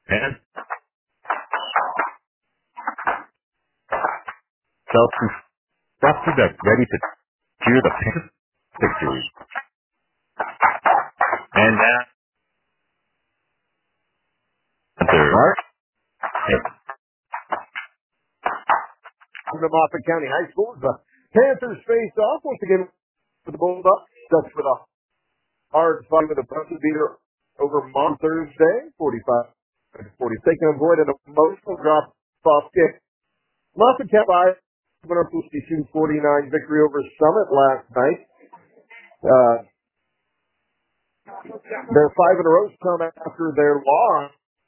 And self-constructed, ready to cheer the victory. And now, Mark. From the Moffat County High School, the Panthers face off once again with the Bulldogs. That's for the hard fight with a buzzer beater over Mont Thursday, 45-40. They can avoid an emotional drop-off kick. Moffat County won a 52-49 victory over Summit last night. Their 5 in a row come after their loss.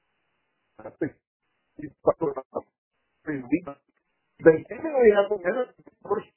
They seemingly have a minute first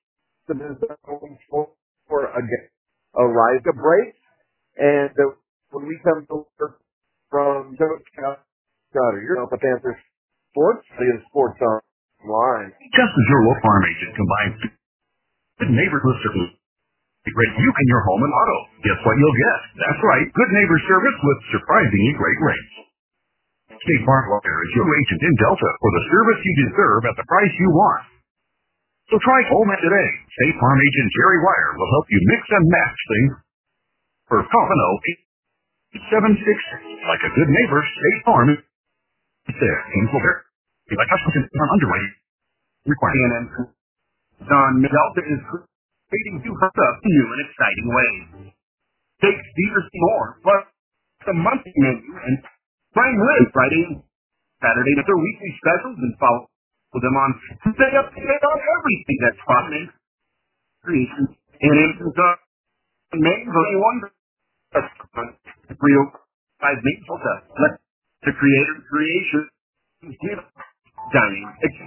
for a rise to break. And when we come over from Coach Scott, you're up at Panthers Sports, the Sports Online. Just as your local farm agent combines Good Neighbor service, great you and your home and auto. Guess what you'll get? That's right, Good Neighbor service with surprisingly great rates. State Farm Lawyer is your agent in Delta for the service you deserve at the price you want. So try home today. State Farm agent Jerry Wire will help you mix and match things for Coffino 876. Like a good neighbor, State Farm is there. Info there. Like customers on underway. Requiring Don Delta is creating new and exciting ways. Take Cedar more, plus the monthly menu and Prime Rib Friday, Saturday to their weekly specials and follow them on stay up to date on everything that's fun and creation. And in May, for real 5 main Delta. Let the creator creation give dining.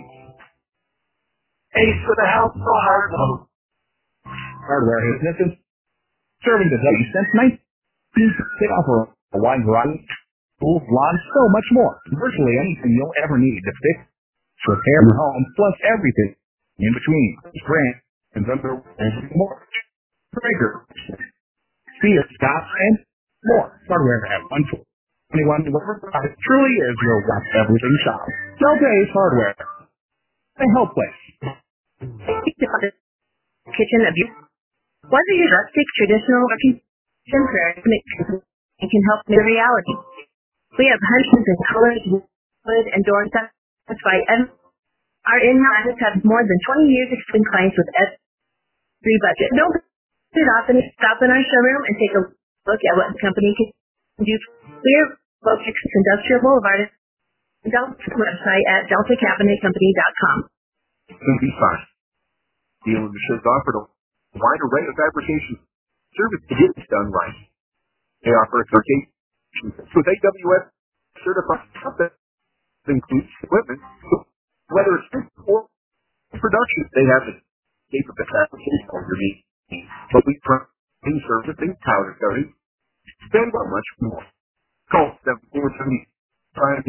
Ace for the house, so hardware businesses serving the W since 19. They offer a wide variety. Tools, lawns, so much more. Virtually anything you'll ever need to fix, repair your home, plus everything in between. Grant and more. Breaker. See it, Scott, and more. Hardware at 121 it truly is your watch everything shop. Delta Ace Hardware. A help place. Kitchen of your whether your rustic, traditional, or contemporary it can help make a reality. We have hundreds of colors, wood, and door satisfy our in-house have more than 20 years explaining clients with every budget. Don't put it off and stop in our showroom and take a look at what the company can do. We're located at Industrial Boulevard and Delta's website at deltacabinetcompany.com. Be fine. Dealer should offer a wide array of fabrication service to get this done right. They offer a certification with AWS certified that includes equipment. Whether it's or production, they have a capable application for your needs. But we in servicing, powder coating, and so much more. Call 747 5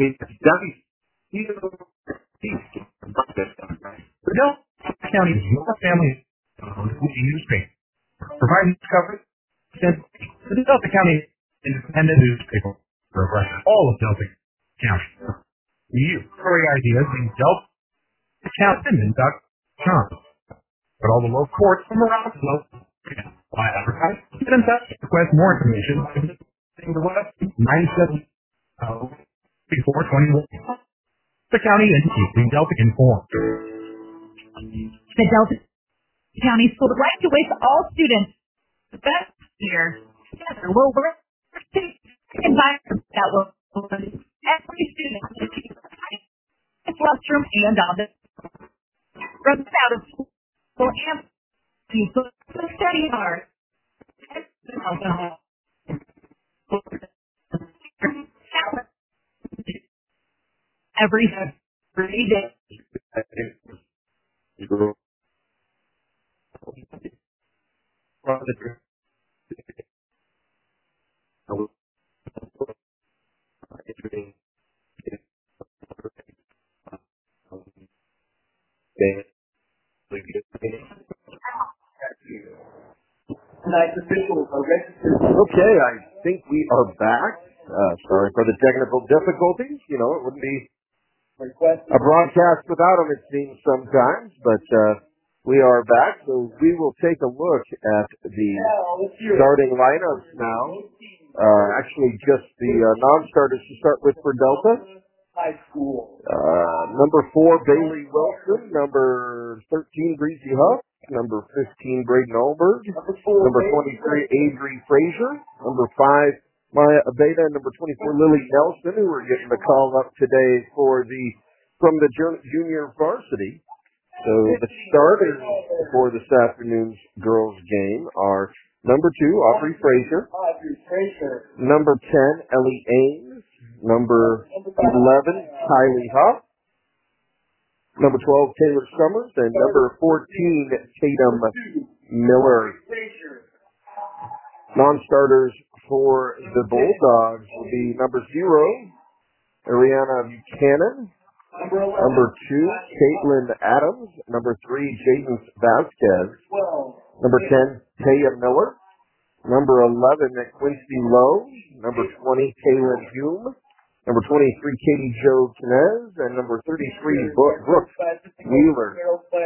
The Delta County is your family newspaper. Providing coverage the Delta County Independent newspaper reflects all of Delta County. You story ideas in DeltaCounty.com. But all the local courts from around the globe by advertise. Get in touch. Request more information by visiting the web 97 before 21. The county and keeping Delta informed. The Delta County School would like to wish all students the best year. Together, we'll work to environment that will every student its classroom and on the run out of school and people study hard. Every day. Okay, I think we are back. Sorry for the technical difficulties. You know, it wouldn't be a broadcast without them, it seems sometimes, but we are back, so we will take a look at the starting lineups now. Actually, just the non-starters to start with for Delta. Number 4, Bailey Wilson. Number 13, Breezy Huff. Number 15, Braden Alberg. Number 23, Avery Frazier. Number 5, Maya Abeda. Number 24, Lily Nelson, who are getting the call up today from the junior varsity. So the starters for this afternoon's girls game are number 2, Aubrey Frazier. Number 10, Ellie Ames. Number 11, Kylie Huff. Number 12, Taylor Summers. And number 14, Tatum Miller. Non-starters for the Bulldogs will be number 0, Ariana Buchanan. Number 2, Caitlin Adams. Number 3, Jaden Vasquez. Number 10, Taya Miller. Number 11, Quincy Lowe. Number 20, Kaylin Hume. Number 23, Katie Jo Kinez. And number 33, Brooke Wheeler.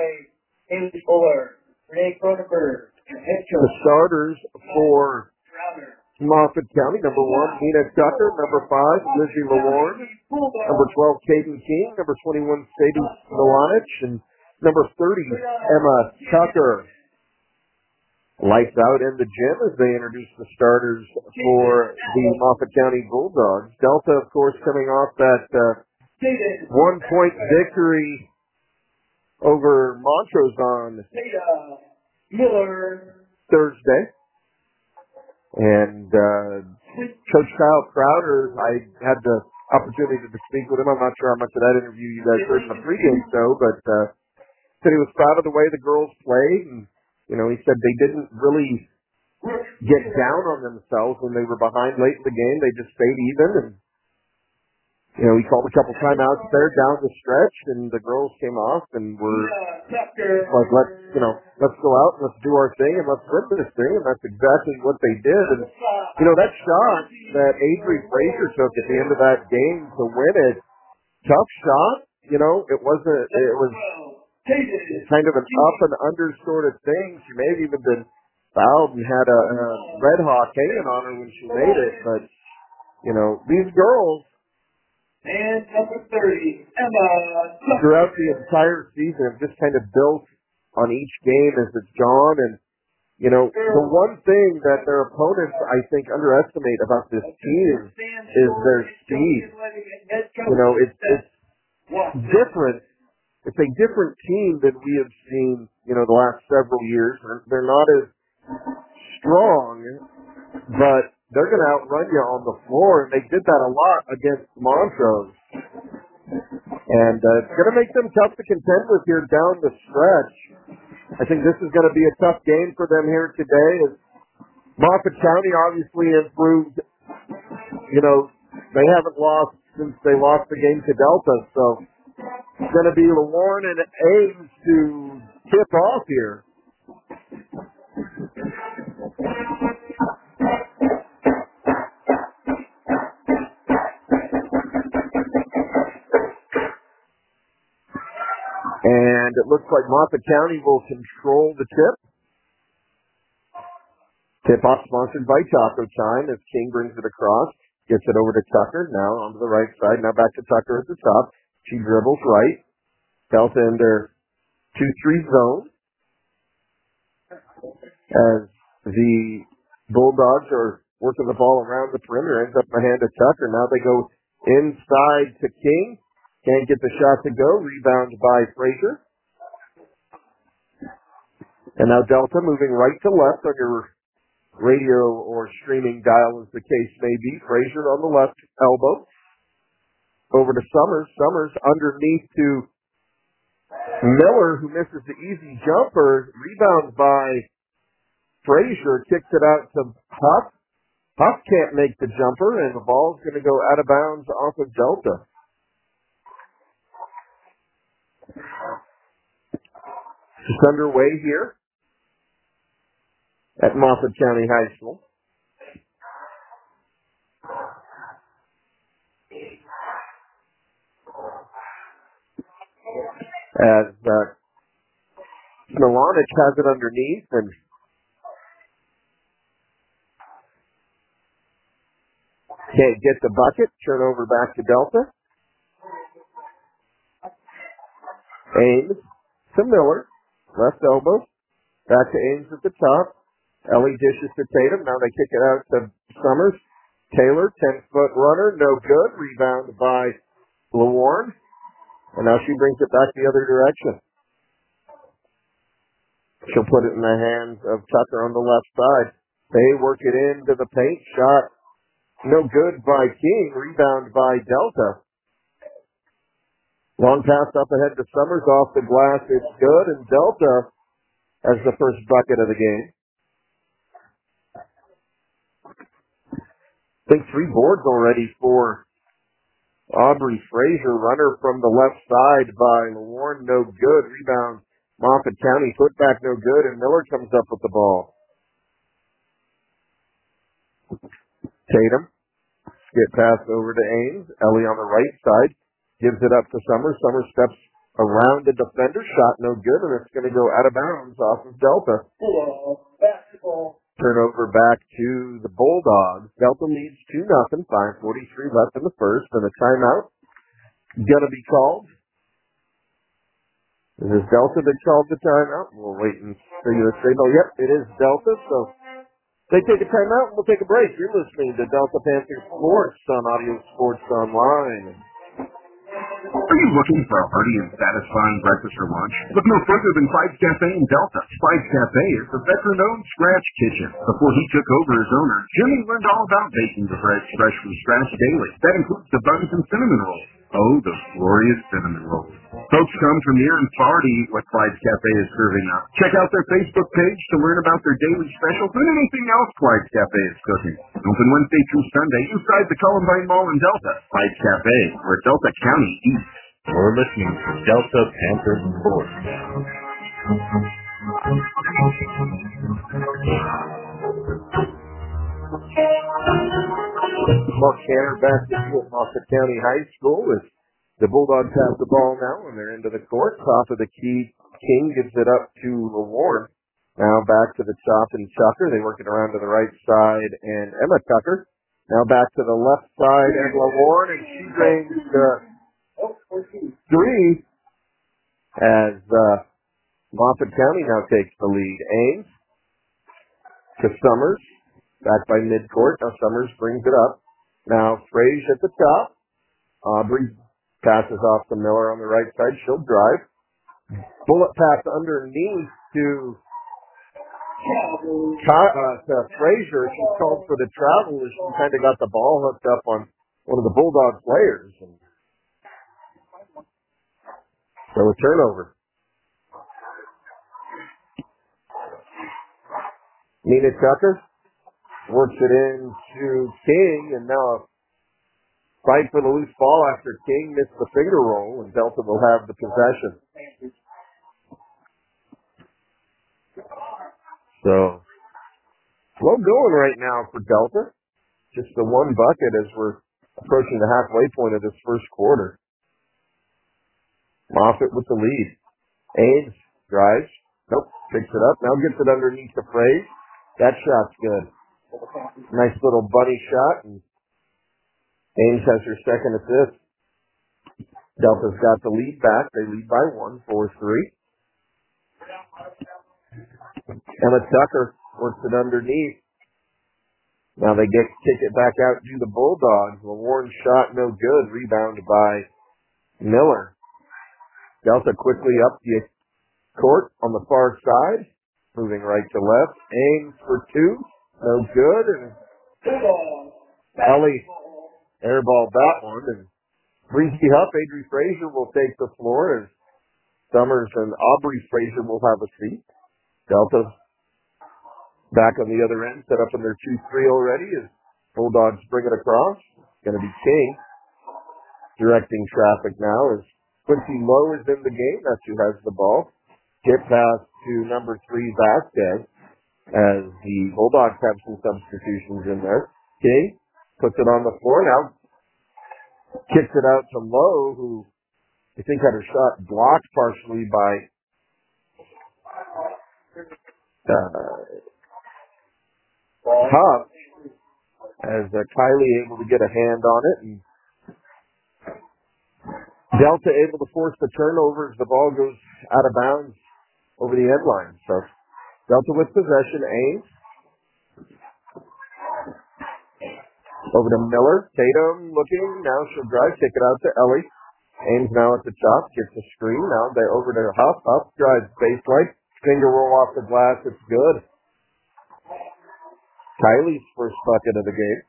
The starters for Moffat County, number 1, Nina Tucker. Number 5, Lizzie LaWarn. Number 12, Caden King. Number 21, Sadie Milanich. And number 30, Emma Tucker. Lights out in the gym as they introduce the starters for the Moffat County Bulldogs. Delta, of course, coming off that 1-point victory over Montrose on Thursday. And Coach Kyle Crowder, I had the opportunity to speak with him. I'm not sure how much of that interview you guys heard in the pregame show, but said he was proud of the way the girls played. And, you know, he said they didn't really get down on themselves when they were behind late in the game. They just stayed even. And, you know, he called a couple timeouts there down the stretch, and the girls came off and were like, let's go out and let's do our thing and let's win this thing. And that's exactly what they did. And, you know, that shot that Avery Frazier took at the end of that game to win it, tough shot. You know, it was kind of an up and under sort of thing. She may have even been fouled and had a Red Hawk hanging on her when she made it. But, you know, these girls, and number 30, Emma. throughout the entire season, have just kind of built on each game as it's gone. And, you know, the one thing that their opponents, I think, underestimate about this team is their speed. You know, it's different. It's a different team than we have seen, you know, the last several years. They're not as strong, but they're going to outrun you on the floor, and they did that a lot against Montrose. And it's going to make them tough to contend with here down the stretch. I think this is going to be a tough game for them here today. As Moffat County obviously improved. You know, they haven't lost since they lost the game to Delta, so it's going to be LaWarn and Ames to tip off here. And it looks like Moffat County will control the tip. Tip-off sponsored by Taco Time as King brings it across. Gets it over to Tucker. Now onto the right side. Now back to Tucker at the top. She dribbles right. Delta in their 2-3 zone. As the Bulldogs are working the ball around the perimeter. Ends up in the hand of Tucker. Now they go inside to King. Can't get the shot to go. Rebound by Frazier. And now Delta moving right to left on your radio or streaming dial as the case may be. Frazier on the left elbow. Over to Summers. Summers underneath to Miller, who misses the easy jumper. Rebound by Frazier. Kicks it out to Huff. Huff can't make the jumper, and the ball's going to go out of bounds off of Delta. It's underway here at Moffat County High School. as Milanic has it underneath and can't get the bucket. Turnover back to Delta. Ames to Miller. Left elbow. Back to Ames at the top. Ellie dishes to Tatum. Now they kick it out to Summers. Taylor, 10-foot runner. No good. Rebound by LaWarn. And now she brings it back the other direction. She'll put it in the hands of Tucker on the left side. They work it into the paint. Shot no good by King. Rebound by Delta. Long pass up ahead to Summers off the glass. It's good, and Delta has the first bucket of the game. I think 3 boards already for Aubrey Frazier. Runner from the left side by LaWarn. No good. Rebound Moffat County. Putback no good, and Miller comes up with the ball. Tatum. Skip pass over to Ames. Ellie on the right side. Gives it up to Summers. Summers steps around the defender. Shot no good, and it's going to go out of bounds off of Delta. Basketball. Turnover back to the Bulldogs. Delta leads 2-0. 5:43 left in the first, and a timeout going to be called. Is it Delta that called the timeout? We'll wait and see the signal. Yep, it is Delta, so they take a timeout, and we'll take a break. You're listening to Delta Panther Sports on Audio Sports Online. Are you looking for a hearty and satisfying breakfast or lunch? Look no further than Clyde's Cafe in Delta. Clyde's Cafe is the veteran-owned scratch kitchen. Before he took over as owner, Jimmy learned all about baking the bread fresh from scratch daily. That includes the buns and cinnamon rolls. Oh, those glorious cinnamon rolls. Folks come from near and far to eat what Clyde's Cafe is serving up. Check out their Facebook page to learn about their daily specials and anything else Clyde's Cafe is cooking. Open Wednesday through Sunday inside the Columbine Mall in Delta. Clyde's Cafe, where Delta County eats. We're listening to Delta Panther Sports. Mark Canner basketball at Moffat County High School as the Bulldogs have the ball now and they're into the court. Top of the key, King gives it up to LaWarn. Now back to the top and Tucker. They work it around to the right side and Emma Tucker. Now back to the left side and LaWarn, and she brings 3 as Moffat County now takes the lead. Ames to Summers. Back by midcourt. Now Summers brings it up. Now Frazier at the top. Aubrey passes off to Miller on the right side. She'll drive. Bullet pass underneath to Frazier. She's called for the travel as she kind of got the ball hooked up on one of the Bulldogs players. And so a turnover. Nina Tucker works it into King, and now a fight for the loose ball after King missed the finger roll, and Delta will have the possession. So, slow going right now for Delta. Just the 1 bucket as we're approaching the halfway point of this first quarter. Moffat with the lead. Ames drives. Nope, picks it up. Now gets it underneath the Fraze. That shot's good. Nice little bunny shot, and Ames has her second assist. Delta's got the lead back. They lead by 1, 4-3. Emma Tucker works it underneath. Now they kick it back out to the Bulldogs. LaWarn shot no good. Rebound by Miller. Delta quickly up the court on the far side. Moving right to left. Ames for 2. No good. And Ellie airballed that one. And Breezy Huff, Adri Frazier will take the floor as Summers and Aubrey Frazier will have a seat. Delta back on the other end, set up in their 2-3 already as Bulldogs bring it across. It's going to be King directing traffic now as Quincy Lowe is in the game. That's who has the ball. Tip pass to number 3, Vasquez, as the Bulldogs have some substitutions in there. King puts it on the floor now. Kicks it out to Lowe, who I think had her shot blocked partially by Huff, as Kylie able to get a hand on it, and Delta able to force the turnover as the ball goes out of bounds over the end line. So Delta with possession, Ames over to Miller. Tatum looking, now she'll drive, kick it out to Ellie. Ames now at the top, gets a screen, now they over to Huff. Huff drives baseline, finger roll off the glass, it's good. Kylie's first bucket of the game.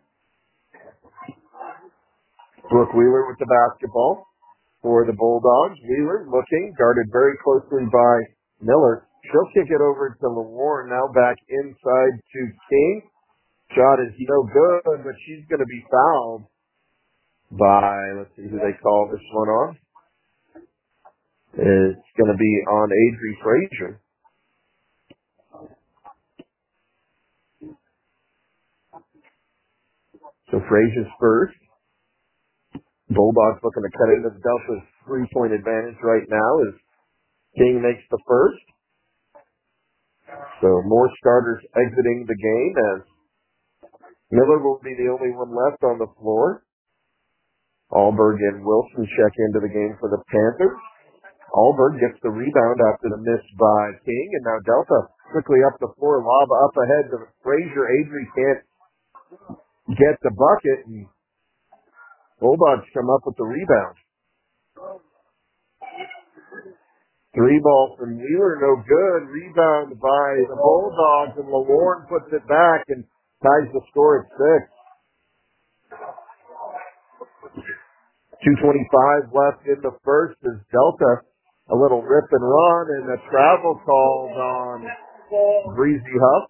Brooke Wheeler with the basketball for the Bulldogs. Wheeler looking, guarded very closely by Miller. She'll kick it over to LaWarn, now back inside to King. Shot is no good, but she's going to be fouled by, let's see who they call this one on. It's going to be on Adri Frazier. So Frazier's first. Bulldogs looking to cut into Delta's three-point advantage right now as King makes the first. So more starters exiting the game as Miller will be the only one left on the floor. Alberg and Wilson check into the game for the Panthers. Alberg gets the rebound after the miss by King, and now Delta quickly up the floor, lob up ahead to Frazier. Adri can't get the bucket, and Bulldogs come up with the rebound. Three ball from Wheeler, no good. Rebound by the Bulldogs, and LaWarn puts it back and ties the score at 6. 2:25 left in the first as Delta a little rip and run, and a travel called on Breezy Huff.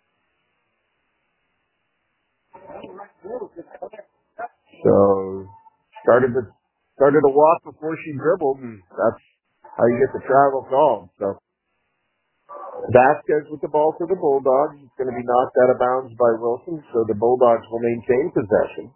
So started to walk before she dribbled, and that's how you get the travel called. So Vasquez with the ball for the Bulldogs. It's going to be knocked out of bounds by Wilson, so the Bulldogs will maintain possession.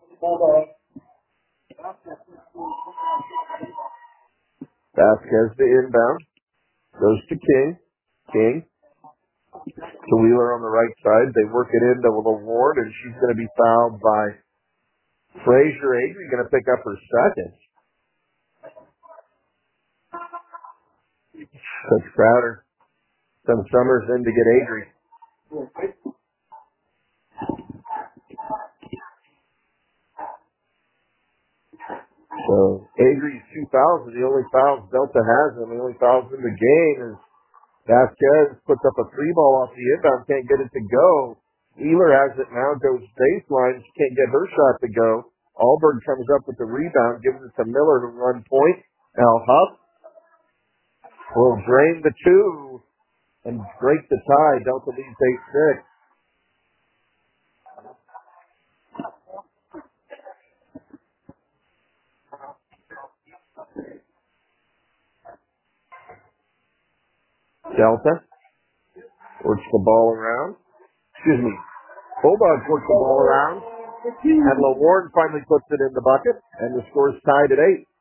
Vasquez the inbound. Goes to King. King to Wheeler on the right side. They work it into LaWarn, and she's going to be fouled by Frazier. Adri going to pick up her second. Coach Crowder sends Summers in to get Adri. So Adri's 2 fouls are the only fouls Delta has, and the only fouls in the game is Vasquez puts up a three ball off the inbound, can't get it to go. Wheeler has it now, goes baseline, she can't get her shot to go. Alberg comes up with the rebound, gives it to Miller to run point. Now Huff will drain the two and break the tie. Delta leads 8-6. Delta works the ball around. Bulldogs work the ball around. And LaWarn finally puts it in the bucket. And the score's tied at 8.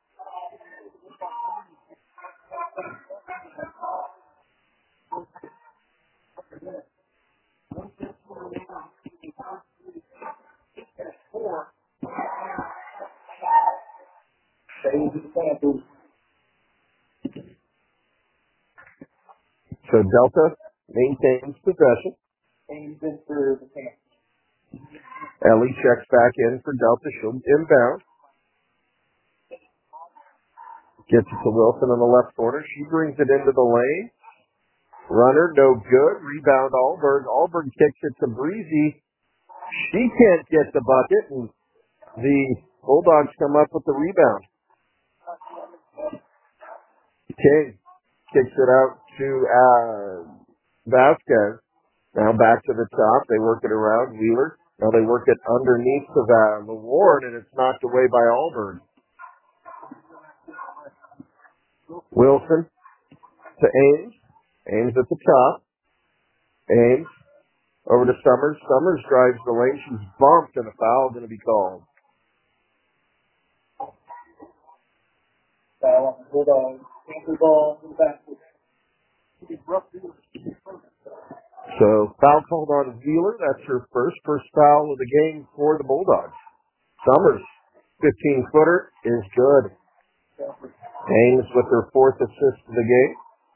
So Delta maintains possession. Ellie checks back in for Delta. She'll inbound. Gets it to Wilson in the left corner. She brings it into the lane. Runner, no good. Rebound Alberg. Alberg kicks it to Breezy. She can't get the bucket, and the Bulldogs come up with the rebound. King kicks it out to Vasquez. Now back to the top. They work it around. Wheeler. Now they work it underneath to LaWarn, and it's knocked away by Alberg. Wilson to Ames. Ames at the top. Ames over to Summers. Summers drives the lane. She's bumped, and a foul going to be called. Foul on the Bulldogs. Panther ball in the backfield. So foul called on Wheeler. That's her first foul of the game for the Bulldogs. Summers, 15-footer, is good. Ames with her fourth assist of the game.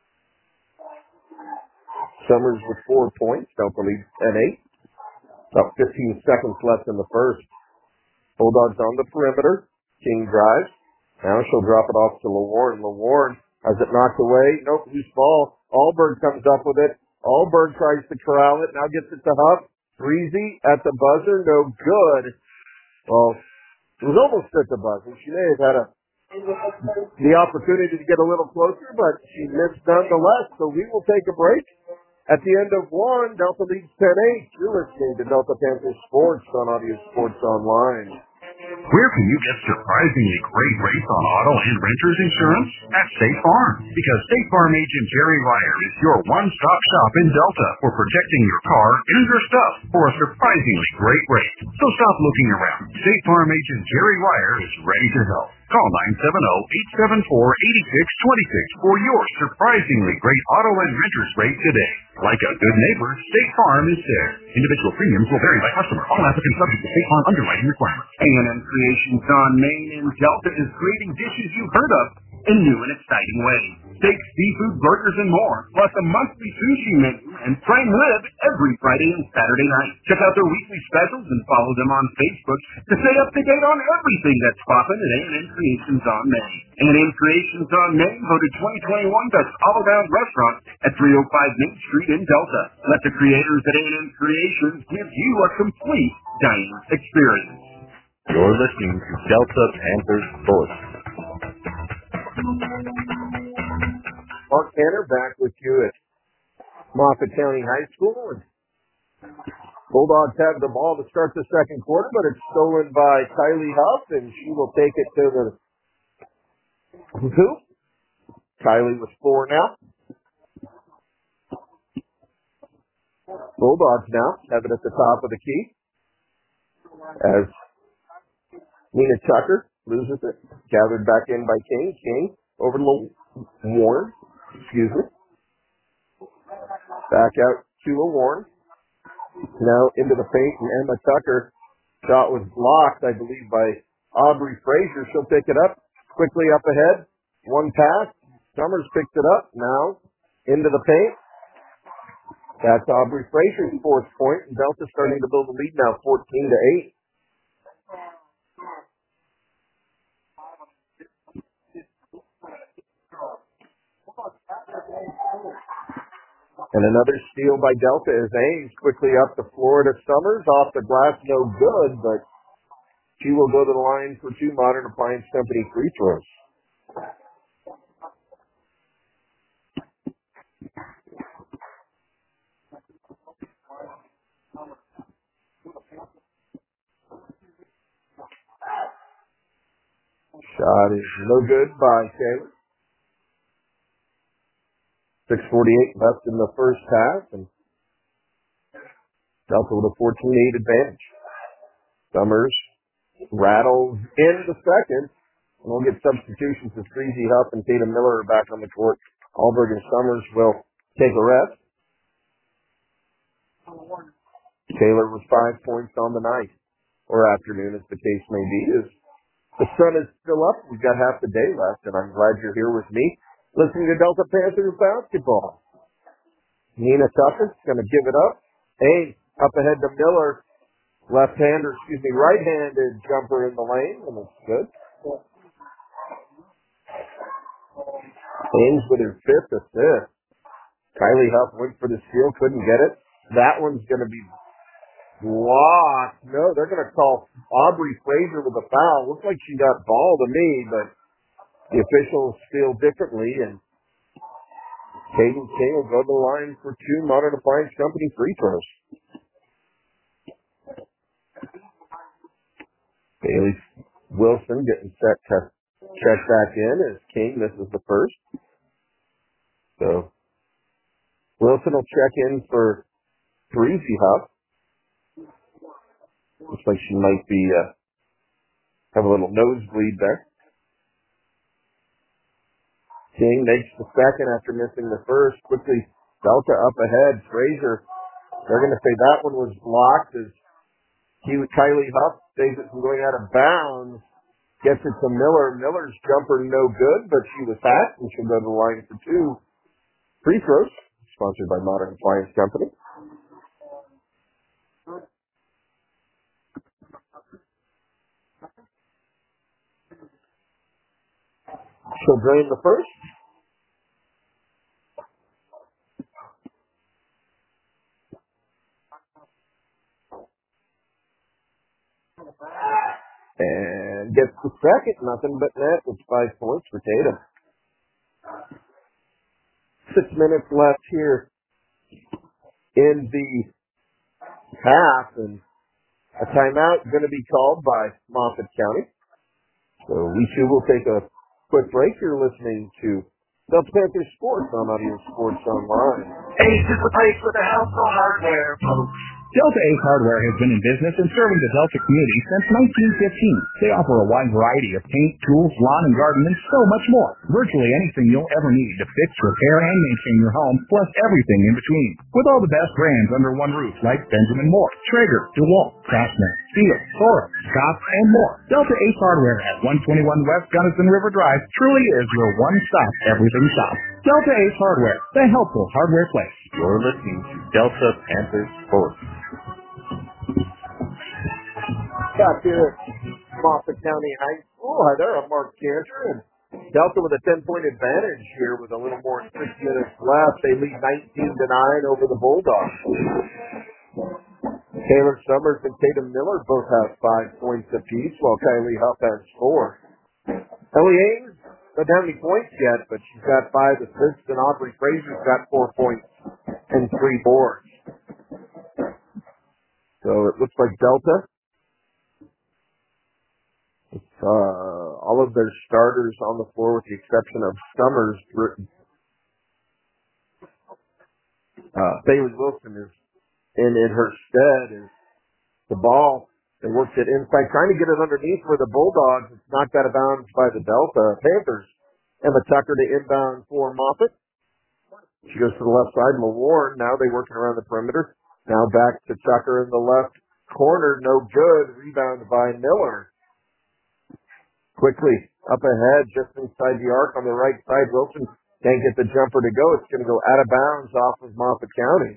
Summers with 4 points. Delta leads 10-8. About 15 seconds left in the first. Bulldogs on the perimeter. King drives. Now she'll drop it off to LaWarn. LaWarn has it knocked away. Nope, loose ball. Allberg comes up with it. Allberg tries to corral it. Now gets it to Huff. Breezy at the buzzer. No good. Well, it was almost at the buzzer. She may have had the opportunity to get a little closer, but she missed nonetheless. So we will take a break. At the end of one, Delta leads 10-8. You're listening to Delta Panthers Sports on Audio Sports Online. Where can you get surprisingly great rates on auto and renter's insurance? At State Farm. Because State Farm agent Jerry Ryer is your one-stop shop in Delta for protecting your car and your stuff for a surprisingly great rate. So stop looking around. State Farm agent Jerry Ryer is ready to help. Call 970-874-8626 for your surprisingly great auto and renter's rate today. Like a good neighbor, State Farm is there. Individual premiums will vary by customer. All applicants subject to State Farm underwriting requirements. A&M Creations on Main in Delta is creating dishes you've heard of in new and exciting ways. Steaks, seafood, burgers, and more, plus a monthly sushi menu and prime rib every Friday and Saturday night. Check out their weekly specials and follow them on Facebook to stay up to date on everything that's popping at A&M Creations on Main. A&M Creations on Main voted 2021 Best All-Around Restaurant at 305 Main Street in Delta. Let the creators at A&M Creations give you a complete dining experience. You're listening to Delta Panthers Sports. Mark Tanner back with you at Moffat County High School. And Bulldogs have the ball to start the second quarter, but it's stolen by Kylie Huff, and she will take it to the hoop. Kylie with 4 now. Bulldogs now have it at the top of the key as Nina Tucker loses it. Gathered back in by King. King over to Warren. Back out to Warren. Now into the paint, and Emma Tucker. Shot was blocked, I believe, by Aubrey Frazier. She'll pick it up. Quickly up ahead. One pass. Summers picks it up. Now into the paint. That's Aubrey Frazier's 4th point. And Delta starting to build a lead now, 14-8. And another steal by Delta as Ames quickly up the floor to Summers. Off the glass, no good, but she will go to the line for 2 Modern Appliance Company free throws. Shot is no good by Taylor. 6:48 left in the first half, and Delta with a 14-8 advantage. Summers rattles in the second, and we'll get substitutions as Breezy Huff and Tatum Miller are back on the court. Allberg and Summers will take a rest. Taylor with 5 points on the night, or afternoon as the case may be. As the sun is still up, we've got half the day left, and I'm glad you're here with me listening to Delta Panthers basketball. Nina Tucker going to give it up. Ames up ahead to Miller. Right-handed jumper in the lane, and it's good. Ames with her 5th assist. Kylie Huff went for the steal, couldn't get it. That one's going to be blocked. No, they're going to call Aubrey Frazier with a foul. Looks like she got ball to me, but the officials feel differently, and Caden King will go to the line for 2 Modern Appliance Company free throws. Bailey Wilson getting set to check back in as King misses the first. So Wilson will check in for Breezy Huff. Looks like she might be have a little nosebleed there. King makes the second after missing the first. Quickly, Delta up ahead. Frazier, they're going to say that one was blocked as Kylie Huff saves it from going out of bounds. Gets it to Miller. Miller's jumper no good, but she was fast and she'll go to the line for 2 free throws. Sponsored by Modern Appliance Company. She'll drain the first. And gets the second. Nothing but net. It's 5 points for Tatum. 6 minutes left here in the half, and a timeout going to be called by Moffat County. So we too will take a quick break. You're listening to Delta Panthers Sports on Audio Sports Online. Ace is the place with the helpful hardware, folks. Delta Ace Hardware has been in business and serving the Delta community since 1915. They offer a wide variety of paint, tools, lawn and garden, and so much more. Virtually anything you'll ever need to fix, repair, and maintain your home, plus everything in between. With all the best brands under one roof, like Benjamin Moore, Traeger, DeWalt, Craftsman, Steel, Sora, Scott, and more. Delta Ace Hardware at 121 West Gunnison River Drive truly is your one-stop everything shop. Delta Ace Hardware, the helpful hardware place. You're listening to Delta Panthers Sports. Back here at Moffat County High School. Hi there, I'm Mark Cantor, and Delta with a 10-point advantage here with a little more than 6 minutes left. They lead 19-9 over the Bulldogs. Taylor Summers and Tatum Miller both have 5 points apiece, while Kylie Huff has 4. Ellie Ames doesn't have any points yet, but she's got 5 assists, and Aubrey Frazier's got 4 points and 3 boards. So it looks like Delta, all of their starters on the floor with the exception of Summers. Bailey Wilson is in her stead. Is the ball, they worked it inside, trying to get it underneath for the Bulldogs. It's knocked out of bounds by the Delta Panthers. Emma Tucker to inbound for Moffat. She goes to the left side. LaWarn, now they working around the perimeter. Now back to Tucker in the left corner. No good. Rebound by Miller. Quickly up ahead, just inside the arc on the right side. Wilson can't get the jumper to go. It's going to go out of bounds off of Moffat County.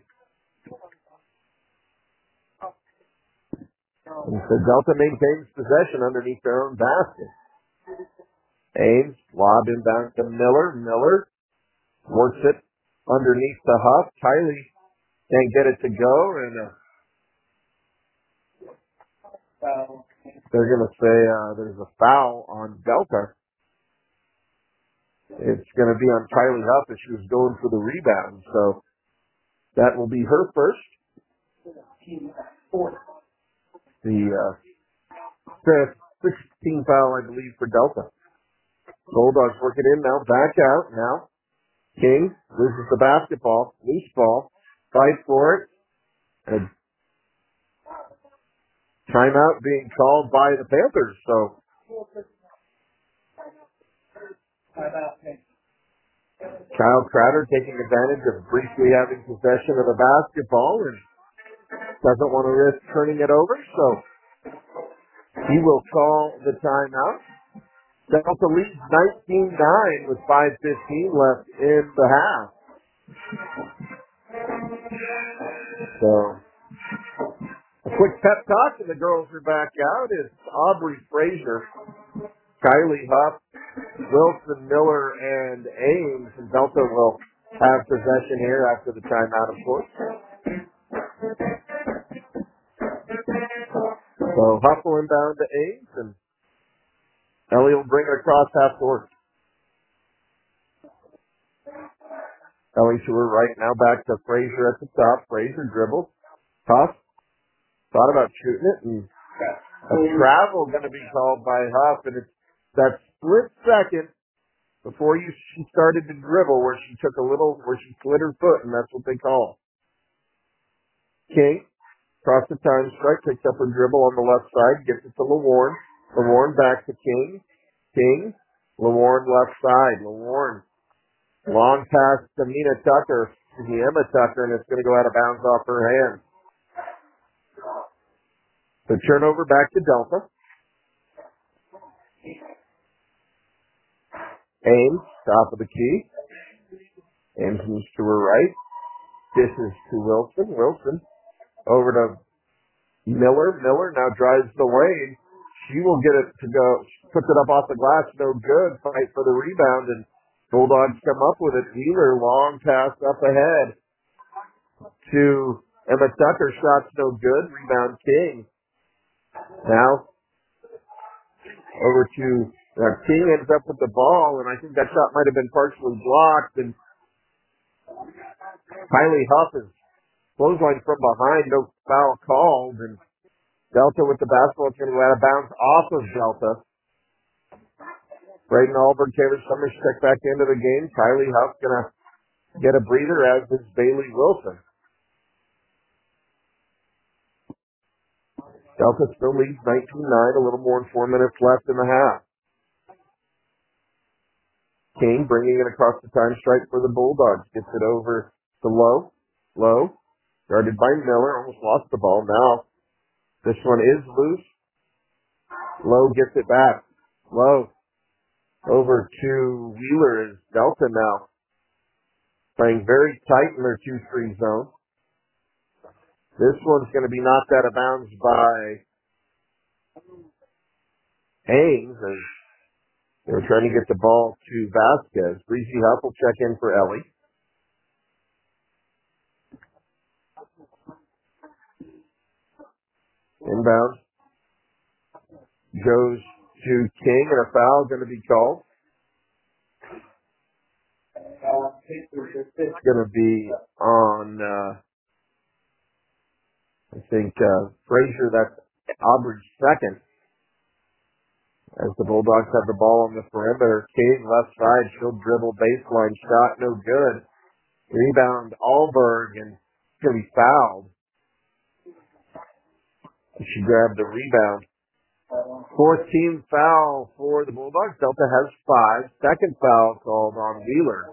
And so Delta maintains possession underneath their own basket. Ames, lob inbound to Miller. Miller works it underneath the Huff. Kylie can't get it to go, and they're going to say there's a foul on Delta. It's going to be on Kylie Huff as she was going for the rebound. So that will be her first. The 16 foul, I believe, for Delta. Bulldogs work it in now, back out now. King loses the basketball, loose ball, fight for it. And timeout being called by the Panthers. So Kyle Crowder taking advantage of briefly having possession of the basketball and doesn't want to risk turning it over, so he will call the timeout. Delta leads 19-9 with 5:15 left in the half. So a quick pep talk and the girls are back out. It's Aubrey Frazier, Kylie Huff, Wilson, Miller, and Ames, and Delta will have possession here after the timeout, of course. So Huff will inbound to Ames, and Ellie will bring it across half court. Ellie to her right now, back to Frazier at the top. Frazier dribbles. Huff thought about shooting it, and a travel going to be called by Huff, and it's that split second before she started to dribble where she slid her foot, and that's what they call. King, across the time strike, picks up her dribble on the left side, gets it to LaWarn. LaWarn back to King. King, LaWarn left side. LaWarn Long pass to Emma Tucker, and it's going to go out of bounds off her hand. The turnover back to Delta. Ames, top of the key. Ames moves to her right. Dishes to Wilson. Wilson over to Miller. Miller now drives the lane. She will get it to go. Puts it up off the glass. No good. Fight for the rebound, and Bulldogs come up with it. Wheeler, long pass up ahead to Emma Tucker. Shot's no good. Rebound King. Now over to King ends up with the ball, and I think that shot might have been partially blocked. And Kylie Huff is clothesline from behind. No foul called, and Delta with the basketball. It's going to go out of bounds off of Delta. Braden Alberg, Taylor Summers check back into the game. Kylie Huff going to get a breather, as is Bailey Wilson. Delta still leads 19-9, a little more than 4 minutes left in the half. King bringing it across the time stripe for the Bulldogs. Gets it over to Lowe. Lowe, guarded by Miller, almost lost the ball. Now, this one is loose. Lowe gets it back. Lowe over to Wheeler is Delta now. Playing very tight in their 2-3 zone. This one's going to be knocked out of bounds by Ames as they were trying to get the ball to Vasquez. Breezy Huff will check in for Ellie. Inbound goes to King, and a foul going to be called. It's going to be on, I think, Frazier. That's Aubrey's second. As the Bulldogs have the ball on the perimeter. King, left side, she'll dribble baseline shot, no good. Rebound, Alberg, and it's going to be fouled. She grabbed the rebound. Fourth team foul for the Bulldogs. Delta has 5. Second foul called on Wheeler.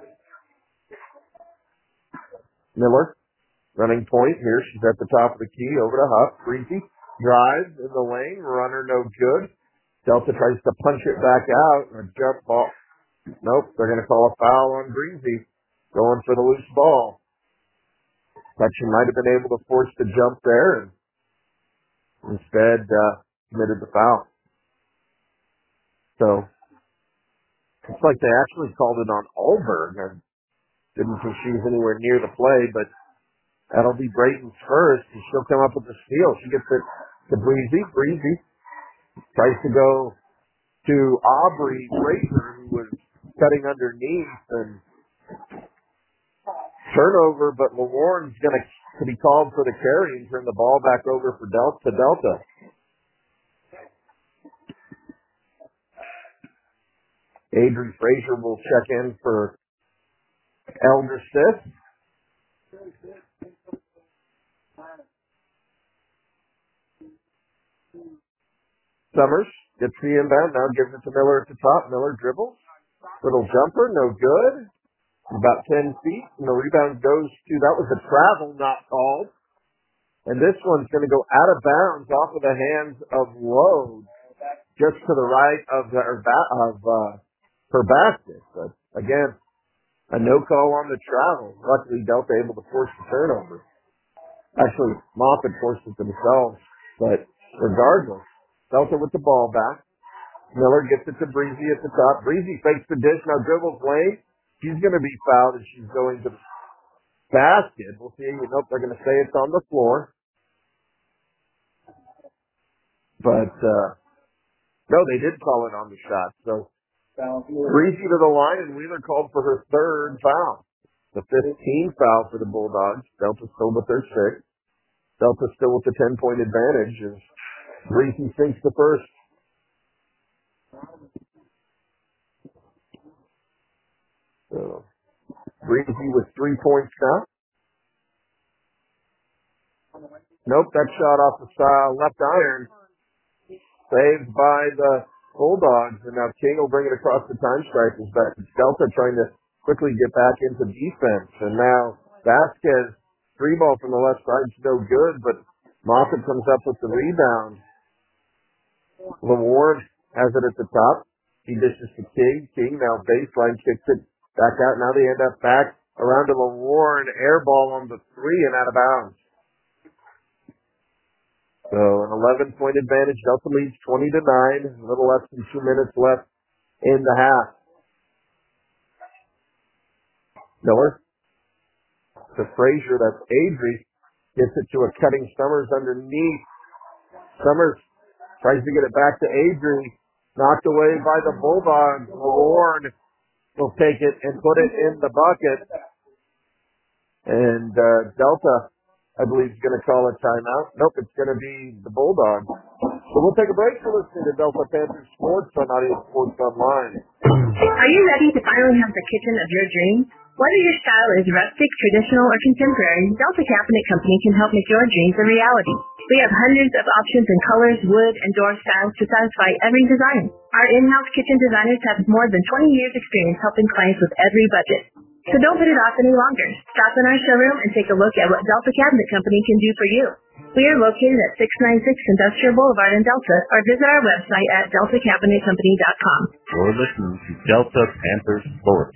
Miller, running point here. She's at the top of the key. Over to Huff. Breezy drives in the lane. Runner no good. Delta tries to punch it back out. A jump ball. Nope, they're going to call a foul on Breezy. Going for the loose ball. But she might have been able to force the jump there, and instead committed the foul. So, it's like they actually called it on Alberg. I didn't think she was anywhere near the play, but that'll be Brayton's first, and she'll come up with the steal. She gets it to Breezy. Breezy tries to go to Aubrey Fraser, who was cutting underneath, and turnover, but LaWarren's going to be called for the carry and turn the ball back over for Delta. Adrian Fraser will check in for Elder Stiff. Summers gets the inbound, now gives it to Miller at the top. Miller dribbles. Little jumper, no good. About 10 feet, and the rebound goes to, that was a travel, not called. And this one's going to go out of bounds off of the hands of Lowe, just to the right of her basket. But again, a no call on the travel. Luckily, Delta able to force the turnover. Actually, Moffitt forced it themselves. But regardless, Delta with the ball back. Miller gets it to Breezy at the top. Breezy fakes the dish, now dribbles lane. She's going to be fouled, and she's going to the basket. We'll see. Nope, they're going to say it's on the floor. But, no, they did call it on the shot. So, Breezy to the line, and Wheeler called for her third foul. The 15th foul for the Bulldogs. Delta still with their 6. Delta still with the 10-point advantage as Breezy sinks the first. So, Breezy with 3 points now. Nope, that shot off the left iron. Saved by the Bulldogs. And now King will bring it across the time stripe. It's Delta trying to quickly get back into defense. And now Vasquez, 3-ball from the left side is no good, but Moffitt comes up with the rebound. LaWarn has it at the top. He dishes to King. King now baseline kicks it back out. Now they end up back around to LaWarn. Air ball on the 3 and out of bounds. So an 11-point advantage. Delta leads 20-9. A little less than 2 minutes left in the half. Miller to Frazier. That's Adrie. Gets it to a cutting Summers underneath. Summers tries to get it back to Adrie. Knocked away by the Bulldogs. LaWarn will take it and put it in the bucket. And Delta, I believe, is going to call a timeout. Nope, it's going to be the Bulldogs. So we'll take a break for listening to Delta Panthers Sports on Audio Sports Online. Are you ready to finally have the kitchen of your dreams? Whether your style is rustic, traditional, or contemporary, Delta Cabinet Company can help make your dreams a reality. We have hundreds of options in colors, wood, and door styles to satisfy every design. Our in-house kitchen designers have more than 20 years experience helping clients with every budget. So don't put it off any longer. Stop in our showroom and take a look at what Delta Cabinet Company can do for you. We are located at 696 Industrial Boulevard in Delta, or visit our website at deltacabinetcompany.com. You're listening to Delta Panthers Sports.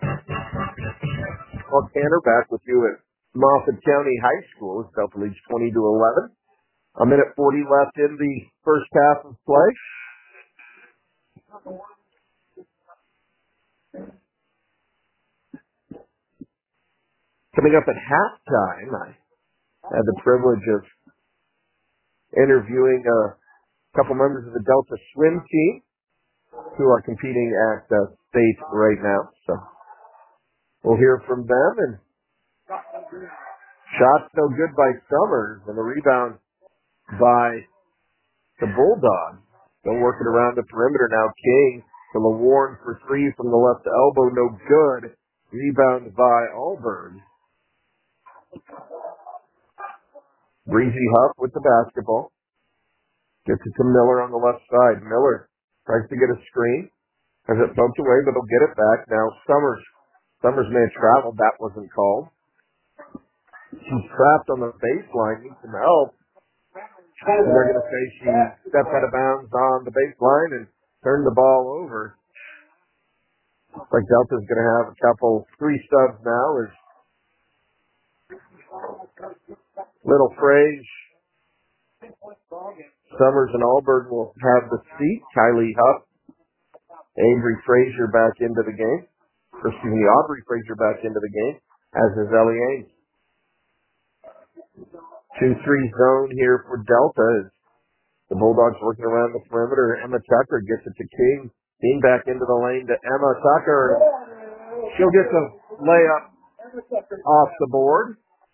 Well, Tanner back with you at Moffat County High School. Delta leads 20-11. A minute 40 left in the first half of play. Coming up at halftime, I had the privilege of interviewing a couple members of the Delta swim team who are competing at state right now. So we'll hear from them. And shots no good by Summers, and the rebound by the Bulldogs. They'll work it around the perimeter now. King to LaWarn for 3 from the left elbow, no good. Rebound by Alberg. Breezy Huff with the basketball. Gets it to Miller on the left side. Miller tries to get a screen. Has it poked away, but he'll get it back. Now Summers may have traveled. That wasn't called. She's trapped on the baseline. Needs some help. And they're going to say she stepped out of bounds on the baseline and turned the ball over. Looks like Delta's going to have a couple 3 subs now. As Little Frage, Summers, and Alberg will have the seat. Kylie Huff, Adrie Frazier back into the game. Aubrey Frazier back into the game, as is Ellie Ames. 2-3 zone here for Delta as the Bulldogs working around the perimeter. Emma Tucker gets it to King. King back into the lane to Emma Tucker. She'll get the layup off the board.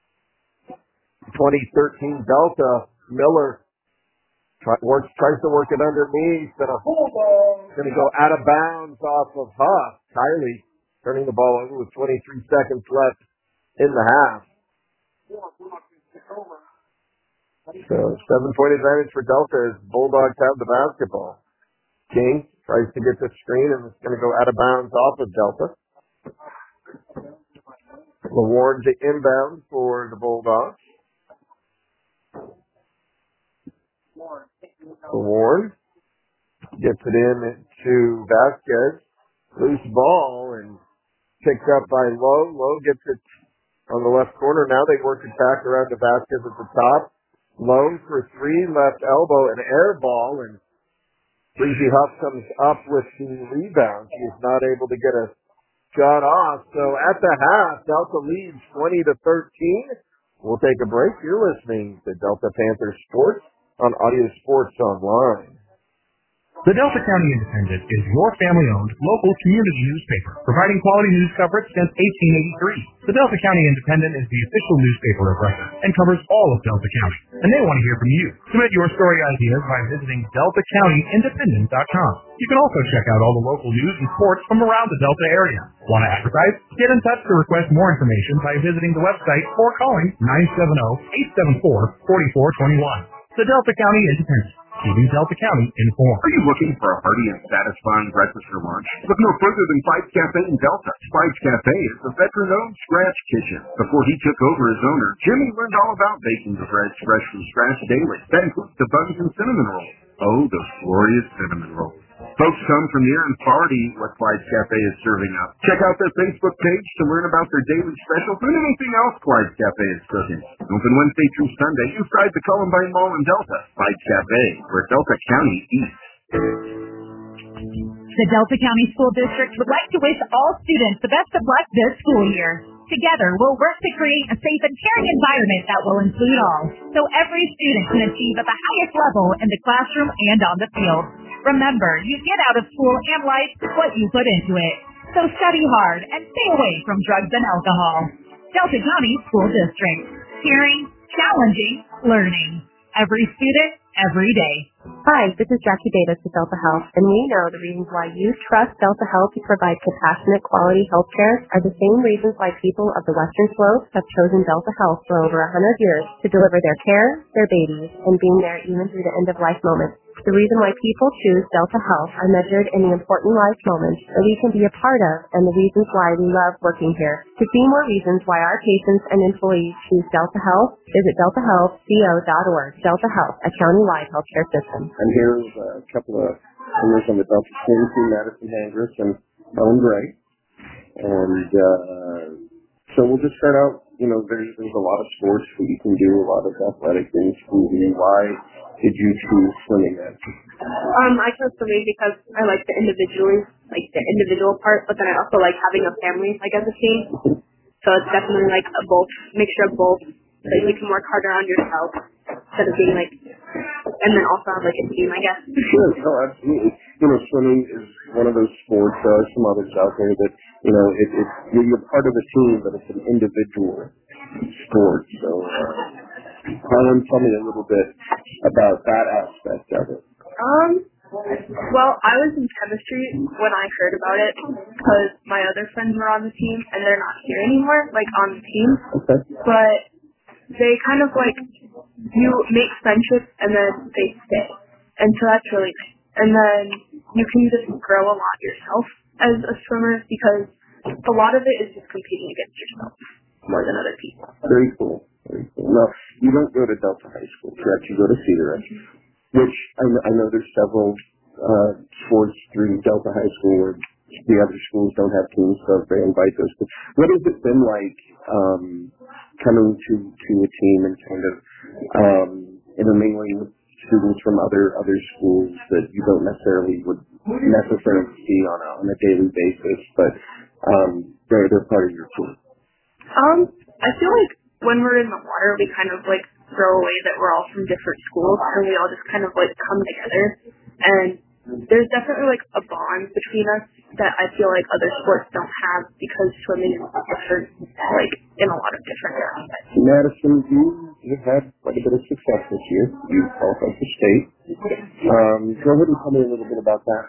2013 Delta. Miller tries to work it underneath. Going to go out of bounds off of Huff. Kylie turning the ball over with 23 seconds left in the half. So 7-point advantage for Delta as Bulldogs have the basketball. King tries to get the screen and it's going to go out of bounds off of Delta. LaWarn to inbound for the Bulldogs. LaWarn gets it in to Vasquez. Loose ball and picked up by Lowe. Lowe gets it on the left corner. Now they work it back around to Vasquez at the top. Lowe for 3, left elbow, an air ball, and Breezy Huff comes up with the rebound. He is not able to get a shot off. So at the half, Delta leads 20-13. We'll take a break. You're listening to Delta Panthers Sports on Audio Sports Online. The Delta County Independent is your family-owned, local community newspaper, providing quality news coverage since 1883. The Delta County Independent is the official newspaper of record and covers all of Delta County, and they want to hear from you. Submit your story ideas by visiting DeltaCountyIndependent.com. You can also check out all the local news and sports from around the Delta area. Want to advertise? Get in touch to request more information by visiting the website or calling 970-874-4421. The Delta County Independent. keeping Delta County informed. Are you looking for a hearty and satisfying breakfast or lunch? Look no further than Fives Cafe in Delta. Fives Cafe is a veteran-owned scratch kitchen. Before he took over as owner, Jimmy learned all about baking the breads fresh from scratch daily. That includes the buns and cinnamon rolls. Oh, those glorious cinnamon rolls. Folks come from near and far to eat what Clyde's Cafe is serving up. Check out their Facebook page to learn about their daily specials and anything else Clyde's Cafe is cooking. Open Wednesday through Sunday inside the Columbine Mall in Delta. Clyde's Cafe, where Delta County eats. The Delta County School District would like to wish all students the best of luck this school year. Together, we'll work to create a safe and caring environment that will include all, so every student can achieve at the highest level in the classroom and on the field. Remember, you get out of school and life what you put into it. So study hard and stay away from drugs and alcohol. Delta County School District. Caring, challenging, learning. Every student, every day. Hi, this is Jackie Davis with Delta Health, and we know the reasons why you trust Delta Health to provide compassionate, quality health care are the same reasons why people of the Western Slopes have chosen Delta Health for over 100 years to deliver their care, their babies, and being there even through the end-of-life moments. The reason why people choose Delta Health are measured in the important life moments that we can be a part of and the reasons why we love working here. To see more reasons why our patients and employees choose Delta Health, visit deltahealthco.org. Delta Health, a county-wide healthcare system. And here's a couple of singers on the Delta Twin team, Madison Hangris and Ellen Gray. And so we'll just start out, there's a lot of sports that you can do, a lot of athletic things you can do. Why did you choose swimming then? I chose swimming because I like the individual part, but then I also like having a family, as a team. So it's definitely a mixture of both. So you can work harder on yourself instead of being and then also have a team, I guess. Sure, oh, absolutely. Swimming is one of those sports. There are some others out there that, you're part of a team, but it's an individual sport. So, Colin, tell me a little bit about that aspect of it. Well, I was in chemistry when I heard about it because my other friends were on the team and they're not here anymore, on the team. Okay. But they kind of you make friendships and then they stay. And so that's really nice. And then you can just grow a lot yourself as a swimmer because a lot of it is just competing against yourself more than other people. Very cool. Very cool. Now, you don't go to Delta High School, correct? You go to Cedar Ridge, which I know there's several sports through Delta High School where the other schools don't have teams, so they invite those. But what has it been like coming to a team and kind of intermingling with students from other schools that you don't necessarily see on a daily basis, but they're part of your team? I feel like when we're in the water, we kind of throw away that we're all from different schools, and we all just kind of come together. And there's definitely a bond between us that I feel like other sports don't have because swimming is different, in a lot of different aspects. Madison, you've had quite a bit of success this year. You qualified for state. Go ahead and tell me a little bit about that.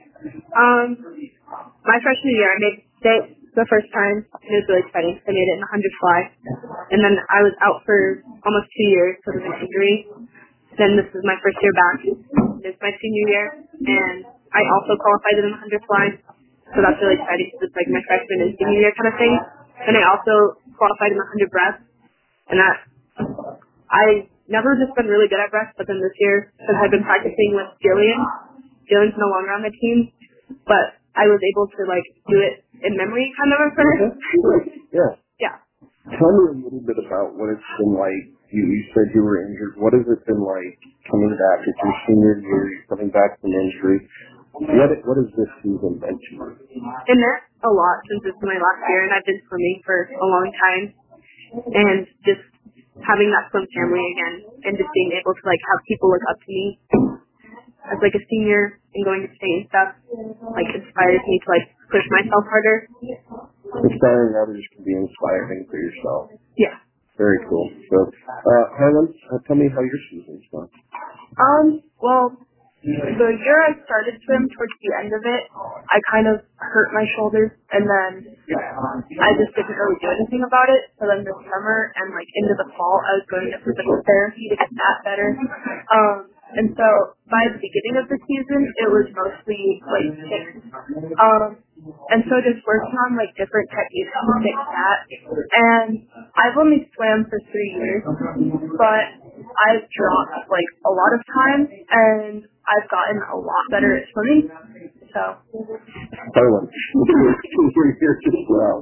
My freshman year, I made state the first time. It was really exciting. I made it in the 100 fly. And then I was out for almost 2 years because of an injury. Then this is my first year back. It's my senior year. And I also qualified in the 100 fly. So that's really exciting because it's my freshman and senior year kind of thing. And I also qualified in the 100 breast. And I never just been really good at breast, but then this year, since I've been practicing with Jillian's no longer on the team, but I was able to do it in memory kind of at first. Yeah. Yeah. Tell me a little bit about what it's been like. You said you were injured. What has it been like coming back? It's your senior year. You're coming back from injury. What has this season meant to you? It meant a lot since it's my last year, and I've been swimming for a long time. And just having that swim family again, and just being able to have people look up to me as a senior and going to state and stuff, inspires me to push myself harder. Inspiring others can be inspiring for yourself. Yeah. Very cool. So, Harlan, tell me how your season's gone. Well, the year I started swim, towards the end of it, I kind of hurt my shoulders, and then I just didn't really do anything about it. So then this summer and into the fall, I was going to physical therapy to get that better. And so by the beginning of the season, it was mostly like kicks. And so just working on like different techniques to fix that. And I've only swam for 3 years, but I've dropped like a lot of time, and I've gotten a lot better at swimming. So. Harlan, 3 years as well.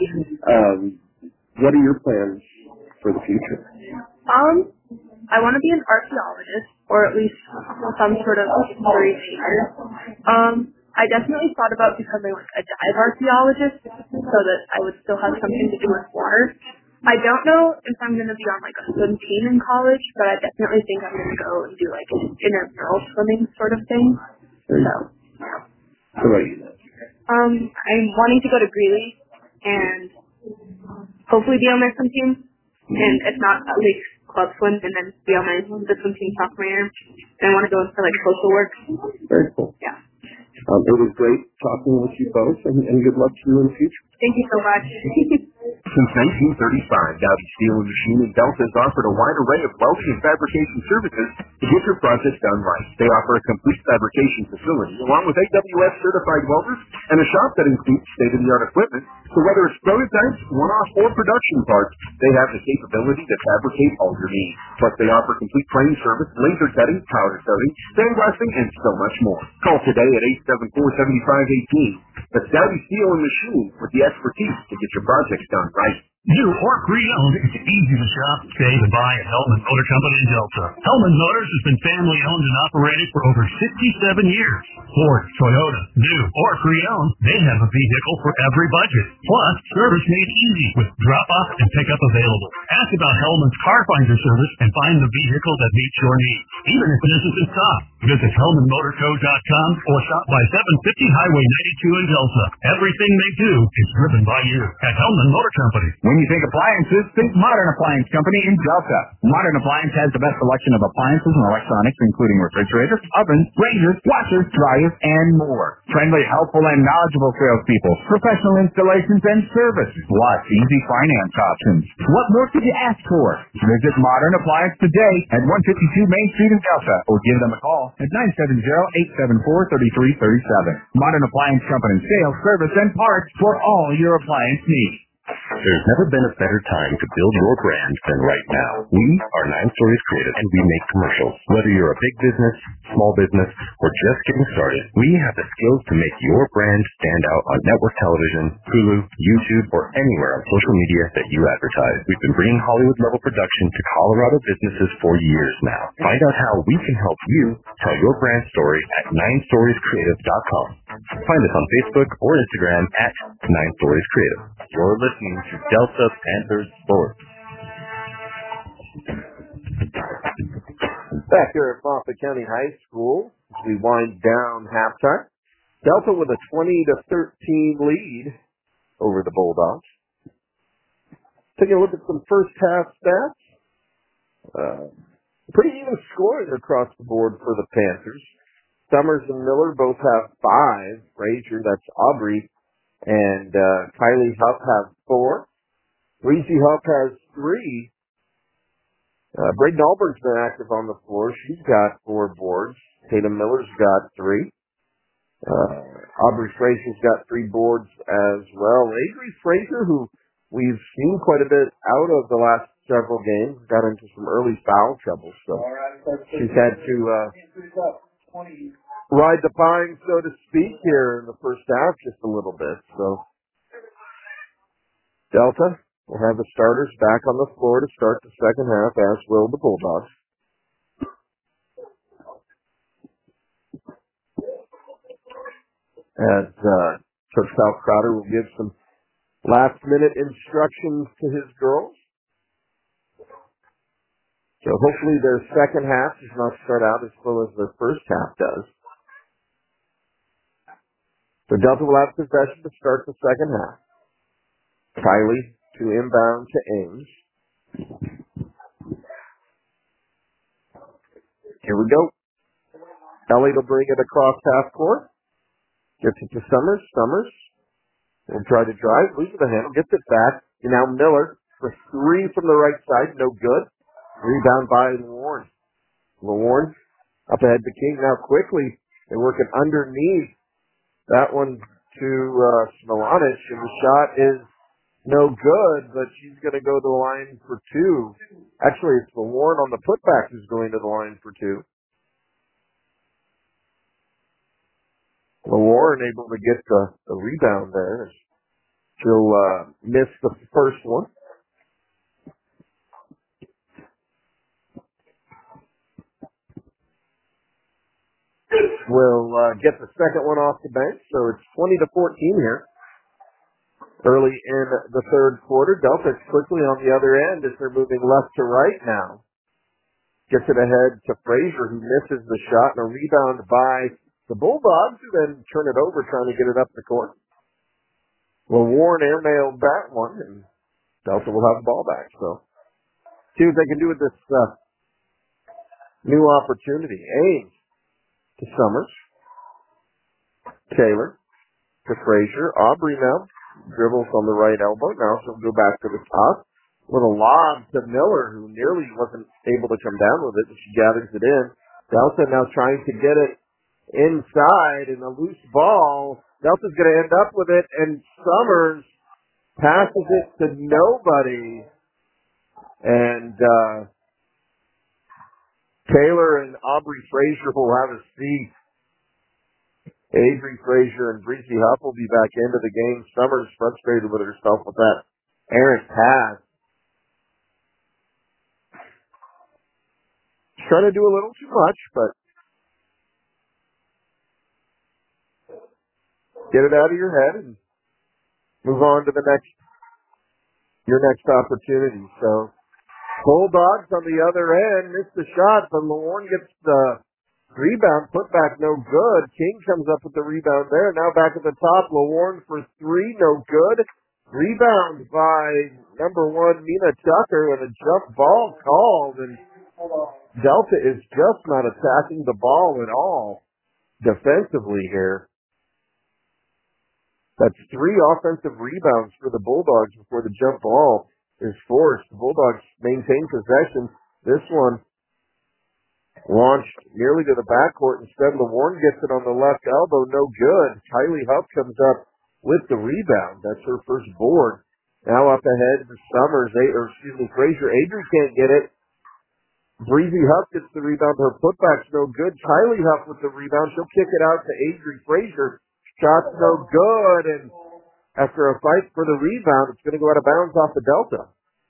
What are your plans for the future? I want to be an archaeologist, or at least some sort of history major. I definitely thought about becoming like a dive archaeologist so that I would still have something to do with water. I don't know if I'm going to be on like a swim team in college, but I definitely think I'm going to go and do like an intramural swimming sort of thing. So, yeah. What about you? I'm wanting to go to Greeley and hopefully be on my swim team, and if not, at least club swim, and then be on the swim team sophomore year. And I want to go in for like social work. Very cool. Yeah. It was great talking with you both, and good luck to you in the future. Thank you so much. Since 1935, Dowdy Steel and Machining Delta has offered a wide array of welding and fabrication services to get your projects done right. They offer a complete fabrication facility, along with AWS certified welders, and a shop that includes state-of-the-art equipment. So whether it's prototypes, one-off, or production parts, they have the capability to fabricate all your needs. Plus, they offer complete frame service, laser cutting, powder coating, sandblasting, and so much more. Call today at 874-7518. That's Dowdy Steel and Machining with the expertise to get your projects done right. New or pre-owned, it's easy to shop, save, and buy at Hellman Motor Company in Delta. Hellman Motors has been family-owned and operated for over 67 years. Ford, Toyota, new or pre-owned, they have a vehicle for every budget. Plus, service made easy with drop-off and pickup available. Ask about Hellman's Car Finder service and find the vehicle that meets your needs, even if it isn't in stock. Visit HellmanMotorCo.com or shop by 750 Highway 92 in Delta. Everything they do is driven by you at Hellman Motor Company. When you think appliances, think Modern Appliance Company in Delta. Modern Appliance has the best selection of appliances and electronics, including refrigerators, ovens, ranges, washers, dryers, and more. Friendly, helpful, and knowledgeable salespeople, professional installations and service, plus easy finance options. What more could you ask for? Visit Modern Appliance today at 152 Main Street in Delta, or give them a call at 970-874-3337. Modern Appliance Company sales, service, and parts for all your appliance needs. There's never been a better time to build your brand than right now. We are 9 Stories Creative, and we make commercials. Whether you're a big business, small business, or just getting started, we have the skills to make your brand stand out on network television, Hulu, YouTube, or anywhere on social media that you advertise. We've been bringing Hollywood-level production to Colorado businesses for years now. Find out how we can help you tell your brand story at 9storiescreative.com. Find us on Facebook or Instagram at 9 Stories Creative. You're listening to Delta Panthers Sports. Back here at Moffat County High School, as we wind down halftime, Delta with a 20-13 lead over the Bulldogs. Taking a look at some first half stats. Pretty even scoring across the board for the Panthers. Summers and Miller both have 5. Frazier, that's Aubrey, and Kylie Huff have 4. Reese Huff has 3. Braden Albert's been active on the floor. She's got 4 boards. Tatum Miller's got 3. Aubrey Frazier's got 3 boards as well. Avery Frazier, who we've seen quite a bit out of the last several games, got into some early foul trouble, so she's had to ride the pine, so to speak, here in the first half just a little bit. So Delta will have the starters back on the floor to start the second half, as will the Bulldogs. As Coach Sal Crowder will give some last-minute instructions to his girls. So hopefully their second half does not start out as slow as their first half does. So Delta will have possession to start the second half. Kylie to inbound to Ames. Here we go. Elliott will bring it across half court. Gets it to Summers. Summers will try to drive. Loses the handle. Gets it back. And now Miller for 3 from the right side. No good. Rebound by Warren. Warren Up ahead to King now quickly. They're working underneath. That one to Smilanic, and the shot is no good, but she's going to go to the line for two. Actually, it's the Warren on the putback who's going to the line for two. Warren able to get the rebound there. She'll miss the first one. Will get the second one off the bench, so it's 20-14 here. Early in the third quarter, Delta's quickly on the other end as they're moving left to right now. Gets it ahead to Frazier, who misses the shot, and a rebound by the Bulldogs, who then turn it over trying to get it up the court. Well, Warren airmailed that one, and Delta will have the ball back. So, see what they can do with this new opportunity. Ames to Summers. Taylor to Frazier. Aubrey now dribbles on the right elbow. Now she'll go back to the top. Little lob to Miller, who nearly wasn't able to come down with it, but she gathers it in. Delta now trying to get it inside, and a loose ball. Delta's going to end up with it, and Summers passes it to nobody. And Taylor and Aubrey Frazier will have a seat. Avery Frazier and Breezy Huff will be back into the game. Summers frustrated with herself with that errant pass. She's trying to do a little too much, but get it out of your head and move on to your next opportunity. So, Bulldogs on the other end missed the shot, but Lawarne gets the rebound, put back, no good. King comes up with the rebound there. Now back at the top, Lawarne for three, no good. Rebound by number one, Mina Tucker, and a jump ball called. And Delta is just not attacking the ball at all defensively here. That's three offensive rebounds for the Bulldogs before the jump ball is forced. The Bulldogs maintain possession. This one launched nearly to the backcourt. Instead, Lawarne gets it on the left elbow. No good. Kylie Huff comes up with the rebound. That's her first board. Now up ahead for Summers. Frazier. Adri can't get it. Breezy Huff gets the rebound. Her putback's no good. Kylie Huff with the rebound. She'll kick it out to Adri Frazier. Shot's no good. And after a fight for the rebound, it's going to go out of bounds off the Delta.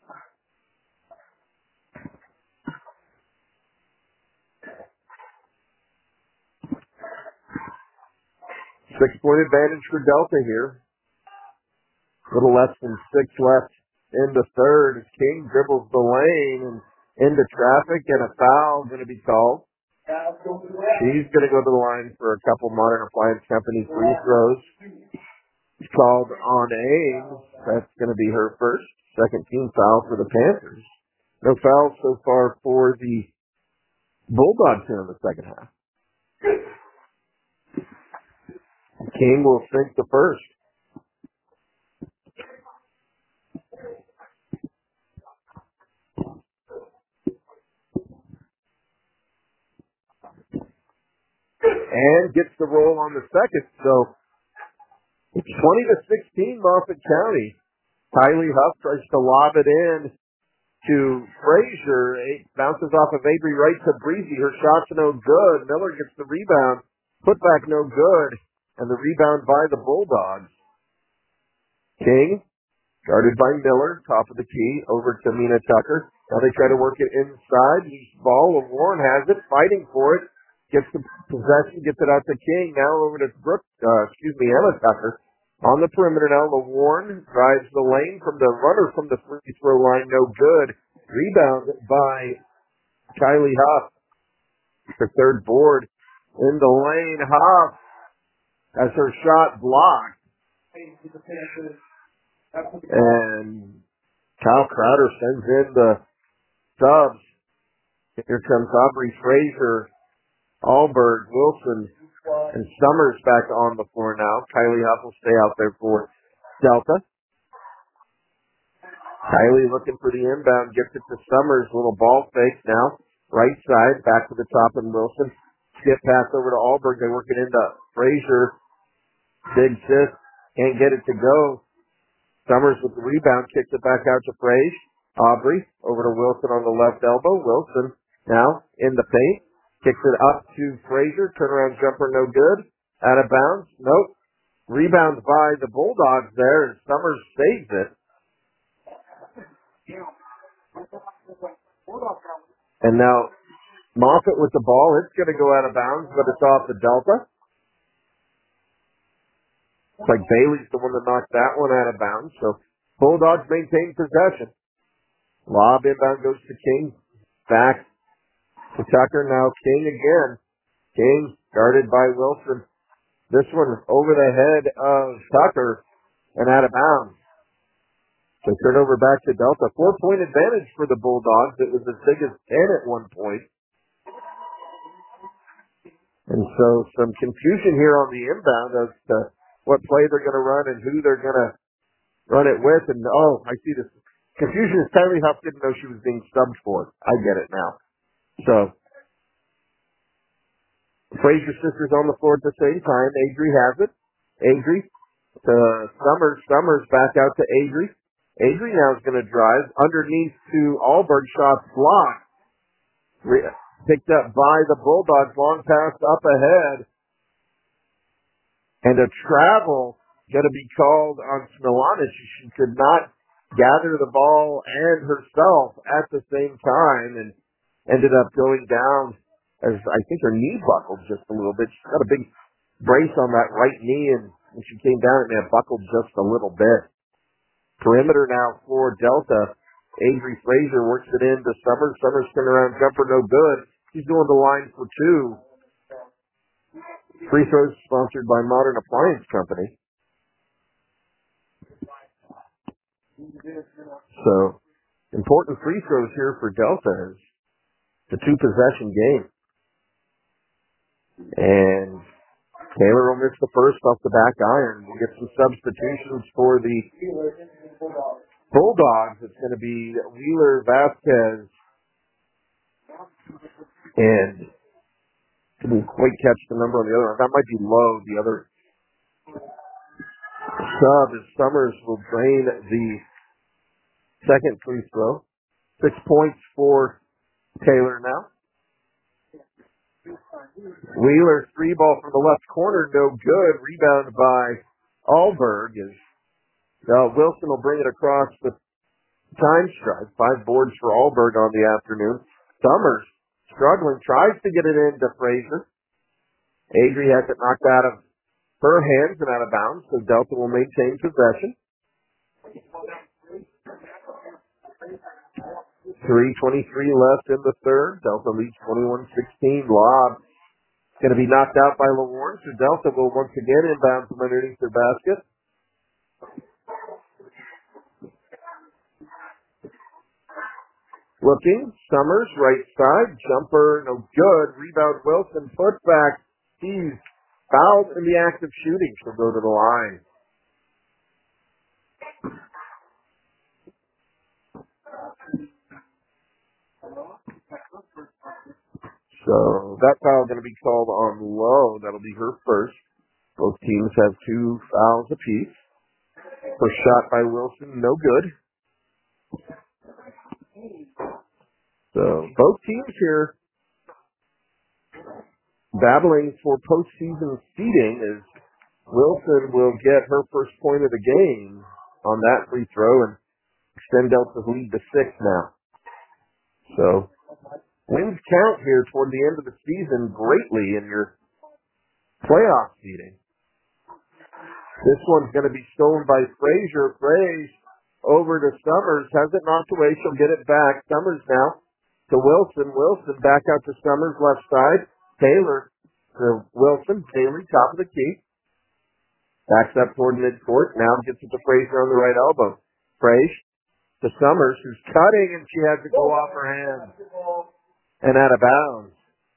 Six-point advantage for Delta here. A little less than 6 left in the third as King dribbles the lane and into traffic, and a foul going to be called. He's going to go to the line for a couple Modern Appliance Company free throws. It's called on Ames. That's going to be her first. Second team foul for the Panthers. No fouls so far for the Bulldogs here in the second half. King will sink the first. And gets the roll on the second. So it's 20-16 Moffat County. Kylie Huff tries to lob it in to Frazier. It bounces off of Avery right to Breezy. Her shot's no good. Miller gets the rebound. Putback no good. And the rebound by the Bulldogs. King, guarded by Miller, top of the key, over to Mina Tucker. Now they try to work it inside. Loose ball. Warren has it, fighting for it. Gets the possession, gets it out to King. Now over to Emma Tucker. On the perimeter now, Warren drives the lane from the runner from the free throw line. No good. Rebound by Kylie Huff. Her third board in the lane. Huff has her shot blocked. And Kyle Crowder sends in the subs. Here comes Aubrey Frazier, Alberg, Wilson, and Summers back on the floor now. Kylie Huff will stay out there for Delta. Kylie looking for the inbound, gets it to Summers. Little ball fake now. right side, back to the top, and Wilson. Skip pass over to Alberg. They work it into Frazier. Big assist. Can't get it to go. Summers with the rebound. Kicks it back out to Frazier. Aubrey over to Wilson on the left elbow. Wilson now in the paint. Kicks it up to Frazier. Turnaround jumper no good. Out of bounds. Nope. Rebound by the Bulldogs there, and Summers saves it. And now Moffitt with the ball. It's going to go out of bounds, but it's off the Delta. It's like Bailey's the one that knocked that one out of bounds. So Bulldogs maintain possession. Lob inbound goes to King. Back to Tucker. Now King again. King guarded by Wilson. This one over the head of Tucker and out of bounds. So turnover back to Delta. 4-point advantage for the Bulldogs. It was as big as 10 at one point. And so some confusion here on the inbound as to what play they're going to run and who they're going to run it with. And, oh, I see this. Confusion is Kylie Huff didn't know she was being subbed for. I get it now. So Frazier sisters on the floor at the same time. Adrie has it. Adrie to Summers. Summers back out to Adrie. Adrie now is going to drive underneath to Alberg. Shot blocked. Picked up by the Bulldogs. Long pass up ahead. And a travel going to be called on Smilanic. She could not gather the ball and herself at the same time and ended up going down as I think her knee buckled just a little bit. She's got a big brace on that right knee, and when she came down, it may have buckled just a little bit. Perimeter now for Delta. Adrie Frazier works it in to Summers. Summers turnaround jumper no good. He's going to the line for two. Free throws sponsored by Modern Appliance Company. So, important free throws here for Delta. It's a two-possession game. And Taylor will miss the first off the back iron. We'll get some substitutions for the Bulldogs. It's going to be Wheeler, Vasquez, and didn't quite catch the number on the other one. That might be Lowe, the other sub, as Summers will drain the second free throw. 6 points for Taylor now. Wheeler, three ball from the left corner, no good. Rebound by Alberg. Wilson will bring it across the time stripe. 5 boards for Alberg on the afternoon. Summers struggling, tries to get it into Frazier. Adrie has it knocked out of her hands and out of bounds, so Delta will maintain possession. 3:23 left in the third. Delta leads 21-16. Lob going to be knocked out by LaWarn, so Delta will once again inbound from underneath their basket. Looking, Summers, right side, jumper, no good. Rebound, Wilson, put back. He's fouled in the act of shooting. She'll go to the line. So that foul going to be called on Lowe. That'll be her first. Both teams have 2 fouls apiece. First shot by Wilson, no good. So both teams here battling for postseason seeding as Wilson will get her first point of the game on that free throw and extend Delta's lead to 6 now. So wins count here toward the end of the season greatly in your playoff seeding. This one's going to be stolen by Frazier. Frazier over to Summers. Has it knocked away. She'll get it back. Summers now to Wilson. Wilson back out to Summers, left side. Taylor to Wilson. Taylor, top of the key. Backs up toward midcourt. Now gets it to Frazier on the right elbow. Frazier to Summers, who's cutting, and she has to go off her hands and out of bounds.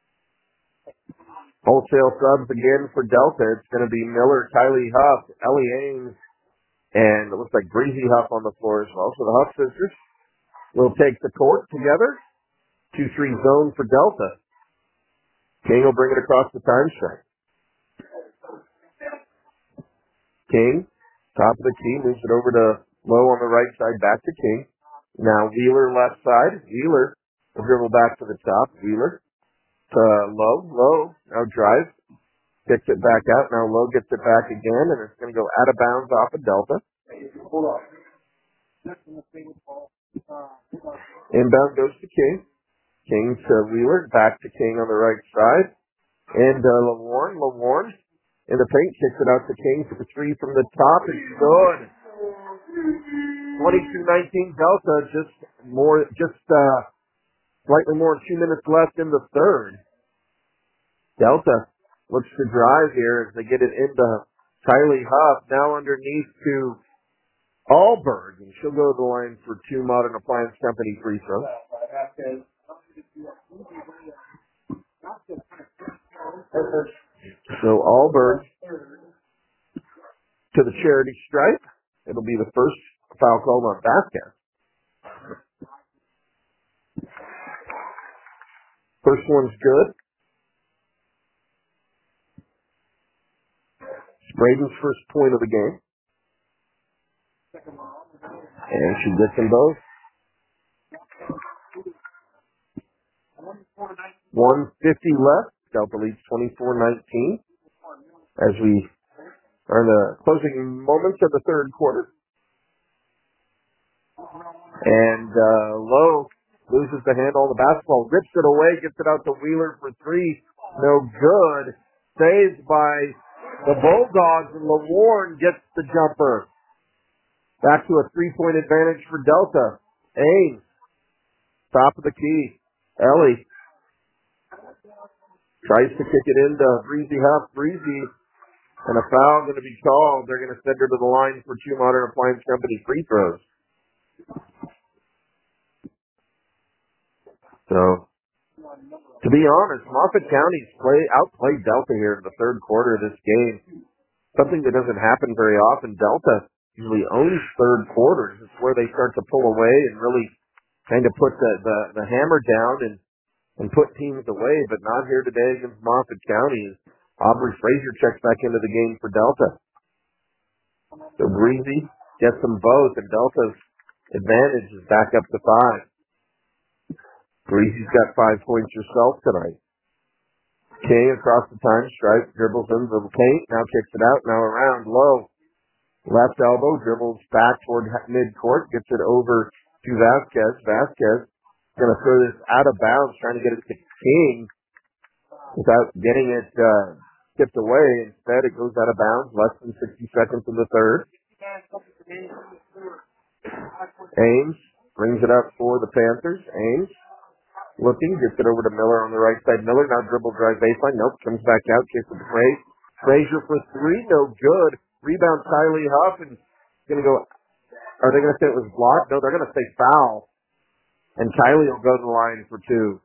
Wholesale subs again for Delta. It's going to be Miller, Kylie Huff, Ellie Ames, and it looks like Breezy Huff on the floor as well. So the Huff sisters will take the court together. 2-3 zone for Delta. King will bring it across the time stripe. King, top of the key, moves it over to Lowe on the right side, back to King. Now Wheeler left side. Wheeler will dribble back to the top. Wheeler to Lowe. Lowe now drives. Kicks it back out. Now Lowe gets it back again, and it's going to go out of bounds off of Delta. Inbound goes to King. King to Wheeler. Back to King on the right side. And LaWarn. LaWarn in the paint. Kicks it out to King for the three from the top. It's good. 22-19 Delta. Just slightly more than 2 minutes left in the third. Delta looks to drive here as they get it into Kylie Huff. Now underneath to Alberg. And she'll go to the line for 2 Modern Appliance Company free throws. So Alberg to the charity stripe. It'll be the first foul called on Vasquez. First one's good. It's Braden's first point of the game. And she gets them both. 1:50 left. Delta leads 24-19 as we are in the closing moments of the third quarter. And Lowe loses the handle on the basketball, rips it away, gets it out to Wheeler for 3. No good. Saved by the Bulldogs, and LaWarn gets the jumper. Back to a 3-point advantage for Delta. Ames, top of the key. Ellie tries to kick it into Breezy Huff. Breezy, and a foul going to be called. They're going to send her to the line for 2 Modern Appliance Company free throws. So, to be honest, Moffat County's outplayed Delta here in the third quarter of this game. Something that doesn't happen very often. Delta usually owns third quarters. It's where they start to pull away and really kind of put the hammer down and put teams away, but not here today against Moffat County. Aubrey Frazier checks back into the game for Delta. So Breezy gets them both, and Delta's advantage is back up to 5. Breezy's got 5 points herself tonight. King across the time stripe, dribbles into the paint, now kicks it out, now around Low. Left elbow, dribbles back toward midcourt, gets it over to Vasquez. Vasquez going to throw this out of bounds, trying to get it to King without getting it tipped away. Instead, it goes out of bounds, less than 60 seconds in the third. Ames brings it up for the Panthers. Ames looking, gets it over to Miller on the right side. Miller now dribble drive baseline. Nope, comes back out, kicks it to Frazier for 3, no good. Rebound Kylie Huff, and going to go, are they going to say it was blocked? No, they're going to say foul. And Kylie will go to the line for 2.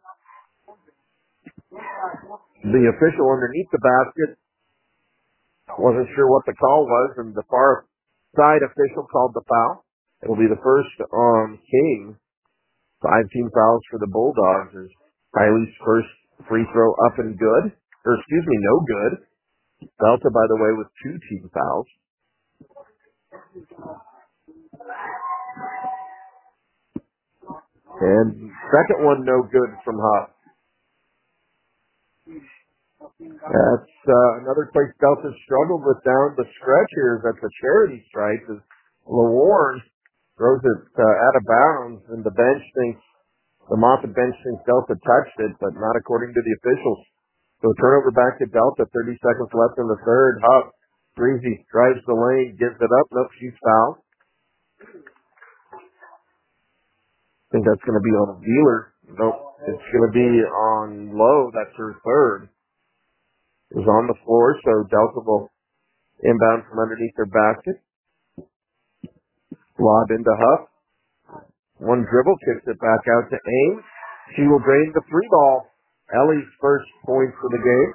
The official underneath the basket wasn't sure what the call was, and the far side official called the foul. It'll be the first on King. 5 team fouls for the Bulldogs. Is Kylie's first free throw up and good. No good. Delta, by the way, with 2 team fouls. And second one, no good from Huff. That's another place Delta struggled with down the stretch here is at the charity stripe. As LaWarn throws it out of bounds, and the Moffat bench thinks Delta touched it, but not according to the officials. So turnover back to Delta, 30 seconds left in the third. Huff, Breezy drives the lane, gives it up. Nope, she's fouled. I think that's going to be on Wheeler. Nope, it's going to be on Lowe. That's her third. It was on the floor, so Delta will inbound from underneath their basket. Lob into Huff. One dribble, kicks it back out to Ames. She will drain the 3 ball. Ellie's first point for the game.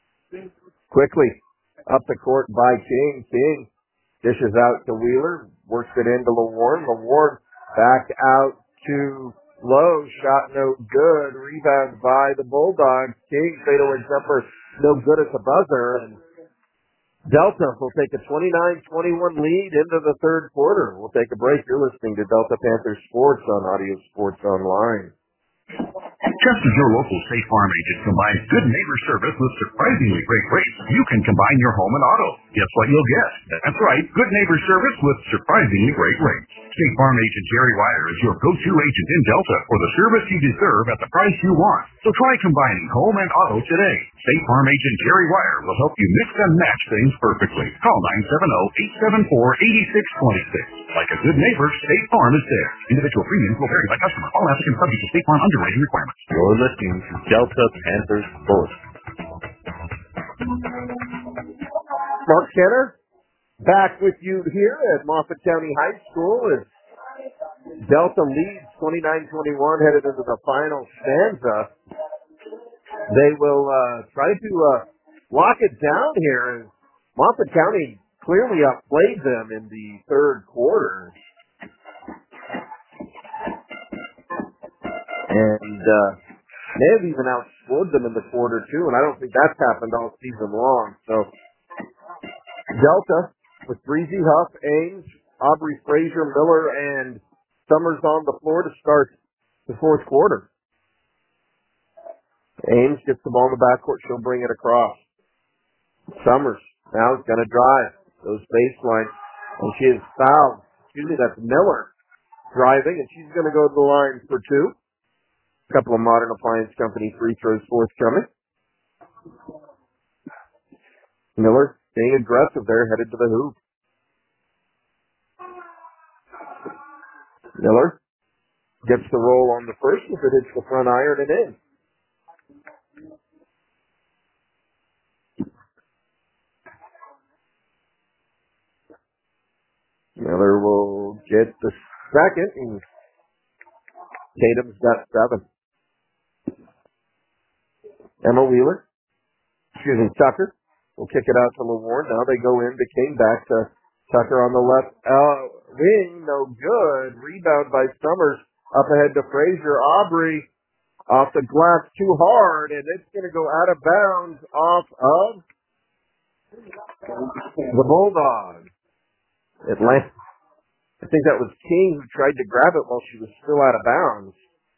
Quickly up the court by King. King dishes out to Wheeler. works it into LaWarn. LaWarn back out to Low. Shot no good. Rebound by the Bulldogs. King fadeaway jumper no good at the buzzer. And Delta will take a 29-21 lead into the third quarter. We'll take a break. You're listening to Delta Panthers Sports on Audio Sports Online. Just as your local State Farm agent combines good neighbor service with surprisingly great rates, you can combine your home and auto. Guess what you'll get? That's right, good neighbor service with surprisingly great rates. State Farm agent Jerry Wire is your go-to agent in Delta for the service you deserve at the price you want. So try combining home and auto today. State Farm agent Jerry Wire will help you mix and match things perfectly. Call 970-874-8626. Like a good neighbor, State Farm is there. Individual premiums will vary by customer. All applicants subject to State Farm underwriting requirements. You're listening to Delta Panthers Sports. Mark Kenner, back with you here at Moffat County High School as Delta leads 29-21 headed into the final stanza. They will try to lock it down here. Moffat County clearly outplayed them in the third quarter. And may have even outscored them in the quarter, too, and I don't think that's happened all season long. So, Delta with Breezy Huff, Ames, Aubrey Frazier, Miller, and Summers on the floor to start the fourth quarter. Ames gets the ball in the backcourt. She'll bring it across. Summers now is going to drive. Goes baseline, and she is fouled. Excuse me, that's Miller driving, and she's going to go to the line for two. A couple of Modern Appliance Company free throws forthcoming. Miller staying aggressive there, headed to the hoop. Miller gets the roll on the first as it hits the front iron and in. Miller will get the second, and Tatum's got 7. Tucker will kick it out to LaWarn. Now they go in to King, back to Tucker on the left wing. No good. Rebound by Summers. Up ahead to Frazier. Aubrey off the glass too hard, and it's going to go out of bounds off of the Bulldogs. Atlanta. I think that was King who tried to grab it while she was still out of bounds.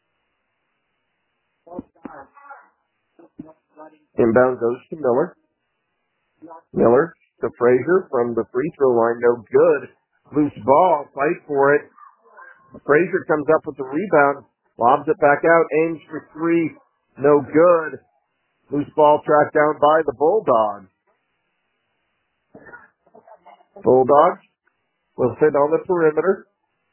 Inbound goes to Miller. Miller to Frazier from the free throw line. No good. Loose ball. Fight for it. Frazier comes up with the rebound. Lobs it back out. Aims for 3. No good. Loose ball tracked down by the Bulldogs. Bulldogs will sit on the perimeter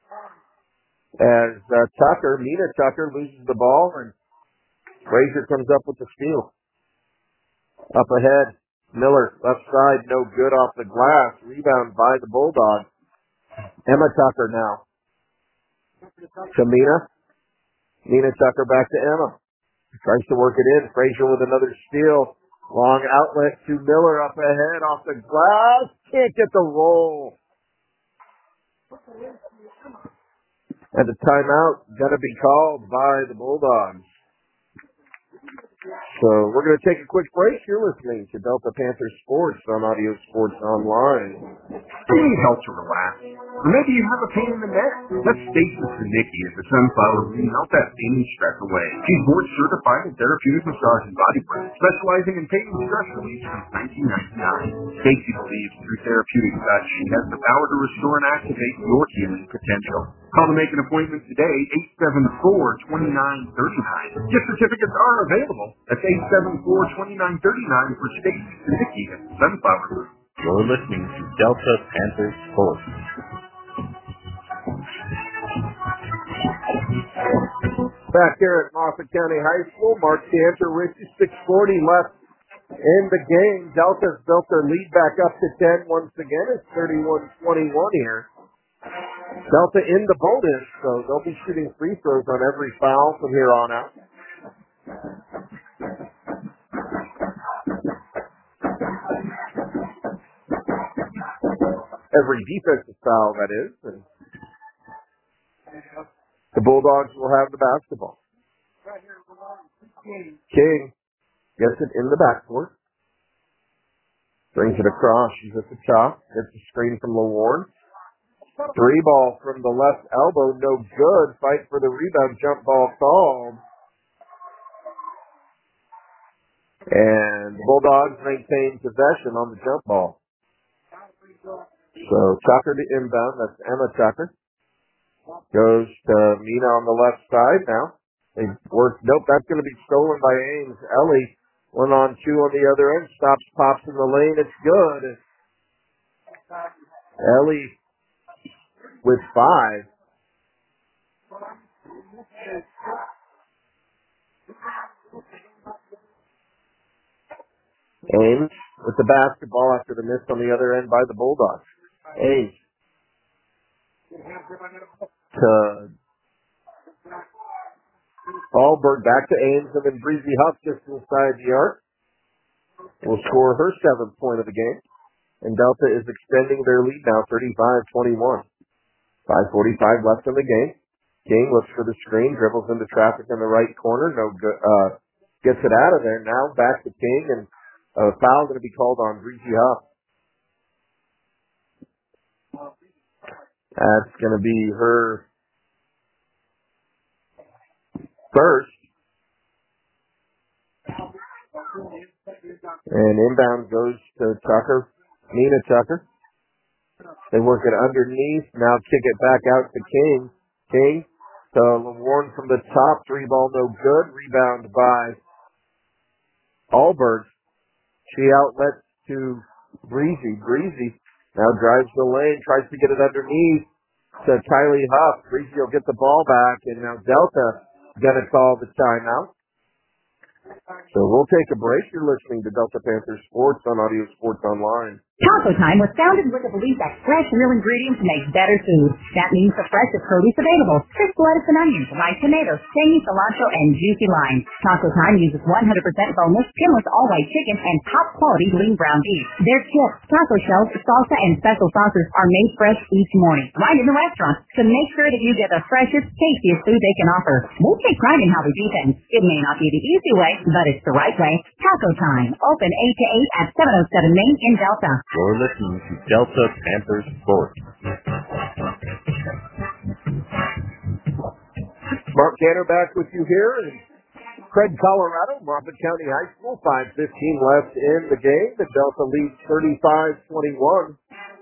as Mina Tucker loses the ball, and Frazier comes up with the steal. Up ahead, Miller, left side, no good off the glass. Rebound by the Bulldogs. Emma Tucker now. To Mina. Mina Tucker back to Emma. Tries to work it in. Frazier with another steal. Long outlet to Miller up ahead off the glass. Can't get the roll. And the timeout got to be called by the Bulldogs. So we're going to take a quick break. You're listening to Delta Panthers Sports on Audio Sports Online. Do you need help to relax? Or maybe you have a pain in the neck? Let's Stacy Sinicki at the Sunflower Room help that pain and stress away. She's board certified in therapeutic massage and body work, specializing in pain and stress relief since 1999. Stacy believes through therapeutic touch she has the power to restore and activate your healing potential. Call to make an appointment today, 874-2939. Gift certificates are available. That's 874-2939 for Stacy Sinicki at the Sunflower Room. You're listening to Delta Panthers Sports. Back here at Moffat County High School, Mark Cantor, Richie, 6:40 left in the game. Delta's built their lead back up to 10 once again. It's 31-21 here. Delta in the bonus, so they'll be shooting free throws on every foul from here on out. every defensive foul, that is. And the Bulldogs will have the basketball. King gets it in the backcourt. Brings it across. She's at the top. Gets the screen from LaWarn. Three ball from the left elbow. No good. Fight for the rebound. Jump ball called. And the Bulldogs maintain possession on the jump ball. So Tucker to inbound. That's Emma Tucker. Goes to Mina on the left side now. They work. Nope, that's going to be stolen by Ames. Ellie went on two on the other end. Stops, pops in the lane. It's good. Ellie with 5. Ames with the basketball after the miss on the other end by the Bulldogs. Ames to Alberg, back to Ames, and then Breezy Huff just inside the arc will score her 7th point of the game. And Delta is extending their lead now, 35-21. 5:45 left in the game. King looks for the screen, dribbles into traffic in the right corner, no good, gets it out of there. Now back to King, and a foul going to be called on Breezy Huff. That's going to be her first. And inbound goes to Tucker, Nina Tucker. They work it underneath. Now kick it back out to King. King to LaWarn from the top. 3 ball, no good. Rebound by Alberg. She outlets to Breezy. Breezy now drives the lane, tries to get it underneath to Kylie Huff. Breezy will get the ball back, and now Delta going to call the timeout. So we'll take a break. You're listening to Delta Panthers Sports on Audio Sports Online. Taco Time was founded with the belief that fresh, real ingredients make better food. That means the freshest produce available. Crisp lettuce and onions, ripe tomatoes, tangy cilantro, and juicy limes. Taco Time uses 100% boneless, skinless, all-white chicken, and top-quality lean ground beef. Their chips, taco shells, salsa, and special sauces are made fresh each morning, right in the restaurant. So make sure that you get the freshest, tastiest food they can offer. They take pride in how they do things. It may not be the easy way, but it's the right way. Taco Time, open 8 to 8 at 707 Main in Delta. You're listening to Delta Panthers Sports. Mark Canner back with you here in Craig, Colorado, Moffett County High School. 5:15 left in the game. The Delta leads 35-21.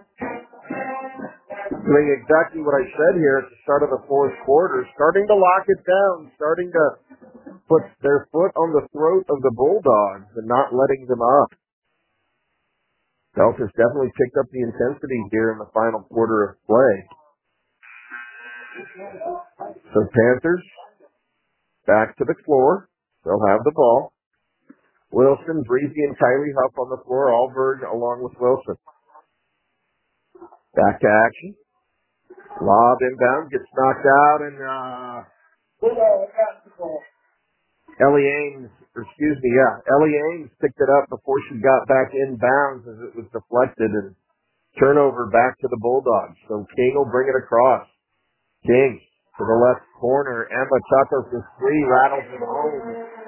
Doing exactly what I said here at the start of the 4th quarter. Starting to lock it down. Starting to put their foot on the throat of the Bulldogs and not letting them up. Delta's definitely picked up the intensity here in the final quarter of play. So Panthers back to the floor. They'll have the ball. Wilson, Breezy, and Kylie Huff on the floor. Alberg along with Wilson. Back to action. Lob inbound, gets knocked out, and Ellie Ames picked it up before she got back inbounds as it was deflected, and turnover back to the Bulldogs. So King will bring it across. King to the left corner. Emma Tucker for 3, rattles it home.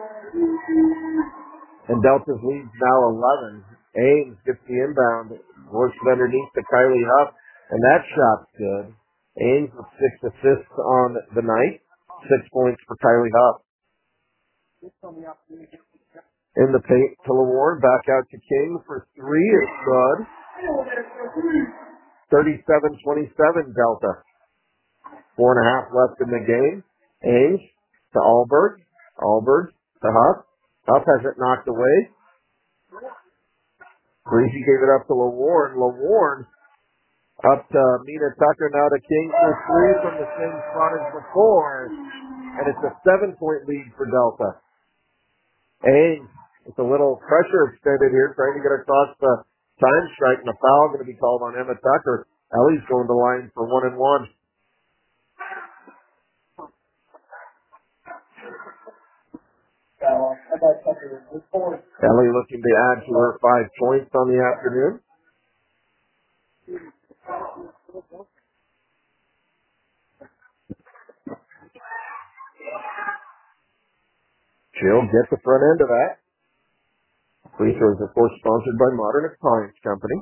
And Delta's lead's now 11. Ames gets the inbound, works it underneath to Kylie Huff, and that shot's good. Ames with 6 assists on the night. 6 points for Kylie Huff. In the paint to LaWarn, back out to King for 3. It's good. 37-27 Delta. 4.5 left in the game. Ames to Alberg. Alberg to Huff. Huff has it knocked away. Breezy gave it up to LaWarn. LaWarn up to Mina Tucker, now to King for 3 from the same spot as before. And it's a 7-point lead for Delta. Ames, it's a little pressure extended here, trying to get across the time strike, and a foul going to be called on Emma Tucker. Ellie's going to line for 1 and 1. Ellie looking to add to her 5 points on the afternoon. She'll get the front end of that. Free throws, of course, sponsored by Modern Appliance Company.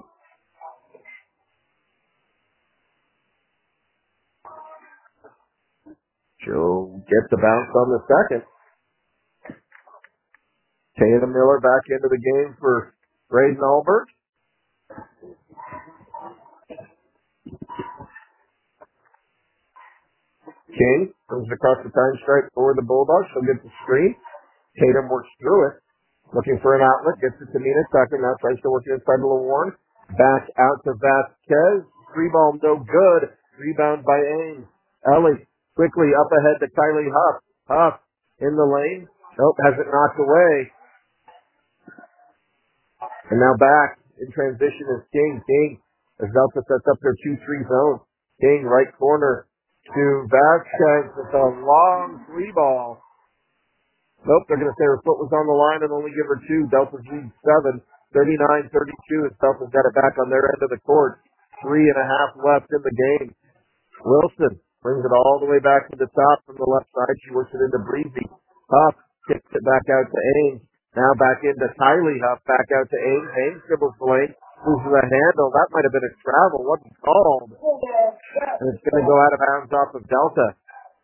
She'll get the bounce on the second. Tatum Miller back into the game for Braden Albert. King comes across the time stripe for the Bulldogs. She'll get the screen. Tatum works through it. Looking for an outlet. Gets it to Mina Tucker. Now tries to work it inside to LaWarn. Back out to Vasquez. Three ball no good. Rebound by Ames. Ellie quickly up ahead to Kylie Huff. Huff in the lane. Nope, has it knocked away. And now back in transition is King. King as Delta sets up their 2-3 zone. King right corner to Vasquez with a long three ball. Nope, they're going to say her foot was on the line and only give her two. Delta's lead 7, 39-32, as Delta's got it back on their end of the court. 3.5 left in the game. Wilson brings it all the way back to the top from the left side. She works it into Breezy. Huff kicks it back out to Ames. Now back into Kylie Huff, back out to Ames. Ames dribbles the lane, loses the handle. That might have been a travel. Wasn't called. And it's going to go out of bounds off of Delta.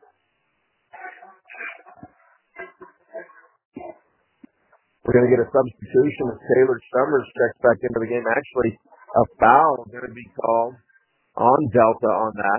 We're going to get a substitution as Taylor Summers checks back into the game. Actually, a foul going to be called on Delta on that.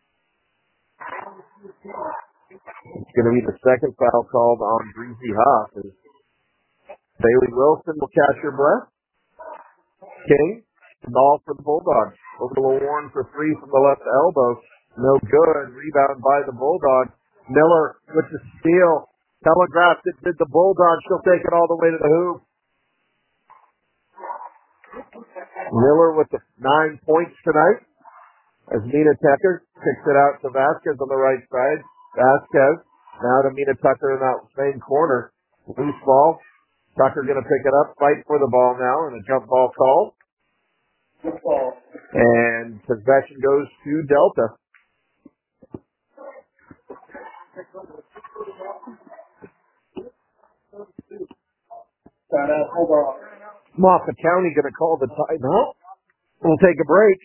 It's going to be the second foul called on Breezy Huff. Bailey Wilson will catch her breath. King, the ball for the Bulldogs. Over to LaWarn for three from the left elbow. No good. Rebound by the Bulldogs. Miller with the steal. Telegraphed it, did the Bulldogs. She'll take it all the way to the hoop. Miller with the 9 points tonight. As Mina Tucker kicks it out to Vasquez on the right side. Vasquez now to Mina Tucker in that same corner. Loose ball. Tucker going to pick it up, fight for the ball now, and a jump ball called. And possession goes to Delta. Moffat County going to call the timeout. We'll take a break.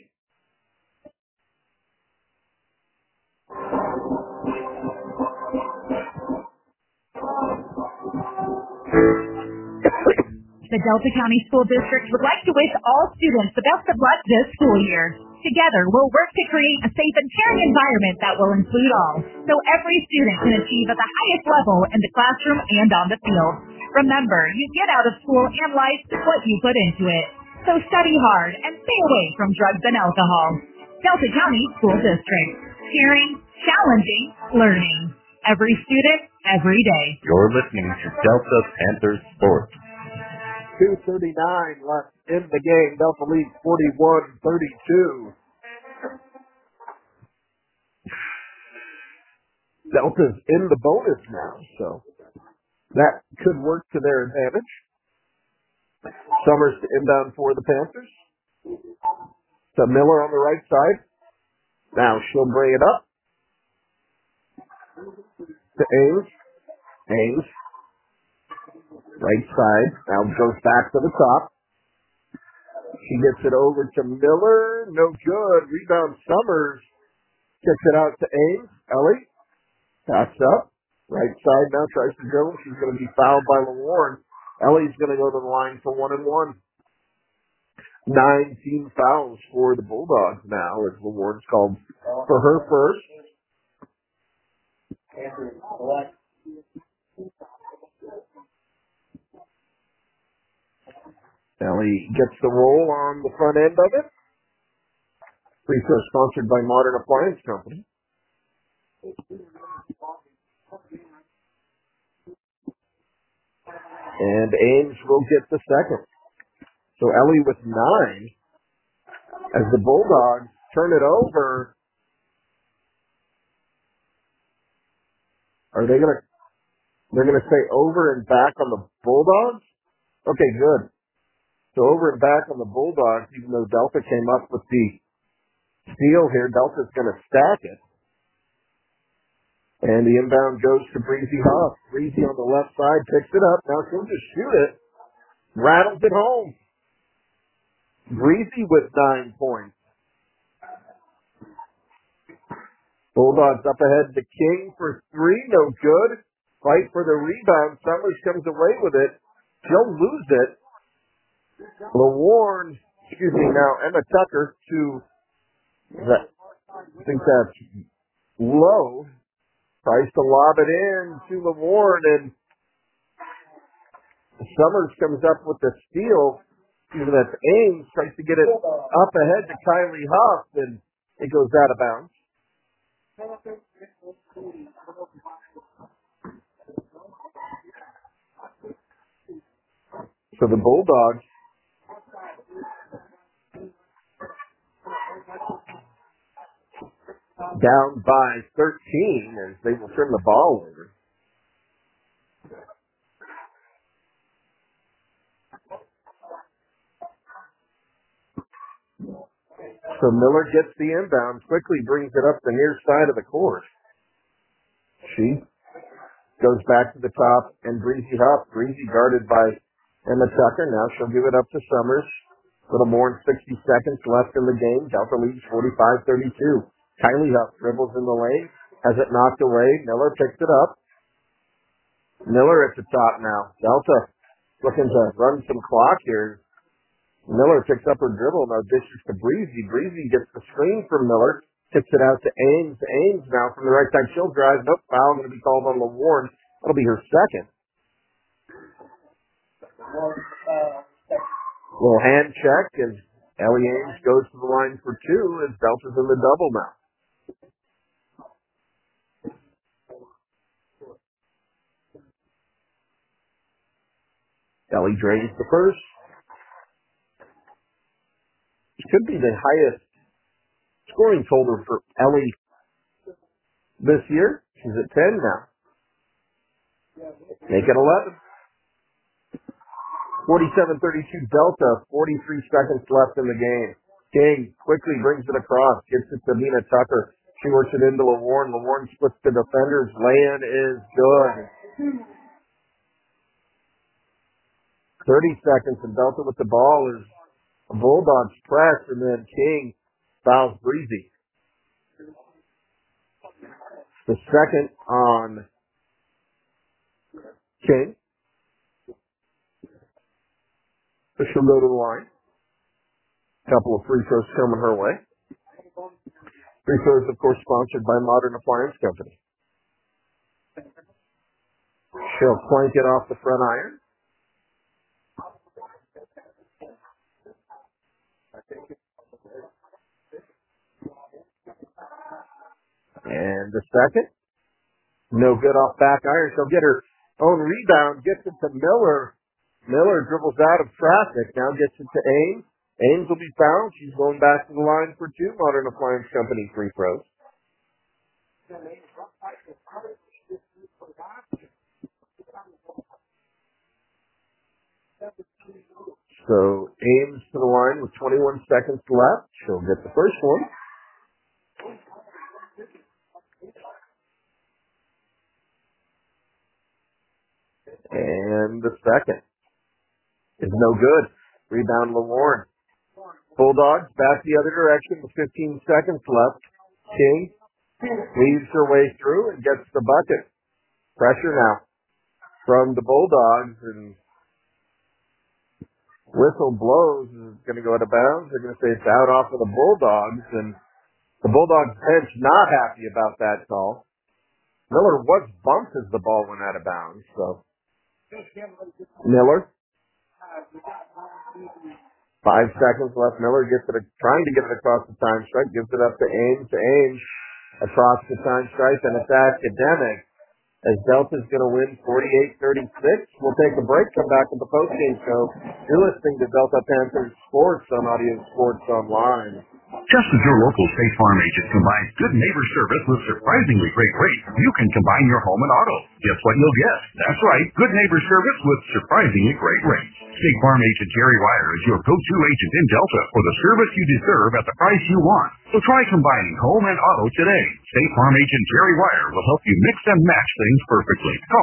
The Delta County School District would like to wish all students the best of luck this school year. Together, we'll work to create a safe and caring environment that will include all, so every student can achieve at the highest level in the classroom and on the field. Remember, you get out of school and life what you put into it. So study hard and stay away from drugs and alcohol. Delta County School District. Caring, challenging, learning. Every student, every day. You're listening to Delta Panthers Sports. 2:39 left in the game. Delta leads 41-32. Delta's in the bonus now, so that could work to their advantage. Summers to inbound for the Panthers. To Miller on the right side. Now she'll bring it up. To Ames. Ames. Right side. Now goes back to the top. She gets it over to Miller. No good. Rebound Summers. Kicks it out to Ames. Ellie. Pass up. Right side now tries to dribble. She's going to be fouled by LaWarn. Ellie's going to go to the line for 1-and-1. 19 fouls for the Bulldogs now as LaWarn's called for her first. Ellie gets the roll on the front end of it. Free throw sponsored by Modern Appliance Company. And Ames will get the second. So Ellie with 9. As the Bulldogs turn it over. Are they gonna? They're gonna say over and back on the Bulldogs? Okay, good. So over and back on the Bulldogs, even though Delta came up with the steal here. Delta's going to stack it. And the inbound goes to Breezy Huff. Breezy on the left side picks it up. Now she'll just shoot it. Rattles it home. Breezy with 9 points. Bulldogs up ahead to King for 3. No good. Fight for the rebound. Summers comes away with it. She'll lose it. Now Emma Tucker to that. I think that's low. Tries to lob it in to LaWarn, and Summers comes up with the steal. That's Ames. Tries to get it up ahead to Kylie Huff, and it goes out of bounds. So the Bulldogs down by 13 as they will turn the ball over. So Miller gets the inbound, quickly brings it up the near side of the court. She goes back to the top, and Breezy Huff. Breezy guarded by Emma Tucker. Now she'll give it up to Summers. A little more than 60 seconds left in the game. Delta leads 45-32. Kylie Huff dribbles in the lane, has it knocked away. Miller picks it up. Miller at the top now. Delta looking to run some clock here. Miller picks up her dribble, now dishes to Breezy. Breezy gets the screen from Miller, kicks it out to Ames. Ames now from the right side. She'll drive. Nope, foul going to be called on LaWarn. That'll be her second. Little hand check as Ellie Ames goes to the line for 2 as Delta's in the double now. Ellie drains the first. It could be the highest scoring total for Ellie this year. She's at 10 now. Make it 11. 47-32 Delta, 43 seconds left in the game. King quickly brings it across, gets it to Nina Tucker. She works it into LaWarn. LaWarn splits the defenders. Lay-in is good. 30 seconds, and Delta with the ball is a Bulldogs press, and then King fouls Breezy. The second on King. So she'll go to the line. Couple of free throws coming her way. Free throws, of course, sponsored by Modern Appliance Company. She'll plank it off the front iron. And the second, no good off back iron. She'll get her own rebound, gets it to Miller. Miller dribbles out of traffic, now gets it to Ames. Ames will be fouled. She's going back to the line for 2 Modern Appliance Company free throws. So Ames to the line with 21 seconds left. She'll get the first one. And the second is no good. Rebound LaWarn. Bulldogs back the other direction with 15 seconds left. King weaves her way through and gets the bucket. Pressure now from the Bulldogs, and whistle blows. Is going to go out of bounds. They're going to say it's out off of the Bulldogs, and the Bulldogs bench not happy about that call. Miller was bumped as the ball went out of bounds, so Miller. 5 seconds left. Miller gets it, trying to get it across the time stripe, gives it up to Ames. Across the time stripe, and it's academic as Delta's going to win 48-36. We'll take a break, come back with the postgame show. You're listening to Delta Panthers Sports on Audio Sports Online. Just as your local State Farm agent combines good neighbor service with surprisingly great rates, you can combine your home and auto. Guess what you'll get? That's right, good neighbor service with surprisingly great rates. State Farm agent Jerry Wire is your go-to agent in Delta for the service you deserve at the price you want. So try combining home and auto today. State Farm agent Jerry Wire will help you mix and match things perfectly. Call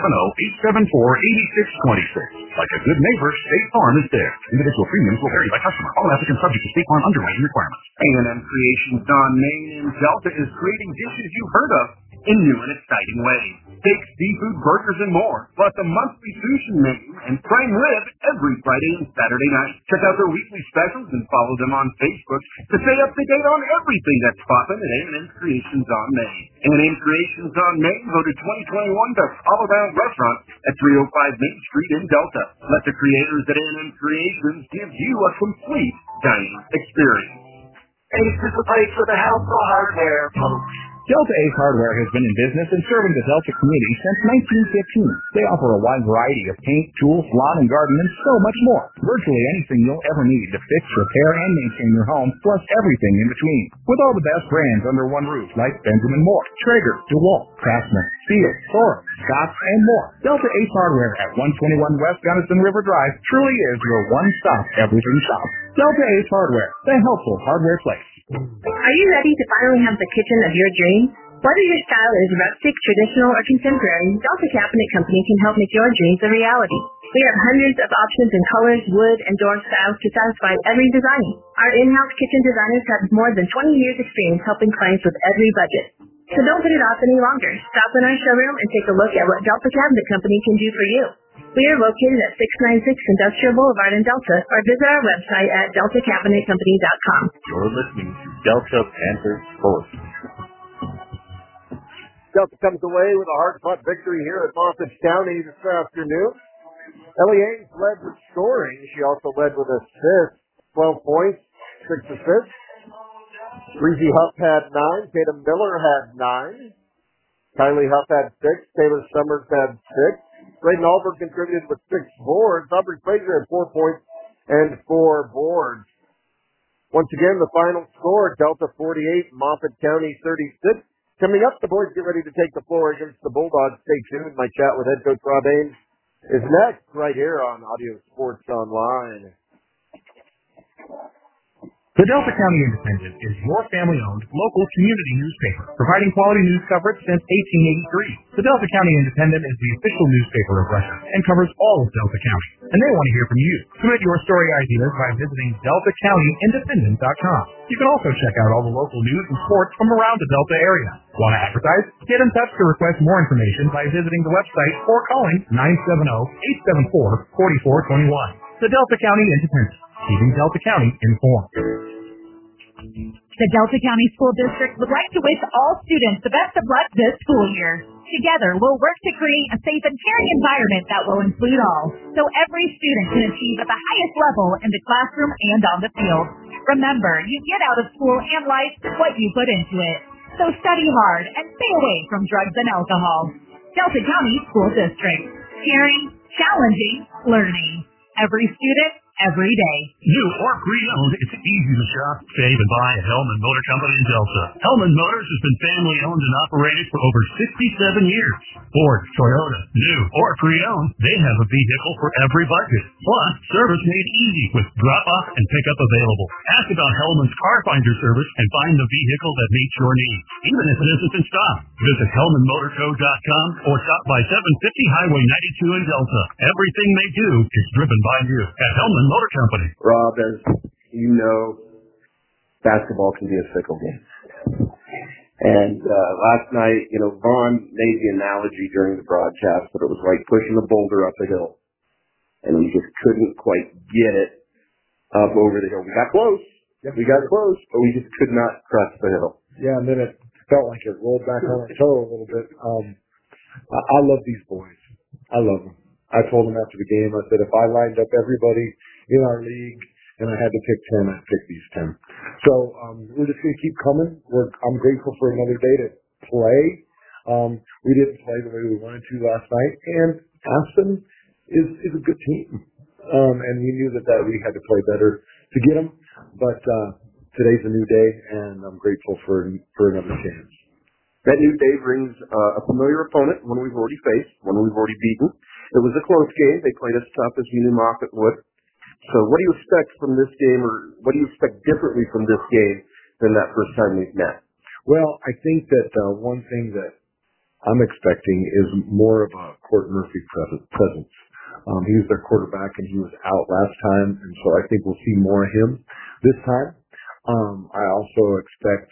970-874-8626. Like a good neighbor, State Farm is there. Individual premiums will vary by customer. All applicants subject to State Farm underwriting requirements. A&M Creations on Main in Delta is creating dishes you've heard of in new and exciting ways. Steaks, seafood, burgers, and more, plus a monthly sushi menu and prime rib every Friday and Saturday night. Check out their weekly specials and follow them on Facebook to stay up to date on everything that's popping at A&M Creations on Main. A&M Creations on Main voted 2021 Best All-Around Restaurant at 305 Main Street in Delta. Let the creators at A&M Creations give you a complete dining experience. Ace is the place for the household hardware, folks. Delta Ace Hardware has been in business and serving the Delta community since 1915. They offer a wide variety of paint, tools, lawn and garden, and so much more. Virtually anything you'll ever need to fix, repair, and maintain your home, plus everything in between. With all the best brands under one roof, like Benjamin Moore, Traeger, DeWalt, Craftsman, Steel, Thor, Scotts, and more. Delta Ace Hardware at 121 West Gunnison River Drive truly is your one-stop everything shop. Delta Ace Hardware, the helpful hardware place. Are you ready to finally have the kitchen of your dreams? Whether your style is rustic, traditional, or contemporary, Delta Cabinet Company can help make your dreams a reality. We have hundreds of options in colors, wood, and door styles to satisfy every design. Our in-house kitchen designers have more than 20 years experience helping clients with every budget. So don't put it off any longer. Stop in our showroom and take a look at what Delta Cabinet Company can do for you. We are located at 696 Industrial Boulevard in Delta, or visit our website at deltacabinetcompany.com. You're listening to Delta Panthers Sports. Delta comes away with a hard-fought victory here at Moffett County this afternoon. Ellie Ames led with scoring. She also led with assists, 12 points, 6 assists. Breezy Huff had 9. Tatum Miller had 9. Kylie Huff had 6. Taylor Summers had 6. Braden Alberg contributed with 6 boards. Aubrey Fraser had 4 points and 4 boards. Once again, the final score, Delta 48, Moffett County 36. Coming up, the boys get ready to take the floor against the Bulldogs. Stay tuned. My chat with head coach Rob Ames is next right here on Audio Sports Online. The Delta County Independent is your family-owned local community newspaper, providing quality news coverage since 1883. The Delta County Independent is the official newspaper of Russia and covers all of Delta County, and they want to hear from you. Submit your story ideas by visiting DeltaCountyIndependent.com. You can also check out all the local news and sports from around the Delta area. Want to advertise? Get in touch to request more information by visiting the website or calling 970-874-4421. The Delta County Independent, keeping Delta County informed. The Delta County School District would like to wish all students the best of luck this school year. Together, we'll work to create a safe and caring environment that will include all, so every student can achieve at the highest level in the classroom and on the field. Remember, you get out of school and life what you put into it. So study hard and stay away from drugs and alcohol. Delta County School District. Caring, challenging, learning. Every student, every day. New or pre-owned, it's easy to shop, save, and buy at Hellman Motor Company in Delta. Hellman Motors has been family-owned and operated for over 67 years. Ford, Toyota, new or pre-owned, they have a vehicle for every budget. Plus, service made easy with drop-off and pickup available. Ask about Hellman's Car Finder service and find the vehicle that meets your needs, even if it isn't in stock. Visit HellmanMotorCo.com or stop by 750 Highway 92 in Delta. Everything they do is driven by you at Hellman Motor Company. Rob, as you know, basketball can be a fickle game. And last night, Vaughn made the analogy during the broadcast that it was like pushing a boulder up a hill. And we just couldn't quite get it up over the hill. We got close. Yep. We got close, but we just could not crest the hill. Yeah, and then it felt like it rolled back on our toe a little bit. I love these boys. I love them. I told them after the game, I said, if I lined up everybody in our league and I had to pick 10, I'd pick these 10. So we're just going to keep coming. I'm grateful for another day to play. We didn't play the way we wanted to last night, and Aspen is a good team. And we knew that we had to play better to get them. But today's a new day, and I'm grateful for another chance. That new day brings a familiar opponent, one we've already faced, one we've already beaten. It was a close game. They played as tough as we knew Moffett would. So what do you expect from this game, or what do you expect differently from this game than that first time we've met? Well, I think that one thing that I'm expecting is more of a Court Murphy presence. He was their quarterback, and he was out last time, and so I think we'll see more of him this time. I also expect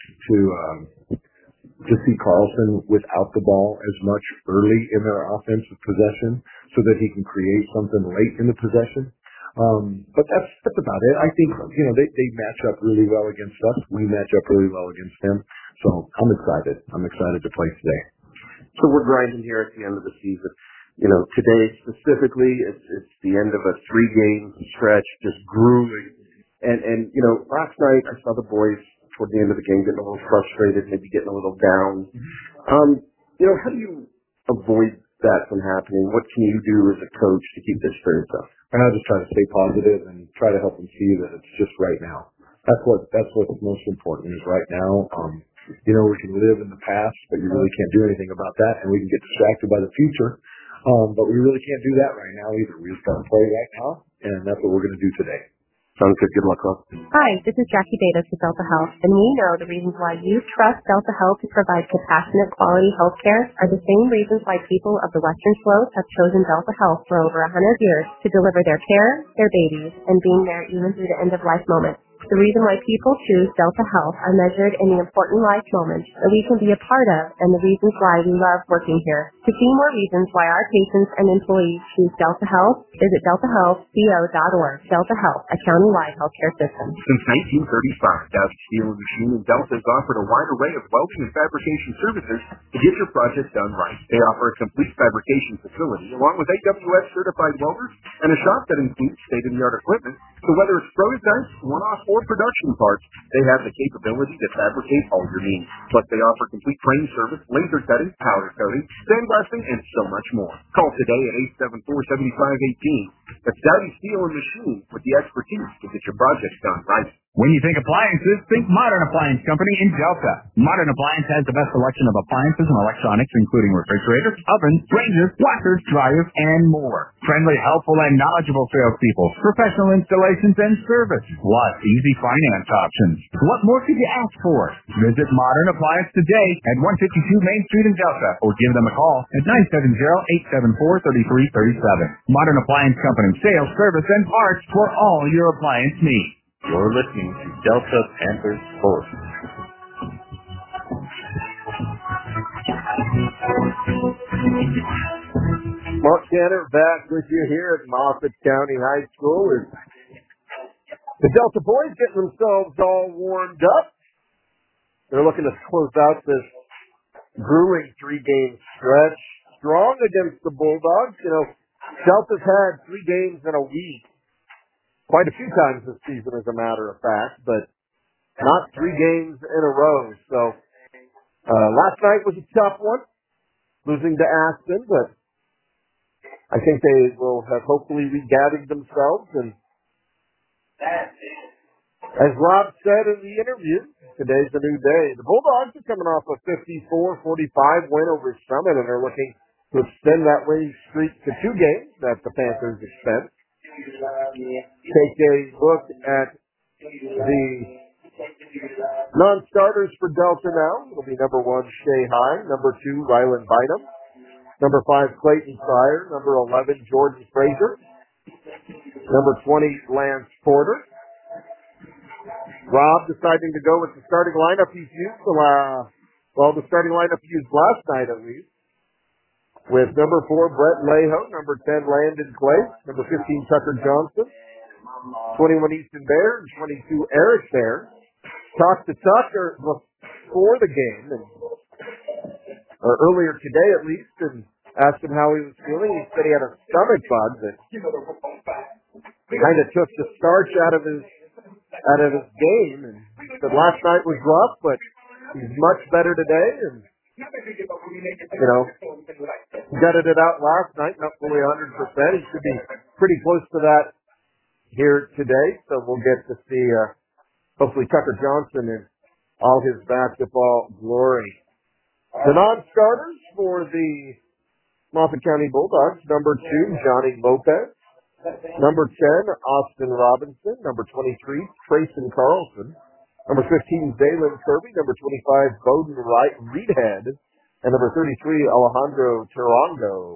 to see Carlson without the ball as much early in their offensive possession so that he can create something late in the possession. But that's about it. I think, they match up really well against us. We match up really well against them. So I'm excited. I'm excited to play today. So we're grinding here at the end of the season. Today specifically, it's the end of a 3-game stretch, just grueling. And last night I saw the boys toward the end of the game getting a little frustrated, maybe getting a little down. How do you avoid that from happening? What can you do as a coach to keep this spirit up? And I just try to stay positive and try to help them see that it's just right now. That's what's most important is right now. We can live in the past, but you really can't do anything about that, and we can get distracted by the future. But we really can't do that right now either. We just got to play right now, and that's what we're going to do today. Sounds good. Good luck, Rob. Hi, this is Jackie Davis with Delta Health, and we know the reasons why you trust Delta Health to provide compassionate, quality health care are the same reasons why people of the Western Slope have chosen Delta Health for over 100 years to deliver their care, their babies, and being there even through the end-of-life moments. The reason why people choose Delta Health are measured in the important life moments that we can be a part of and the reasons why we love working here. To see more reasons why our patients and employees choose Delta Health, visit deltahealthco.org. Delta Health, a county-wide healthcare system. Since 1935, Dowdy Steel and Machine in Delta has offered a wide array of welding and fabrication services to get your project done right. They offer a complete fabrication facility along with AWS certified welders and a shop that includes state-of-the-art equipment. So whether it's prototypes, one-off, or production parts, they have the capability to fabricate all your needs. Plus, they offer complete frame service, laser cutting, powder coating, sandblasting, and so much more. Call today at 874-7518. That's Dowdy Steel and Machine with the expertise to get your projects done right. When you think appliances, think Modern Appliance Company in Delta. Modern Appliance has the best selection of appliances and electronics, including refrigerators, ovens, ranges, washers, dryers, and more. Friendly, helpful, and knowledgeable salespeople, professional installations and service, plus easy finance options. What more could you ask for? Visit Modern Appliance today at 152 Main Street in Delta, or give them a call at 970-874-3337. Modern Appliance Company, sales, service, and parts for all your appliance needs. You're listening to Delta Panthers Sports. Mark Tanner back with you here at Moffett County High School. The Delta boys getting themselves all warmed up. They're looking to close out this grueling 3-game stretch. Strong against the Bulldogs. Delta's had 3 games in a week. Quite a few times this season, as a matter of fact, but not 3 games in a row. So last night was a tough one, losing to Aston, but I think they will have hopefully regathered themselves. And as Rob said in the interview, today's a new day. The Bulldogs are coming off a 54-45 win over Summit, and are looking to extend that winning streak to 2 games at the Panthers' expense. Take a look at the non-starters for Delta now. It'll be number 1, Shea High, number 2, Rylan Bynum, number 5, Clayton Pryor, number 11, Jordan Fraser, number 20, Lance Porter. Rob deciding to go with the starting lineup he's used, the starting lineup he used last night at least. With number 4, Brett Leho, number 10, Landon Clay, number 15, Tucker Johnson, 21, Easton Bear, and 22, Eric Bear. Talked to Tucker before the game, or earlier today at least, and asked him how he was feeling. He said he had a stomach bug that kind of took the starch out of his game, and he said last night was rough, but he's much better today, and gutted it out last night, not fully 100%. He should be pretty close to that here today, so we'll get to see, hopefully, Tucker Johnson in all his basketball glory. The non-starters for the Moffat County Bulldogs, number 2, Johnny Lopez. Number 10, Austin Robinson. Number 23, Trayson Carlson. Number 15, Zaylen Kirby. Number 25, Bowden Reedhead. And number 33, Alejandro Tarango.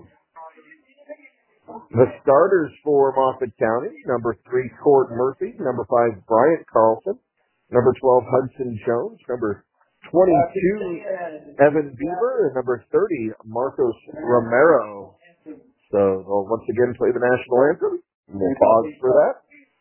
The starters for Moffat County, number 3, Cord Murphy. Number 5, Bryant Carlson. Number 12, Hudson Jones. Number 22, Evan Beaver. And number 30, Marcos Romero. So they'll once again play the national anthem. We'll pause for that.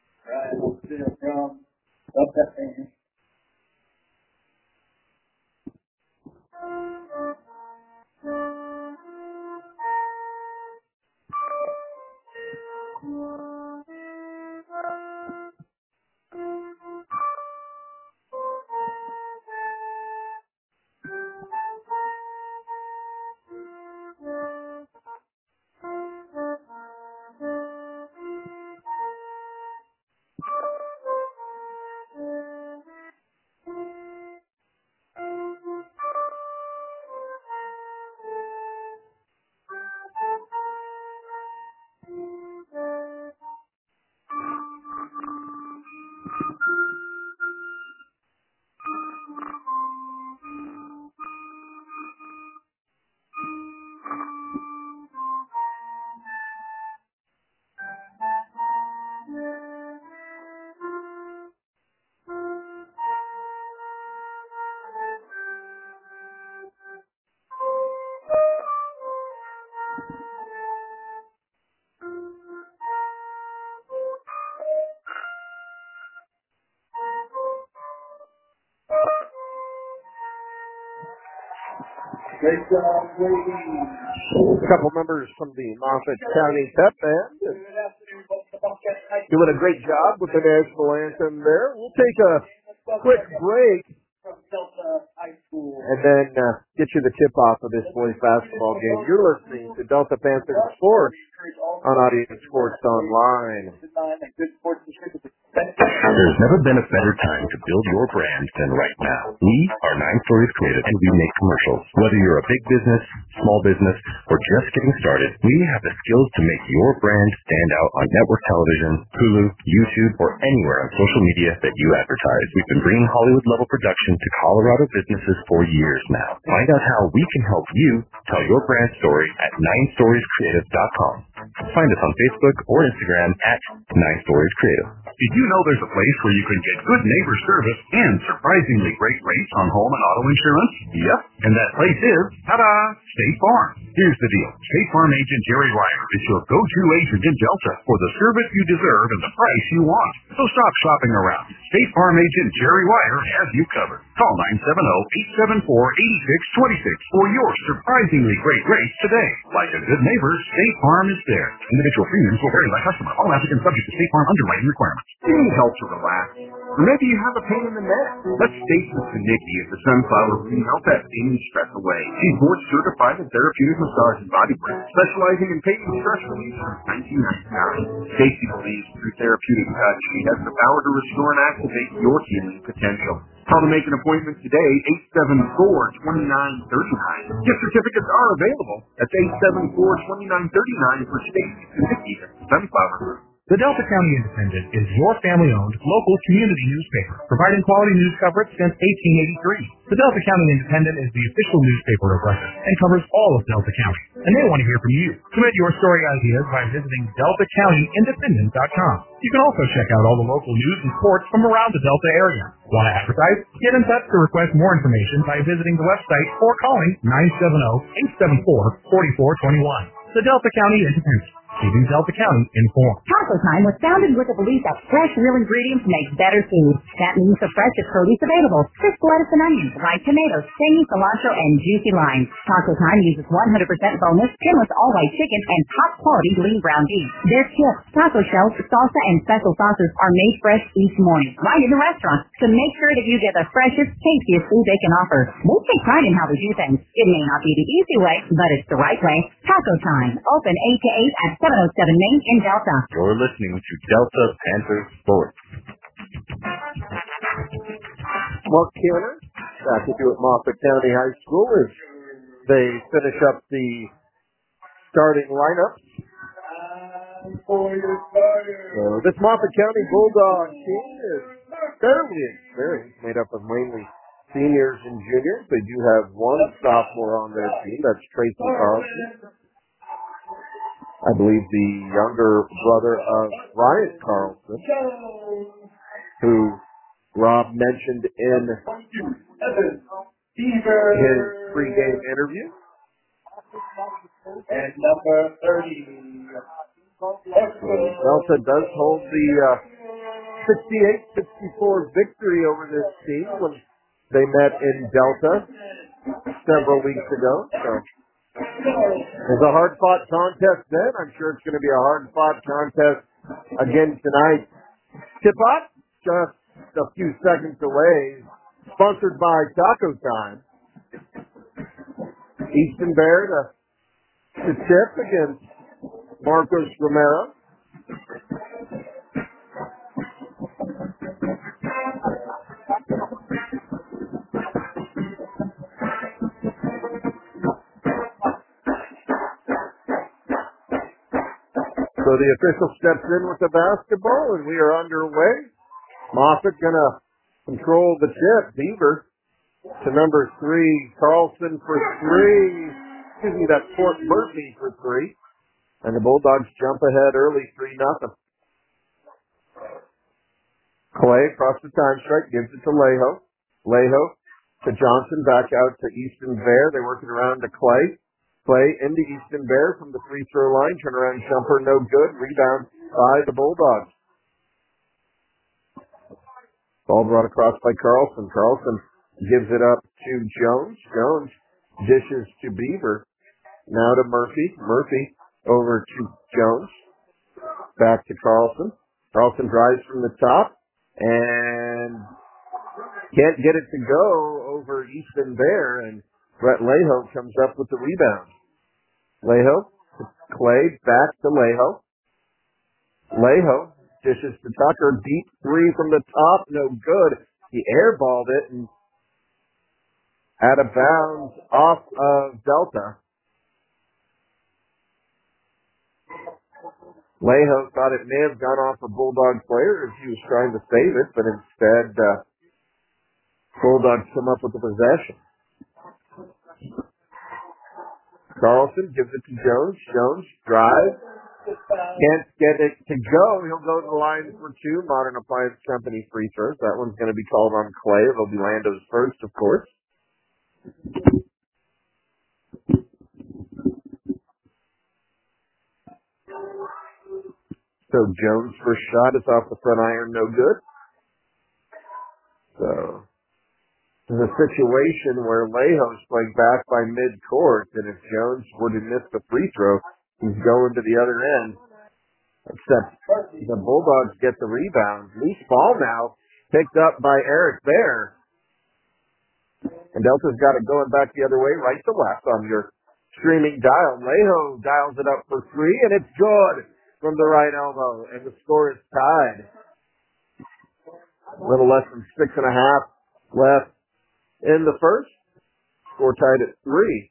A couple members from the Moffat County Pep Band doing a great job with the national anthem there. We'll take a quick break and then get you the tip-off of this boys basketball game. You're listening to Delta Panthers Sports on Audience Sports Online. There's never been a better time to build your brand than right now. We are 9 Stories Creative, and we make commercials. Whether you're a big business, small business, or just getting started, we have the skills to make your brand stand out on network television, Hulu, YouTube, or anywhere on social media that you advertise. We've been bringing Hollywood-level production to Colorado businesses for years now. Find out how we can help you tell your brand story at 9storiescreative.com. Find us on Facebook or Instagram at 9 Stories Creative. Did you know there's a place where you can get good neighbor service and surprisingly great rates on home and auto insurance? Yep. And that place is, ta-da, State Farm. Here's the deal. State Farm agent Jerry Ryer is your go-to agent in Delta for the service you deserve and the price you want. So stop shopping around. State Farm agent Jerry Ryer has you covered. Call 970-874-8626 for your surprisingly great rates today. Like a good neighbor, State Farm is there. Individual premiums will vary by customer. All applicants subject to State Farm underwriting requirements. You need help to relax. Or maybe you have a pain in the neck. Let's face it to Nikki at the Sunflower Room help that pain and stress away. She's board certified in therapeutic massage and body work, specializing in pain and stress relief since 1999. Stacy believes through therapeutic touch, she has the power to restore and activate your healing potential. Call to make an appointment today, 874-2939. Gift certificates are available. That's 874-2939 for Stacy and Nikki at the Sunflower Room. The Delta County Independent is your family-owned local community newspaper, providing quality news coverage since 1883. The Delta County Independent is the official newspaper of record and covers all of Delta County, and they want to hear from you. Submit your story ideas by visiting DeltaCountyIndependent.com. You can also check out all the local news and sports from around the Delta area. Want to advertise? Get in touch to request more information by visiting the website or calling 970-874-4421. The Delta County Independent, keeping Delta County informed. Taco Time was founded with the belief that fresh, real ingredients make better food. That means the freshest produce available. Crisp lettuce and onions, ripe tomatoes, tangy cilantro, and juicy limes. Taco Time uses 100% boneless, skinless, all-white chicken, and top-quality lean ground beef. Their chips, taco shells, salsa, and special sauces are made fresh each morning, right in the restaurant. So make sure that you get the freshest, tastiest food they can offer. They take pride in how they do things. It may not be the easy way, but it's the right way. Taco Time, open 8 to 8 at 707 Main in Delta. You're listening to Delta Panthers Sports. Mark Canner, back with you at Moffat County High School, as they finish up the starting lineup. So this Moffat County Bulldog team is fairly experienced, made up of mainly seniors and juniors. They do have one sophomore on their team. That's Tracy Carlson. I believe the younger brother of Ryan Carlson, who Rob mentioned in his pregame interview. And number 30. Delta does hold the 68-64 victory over this team when they met in Delta several weeks ago. So it was a hard-fought contest then. I'm sure it's going to be a hard-fought contest again tonight. Tip-off, just a few seconds away, sponsored by Taco Time. Easton Bear to tip against Marcos Romero. So the official steps in with the basketball, and we are underway. Moffat gonna control the tip. Beaver to number 3. Carlson for 3. Excuse me, that's Fort Murphy for 3. And the Bulldogs jump ahead early, 3-0. Clay across the time strike, gives it to Leho. Leho to Johnson, back out to Easton Bear. They're working around to Clay. Clay into Easton Bear from the free throw line. Turnaround jumper, no good. Rebound by the Bulldogs. Ball brought across by Carlson. Carlson gives it up to Jones. Jones dishes to Beaver. Now to Murphy. Murphy over to Jones. Back to Carlson. Carlson drives from the top and can't get it to go over Easton Bear, and Brett Leho comes up with the rebound. Leho to Clay, back to Leho. Leho dishes to Tucker. Deep 3 from the top, no good. He airballed it and out of bounds off of Delta. Leho thought it may have gone off a Bulldog player as he was trying to save it, but instead, Bulldogs come up with the possession. Carlson gives it to Jones. Jones drives. Can't get it to go. He'll go to the line for 2. Modern Appliance Company free throws. That one's going to be called on Clay. It'll be Lando's first, of course. So Jones' first shot is off the front iron, no good. So there's a situation where Leho's playing back by mid-court, and if Jones were to miss the free throw, he's going to the other end. Except the Bulldogs get the rebound. Loose ball now, picked up by Eric Bear. And Delta's got it going back the other way, right to left on your streaming dial. Leho dials it up for 3, and it's good from the right elbow, and the score is tied. A little less than 6.5 left in the first. Score tied at 3.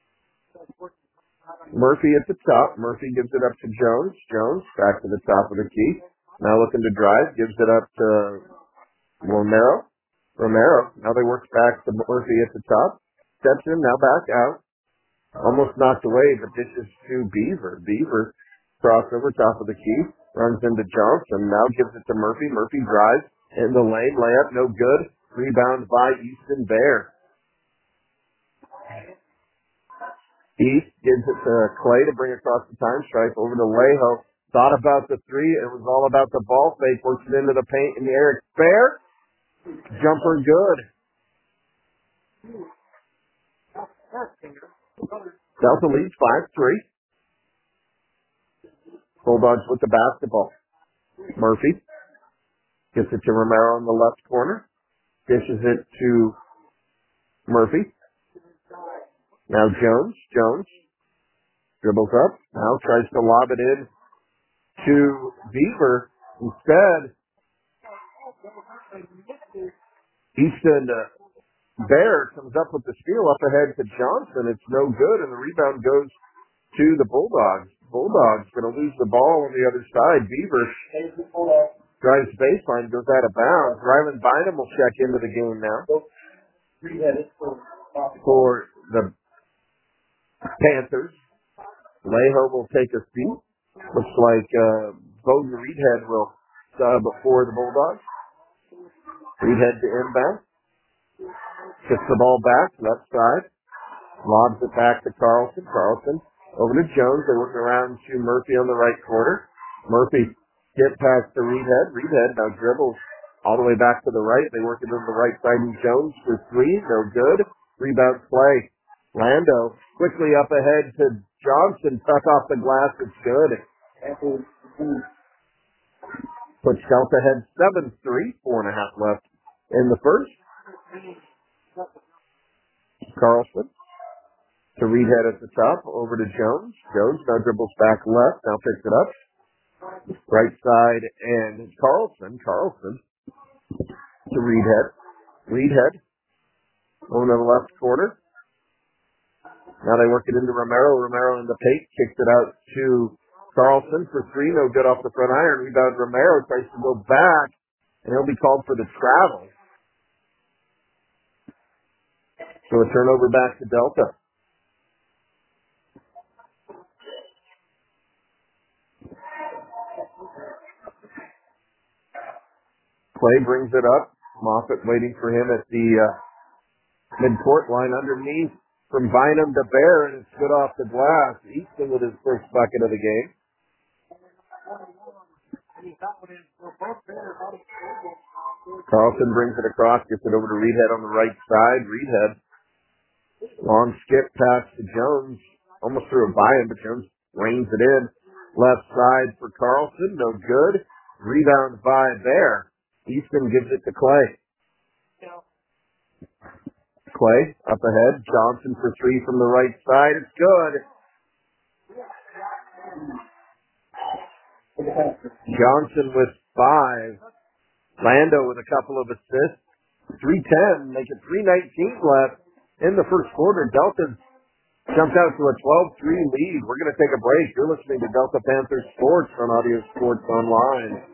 Murphy at the top. Murphy gives it up to Jones. Jones back to the top of the key. Now looking to drive. Gives it up to Romero. Romero. Now they work back to Murphy at the top. Steps in. Now back out. Almost knocked away, but this is to Beaver. Beaver crossover top of the key. Runs into Johnson. Now gives it to Murphy. Murphy drives in the lane. Layup. No good. Rebound by Easton Bear. East gives it to Clay to bring across the time stripe over to Leho. Thought about the 3. It was all about the ball fake. Works it into the paint in the Eric Bear. Jumper good. Delta leads 5-3. Bulldogs with the basketball. Murphy gets it to Romero in the left corner. Dishes it to Murphy. Now Jones. Jones dribbles up. Now tries to lob it in to Beaver. Instead, Easton Bear comes up with the steal up ahead to Johnson. It's no good, and the rebound goes to the Bulldogs. Bulldogs going to lose the ball on the other side. Beaver drives baseline, goes out of bounds. Ryland Bynum will check into the game now for the Panthers. Leho will take a seat. Looks like Bowden Reedhead will sub for the Bulldogs. Reedhead to inbound. Gets the ball back, left side. Lobs it back to Carlson. Carlson over to Jones. They work around to Murphy on the right corner. Murphy get past to Reedhead. Reedhead now dribbles all the way back to the right. They work it to the right side, and Jones for three. No good. Rebound play. Lando quickly up ahead to Johnson. Tuck off the glass. It's good. Puts Delta ahead 7-3. 4.5 left in the first. Carlson to Reedhead at the top. Over to Jones. Jones now dribbles back left. Now picks it up. Right side and Carlson. Carlson to Reedhead. Reedhead over to the left corner. Now they work it into Romero. Romero in the paint. Kicks it out to Carlson for three. No good off the front iron. Rebound Romero tries to go back, and he'll be called for the travel. So a turnover back to Delta. Clay brings it up. Moffitt waiting for him at the mid-court line underneath from Bynum to Bear, and it's good off the glass. Easton with his first bucket of the game. Carlson brings it across, gets it over to Reedhead on the right side. Reedhead, long skip pass to Jones. Almost threw it by him, but Jones reins it in. Left side for Carlson, no good. Rebound by Bear. Easton gives it to Clay. Clay up ahead. Johnson for three from the right side. It's good. Johnson with 5. Lando with a couple of assists. 3:10. Make it 3:19 left in the first quarter. Delta jumped out to a 12-3 lead. We're going to take a break. You're listening to Delta Panthers Sports on Audio Sports Online.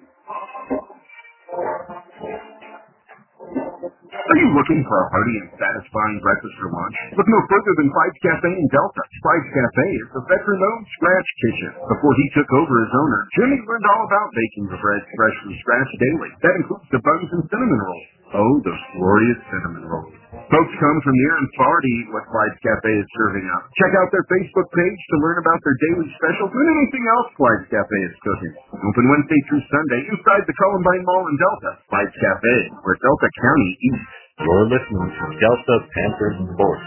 Are you looking for a hearty and satisfying breakfast or lunch? Look no further than Pride's Cafe in Delta. Pride's Cafe is a veteran-owned scratch kitchen. Before he took over as owner, Jimmy learned all about baking the bread fresh from scratch daily. That includes the buns and cinnamon rolls. Oh, those glorious cinnamon rolls. Folks come from near and far to eat what Clyde's Cafe is serving up. Check out their Facebook page to learn about their daily specials and anything else Clyde's Cafe is cooking. Open Wednesday through Sunday inside the Columbine Mall in Delta. Clyde's Cafe, where Delta County eats. You're listening to Delta Panthers Sports.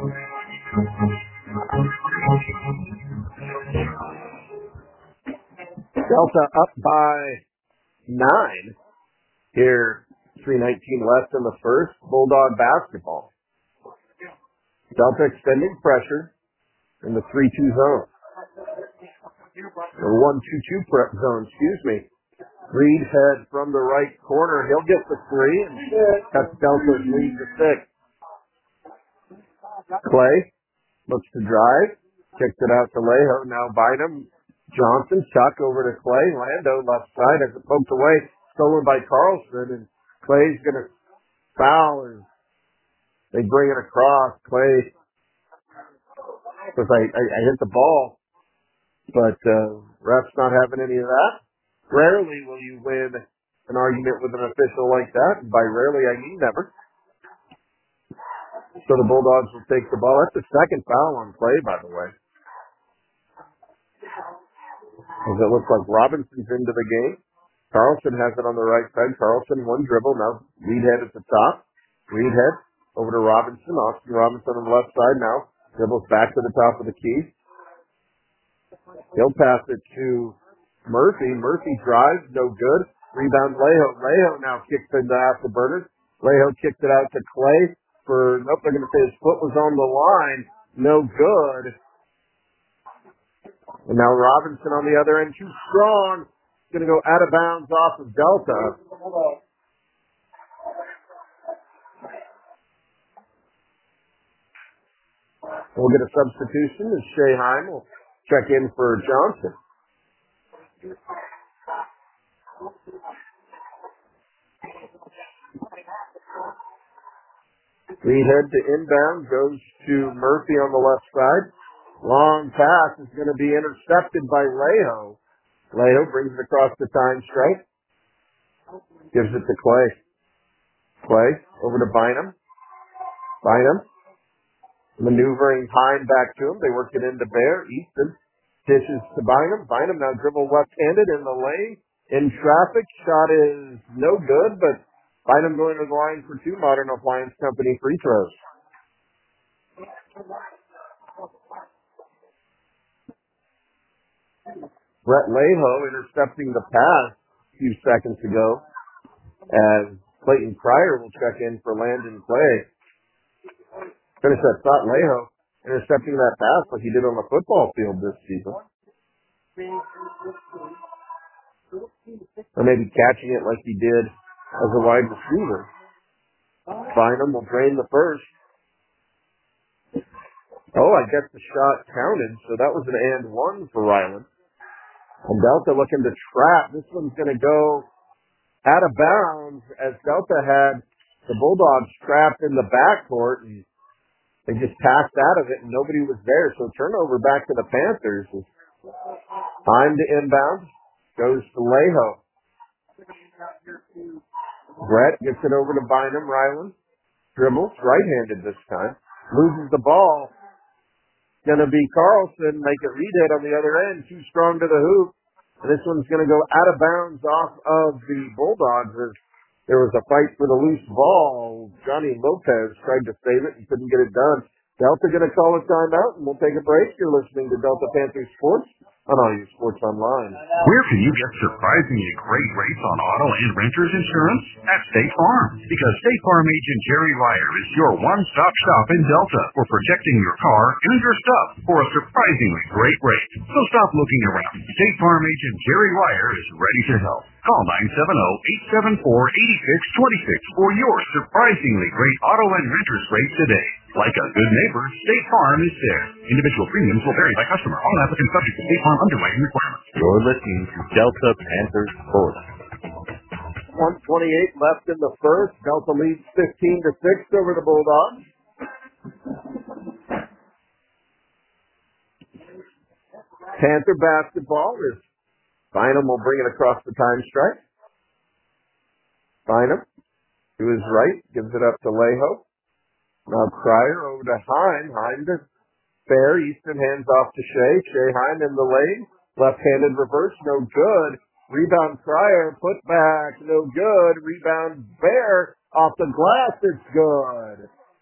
Delta up by 9 here. 3:19 left in the first. Bulldog basketball. Delta extending pressure in the 3-2 zone. The 1-2-2 zone, excuse me. Reedhead from the right corner. He'll get the three and cuts Delta's lead to 6. Clay looks to drive. Kicks it out to Leho. Now Bynum. Johnson. Tuck over to Clay. Lando left side as it poked away. Stolen by Carlson. And Clay's going to foul, and they bring it across. Clay, because I hit the ball, but ref's not having any of that. Rarely will you win an argument with an official like that, and by rarely I mean never. So the Bulldogs will take the ball. That's the second foul on Clay, by the way. As it looks like Robinson's into the game. Carlson has it on the right side. Carlson, one dribble. Now Reedhead at the top. Reedhead over to Robinson. Austin Robinson on the left side now. Dribbles back to the top of the key. He'll pass it to Murphy. Murphy drives. No good. Rebound Leho. Leho now kicks into Afterburners. Leho kicked it out to Clay for, nope, they're going to say his foot was on the line. No good. And now Robinson on the other end. Too strong. Going to go out of bounds off of Delta. We'll get a substitution as Shea Heim will check in for Johnson. We head to inbound, goes to Murphy on the left side. Long pass is going to be intercepted by Leho. Leho brings it across the time stripe. Gives it to Clay. Clay over to Bynum. Bynum maneuvering Heim back to him. They work it into Bear. Easton dishes to Bynum. Bynum now dribble left-handed in the lane. In traffic. Shot is no good, but Bynum going to the line for 2 Modern Appliance Company free throws. Brett Leho intercepting the pass a few seconds ago as Clayton Pryor will check in for Landon Clay. Finish that thought. Leho intercepting that pass like he did on the football field this season. Or maybe catching it like he did as a wide receiver. Bynum will drain the first. Oh, I guess the shot counted, so that was an and one for Ryland. And Delta looking to trap. This one's going to go out of bounds as Delta had the Bulldogs trapped in the backcourt, and they just passed out of it, and nobody was there. So turnover back to the Panthers. Time to inbound. Goes to Leho. Brett gets it over to Bynum. Ryland dribbles, right-handed this time. Loses the ball. Going to be Carlson. Make it read it on the other end. Too strong to the hoop. And this one's going to go out of bounds off of the Bulldogs. There was a fight for the loose ball. Johnny Lopez tried to save it and couldn't get it done. Delta going to call a timeout, and we'll take a break. You're listening to Delta Panthers Sports on All Your Sports Online. Where can you get surprisingly great rates on auto and renter's insurance? At State Farm. Because State Farm agent Jerry Ryer is your one-stop shop in Delta for protecting your car and your stuff for a surprisingly great rate. So stop looking around. State Farm agent Jerry Ryer is ready to help. Call 970-874-8626 for your surprisingly great auto and renter's rate today. Like a good neighbor, State Farm is there. Individual premiums will vary by customer. All applicants subject to State Farm underwriting requirements. You're listening to Delta Panthers Sports. 1:28 left in the first. Delta leads 15-6 over the Bulldogs. Panther basketball is Bynum will bring it across the time stripe. Bynum to his right, gives it up to Leho. Now Pryor over to Heim. Heim to Fair. Easton hands off to Shea. Shea Heim in the lane. Left-handed reverse, no good. Rebound Pryor, put back, no good. Rebound Bear off the glass, it's good.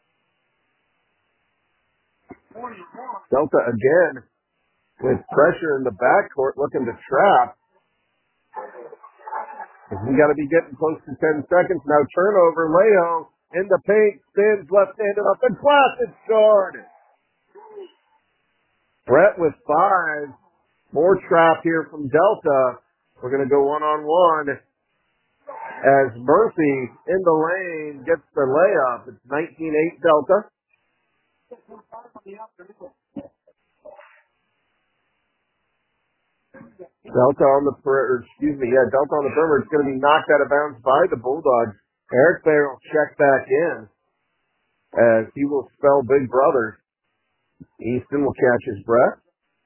Delta again with pressure in the backcourt looking to trap. We got to be getting close to 10 seconds. Now turnover, Leho in the paint, spins left-handed off the glass, it's scored. Brett with 5. More trap here from Delta. We're going to go one-on-one as Murphy in the lane gets the layup. It's 19-8 Delta. Delta on the perimeter. Delta on the perimeter. It's going to be knocked out of bounds by the Bulldogs. Eric Thayer will check back in as he will spell Big Brother. Easton will catch his breath.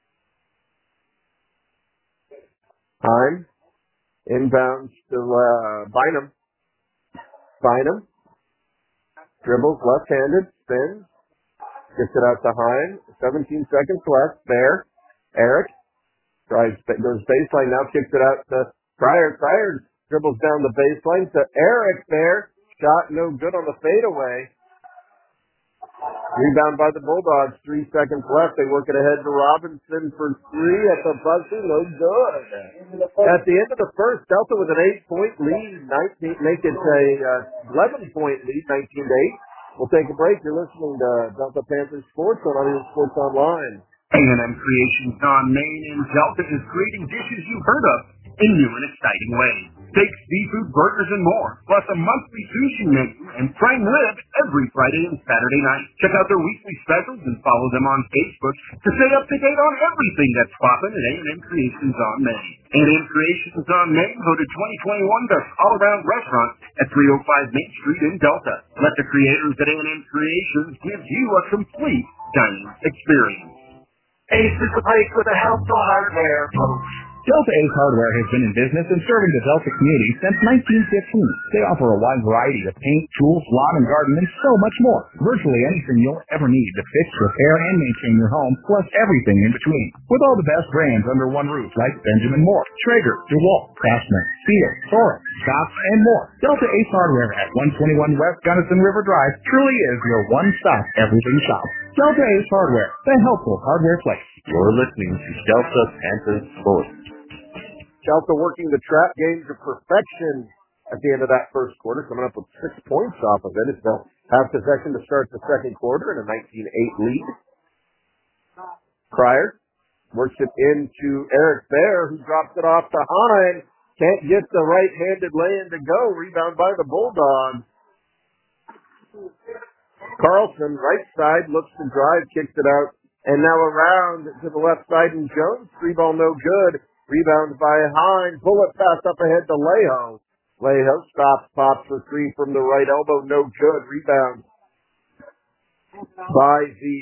Heim inbounds to Bynum. Bynum dribbles left-handed, spins, gets it out to Heim. 17 seconds left. There, Eric goes baseline now, kicks it out to Pryor. Pryor dribbles down the baseline to Eric there. Shot no good on the fadeaway. Rebound by the Bulldogs. 3 seconds left. They work it ahead to Robinson for 3 at the buzzer. No good. At the end of the first, Delta with an 8-point lead. Make it a 11-point lead, 19-8. We'll take a break. You're listening to Delta Panthers Sports on Audio Sports Online. A&M Creations on Main in Delta is creating dishes you've heard of in new and exciting ways. steaks, seafood, burgers, and more, plus a monthly sushi menu and prime rib every Friday and Saturday night. Check out their weekly specials and follow them on Facebook to stay up to date on everything that's popping at A&M Creations on Main. A&M Creations on Main voted 2021 Best All-Around Restaurant at 305 Main Street in Delta. Let the creators at A&M Creations give you a complete dining experience. Ace is the place with the help for hardware, folks. Delta Ace Hardware has been in business and serving the Delta community since 1915. They offer a wide variety of paint, tools, lawn and garden, and so much more. Virtually anything you'll ever need to fix, repair, and maintain your home, plus everything in between. With all the best brands under one roof, like Benjamin Moore, Traeger, DeWalt, Craftsman, Steel, Torrent, Scotts, and more. Delta Ace Hardware at 121 West Gunnison River Drive truly is your one-stop everything shop. Delta Ace Hardware, the helpful hardware place. You're listening to Delta Panthers Sports. Delta working the trap game to perfection at the end of that first quarter, coming up with 6 points off of it. It's they'll have possession to start the second quarter in a 19-8 lead. Cryer works it into Eric Bear, who drops it off to Hine. Can't get the right-handed lay-in to go. Rebound by the Bulldogs. Carlson, right side, looks to drive, kicks it out, and now around to the left side, and Jones, 3-ball no good. Rebound by Hine. Bullet pass up ahead to Leho. Leho stops, pops for 3 from the right elbow. No good. Rebound by the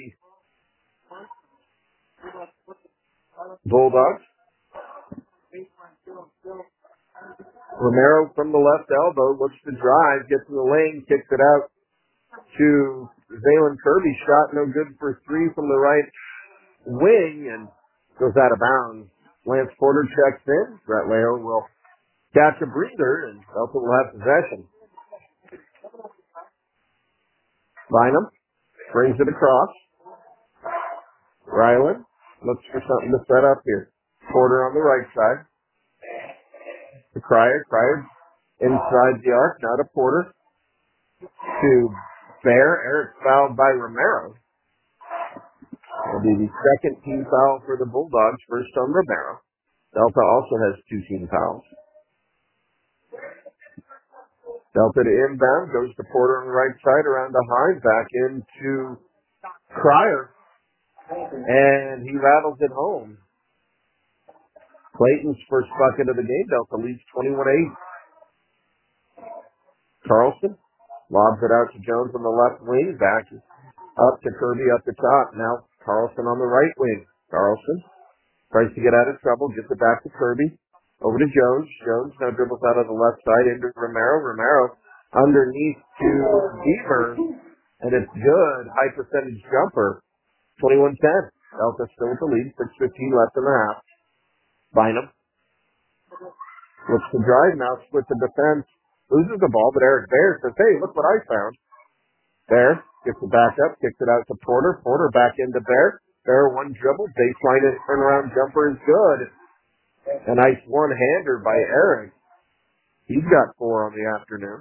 Bulldogs. Romero from the left elbow looks to drive, gets in the lane, kicks it out to Zaylen Kirby. Shot no good for 3 from the right wing and goes out of bounds. Lance Porter checks in. Brett Leho will catch a breather, and Delta will have possession. Bynum brings it across. Ryland looks for something to set up here. Porter on the right side. To Cryer. Cryer inside the arc. Now to Porter. To Bear. Eric fouled by Romero. It'll be the second team foul for the Bulldogs, first on Romero. Delta also has 2 team fouls. Delta to inbound, goes to Porter on the right side, around to Hine, back into Cryer, and he rattles it home. Clayton's first bucket of the game. Delta leads 21-8. Carlson lobs it out to Jones on the left wing, back up to Kirby up the top. Now Carlson on the right wing. Carlson tries to get out of trouble, gets it back to Kirby. Over to Jones. Jones now dribbles out of the left side into Romero. Romero underneath to Beaver, and it's good. High percentage jumper. 21-10. Delta still with the lead. 6:15 left in the half. Bynum looks to drive now. Split the defense. Loses the ball, but Eric Bear says, hey, look what I found. Bear gets it back up, kicks it out to Porter. Porter back into Bear. Bear one dribble, baseline and turnaround jumper is good. A nice one-hander by Eric. He's got 4 on the afternoon.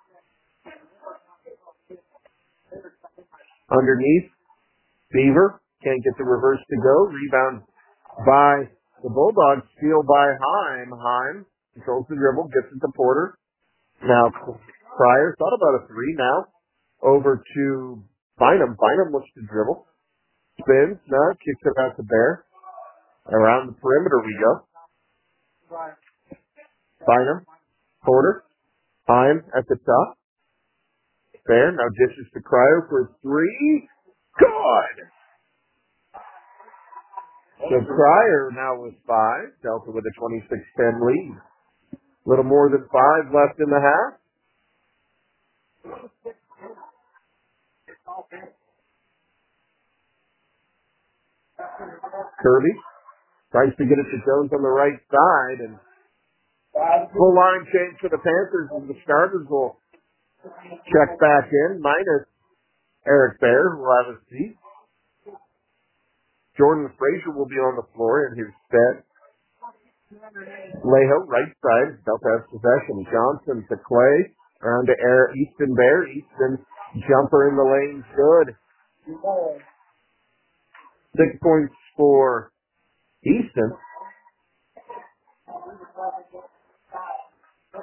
Underneath, Beaver can't get the reverse to go. Rebound by the Bulldogs. Steal by Heim. Heim controls the dribble, gets it to Porter. Now Cryer thought about a 3 now. Over to Bynum. Bynum looks to dribble. Spins. Now kicks it out to Bear. Around the perimeter we go. Bynum. Porter. Heim at the top. Bear now dishes to Cryer for 3. Good! So Cryer now with 5. Delta with a 26-10 lead. A little more than 5 left in the half. Kirby tries to get it to Jones on the right side, and full line change for the Panthers, and the starters will check back in, minus Eric Bear, who will have a seat. Jordan Frazier will be on the floor in his stead. Leho, right side, Delta has possession. Johnson to Clay, around to Easton Bear. Easton, jumper in the lane, good. 6 points for Easton.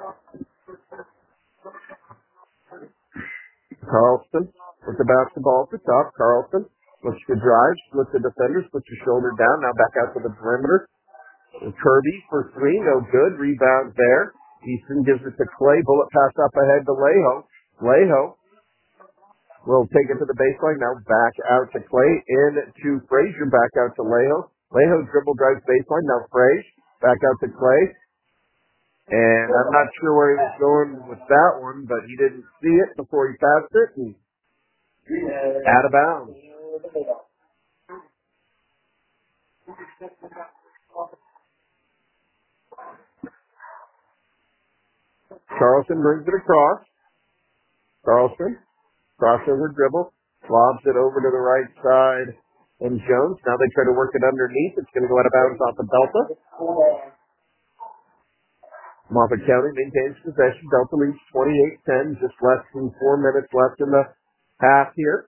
Carlson with the basketball at the top. Carlson looks to drive, splits the defenders, puts his shoulder down, now back out to the perimeter. Kirby for three, no good. Rebound there. Easton gives it to Clay. Bullet pass up ahead to Leho. Leho will take it to the baseline. Now back out to Clay. In to Frazier. Back out to Leho. Leho dribble drives baseline. Now Frazier. Back out to Clay. And I'm not sure where he was going with that one, but he didn't see it before he passed it. And out of bounds. Carlson brings it across. Carlson, crossover dribble, lobs it over to the right side. And Jones, now they try to work it underneath. It's going to go out of bounds off of Delta. Moffat County maintains possession. Delta leads 28-10, just less than 4 minutes left in the half here.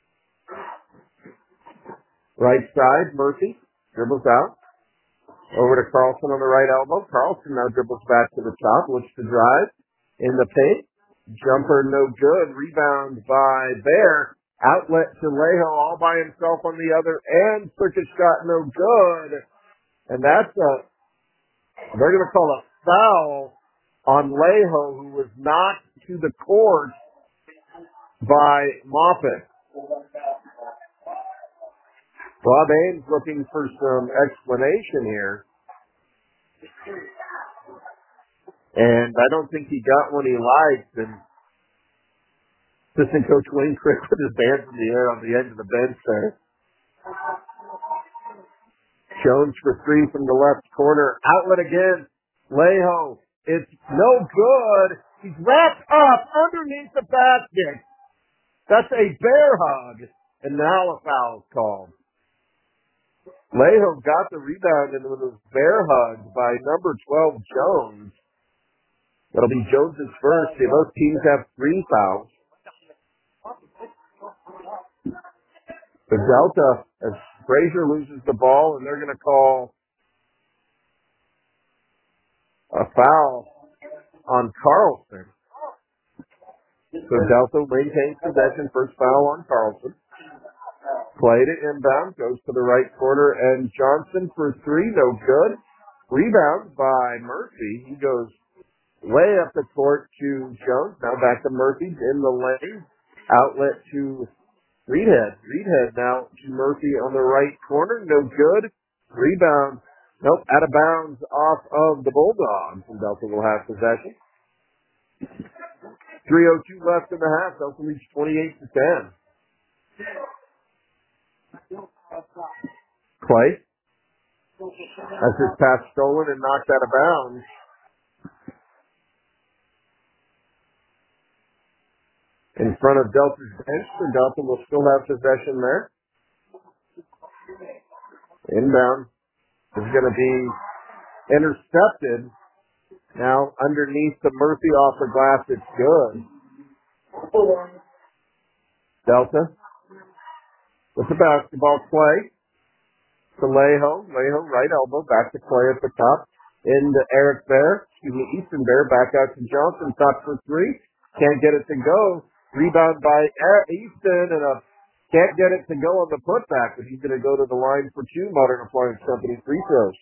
Right side, Murphy dribbles out. Over to Carlson on the right elbow. Carlson now dribbles back to the top, looks to drive in the paint. Jumper no good. Rebound by Bear. Outlet to Leho all by himself on the other end. Circuit shot no good. And that's they're going to call a foul on Leho, who was knocked to the court by Moffat. Bob Ames looking for some explanation here. And I don't think he got one he liked. And assistant coach Wayne Crick put his hands in the air on the edge of the bench there. Jones for three from the left corner. Outlet again. Leho. It's no good. He's wrapped up underneath the basket. That's a bear hug. And now a foul called. Leho got the rebound and was bear hugged by number 12, Jones. That'll be Jones's first. Both teams have 3 fouls. The Delta, as Frazier loses the ball, and they're going to call a foul on Carlson. So Delta maintains possession, first foul on Carlson. Played it inbound, goes to the right corner, and Johnson for three, no good. Rebound by Murphy. He goes way up the court to Jones. Now back to Murphy in the lane. Outlet to Reedhead. Reedhead now to Murphy on the right corner, no good. Rebound, nope, out of bounds off of the Bulldogs, and Delta will have possession. 3:02 left in the half. Delta leads 28-10. Clay has his pass stolen and knocked out of bounds. In front of Delta's bench, so Delta will still have possession there. Inbound is going to be intercepted. Now underneath the Murphy off the glass, it's good. Delta with the basketball. Clay to Leho. Leho right elbow back to Clay at the top. Into Eric Bear. Easton Bear back out to Johnson. Top for three. Can't get it to go. Rebound by Easton and can't get it to go on the putback, but he's going to go to the line for 2 Modern Appliance Company free throws.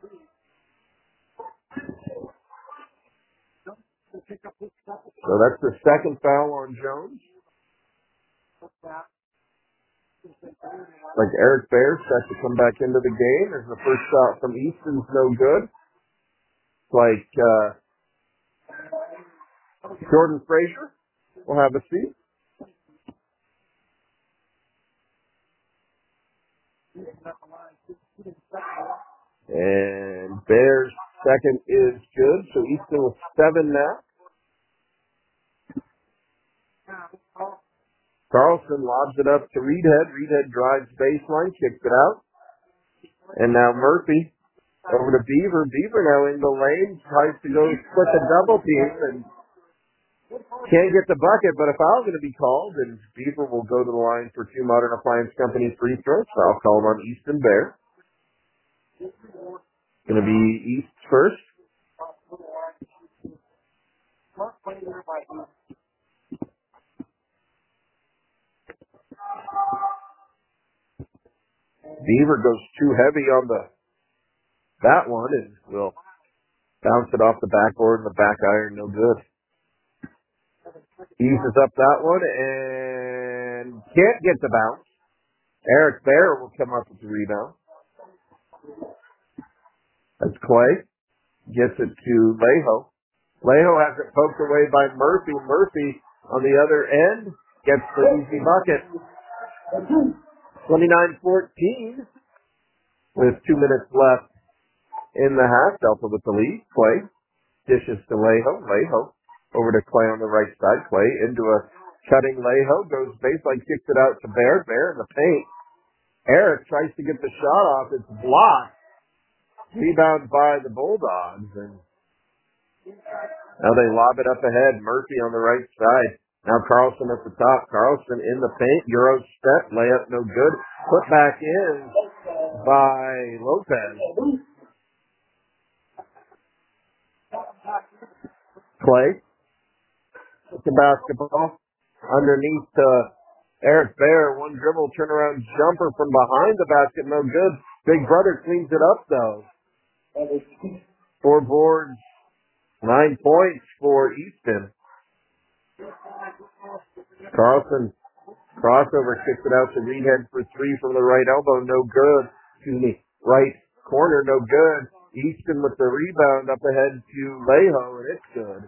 So that's the second foul on Jones. Like Eric Bear set to come back into the game. There's the first shot from Easton's no good. Like Jordan Frazier will have a seat. And Bear's second is good, so Easton with 7 now. Carlson lobs it up to Reedhead. Reedhead drives baseline, kicks it out. And now Murphy over to Beaver. Beaver now in the lane, tries to go split the double team and can't get the bucket, but a foul going to be called, and Beaver will go to the line for 2 Modern Appliance Company free throws. So I'll call him on Easton Bear. Going to be East first. Beaver goes too heavy on that one and will bounce it off the backboard and the back iron, no good. Eases up that one and can't get the bounce. Eric Bear will come up with the rebound. As Clay gets it to Leho. Leho has it poked away by Murphy. Murphy on the other end gets the easy bucket. 29-14 with 2 minutes left in the half. Delta with the lead. Clay dishes to Leho. Leho over to Clay on the right side. Clay into a cutting Leho. Goes baseline, kicks it out to Bear. Bear in the paint. Eric tries to get the shot off. It's blocked. Rebound by the Bulldogs. And now they lob it up ahead. Murphy on the right side. Now Carlson at the top. Carlson in the paint. Euro step. Layup no good. Put back in by Lopez. Clay with the basketball. Underneath Eric Bear. One dribble turnaround jumper from behind the basket. No good. Big Brother cleans it up though. 4 boards. 9 points for Easton. Carlson crossover, kicks it out to Reedhead for 3 from the right elbow, no good. Excuse me, right corner, no good. Easton with the rebound up ahead to Leho, and it's good.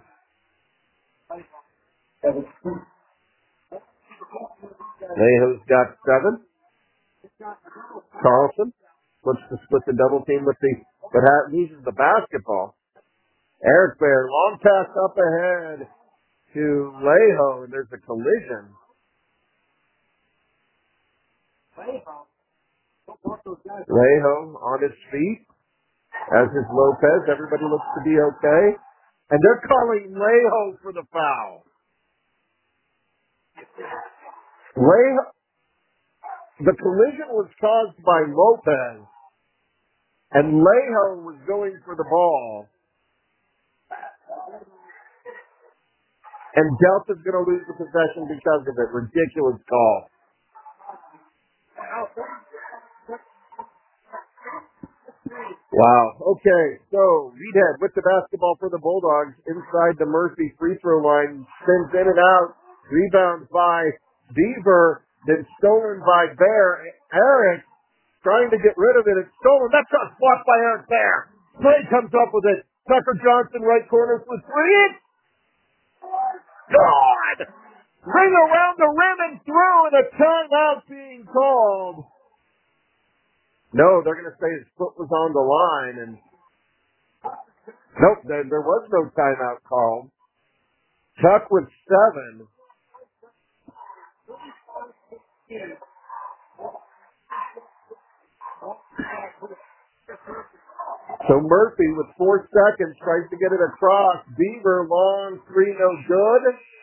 Leho's got 7. Carlson looks to split the double team with but loses the basketball. Eric Bear, long pass up ahead to Leho, and there's a collision. Leho on his feet, as is Lopez. Everybody looks to be okay. And they're calling Leho for the foul. Leho, the collision was caused by Lopez, and Leho was going for the ball. And Delta's going to lose the possession because of it. Ridiculous call. Wow. Okay, so Reedhead with the basketball for the Bulldogs inside the Murphy free throw line. Spins in and out. Rebound by Beaver. Then stolen by Bear. Eric trying to get rid of it. It's stolen. That's a blocked by Eric Bear. Clay comes up with it. Tucker Johnson right corner for 3. God! Ring around the rim and through, and a timeout being called. No, they're going to say his foot was on the line, and nope, there was no timeout called. Tuck with 7. So Murphy with 4 seconds tries to get it across. Beaver long 3, no good.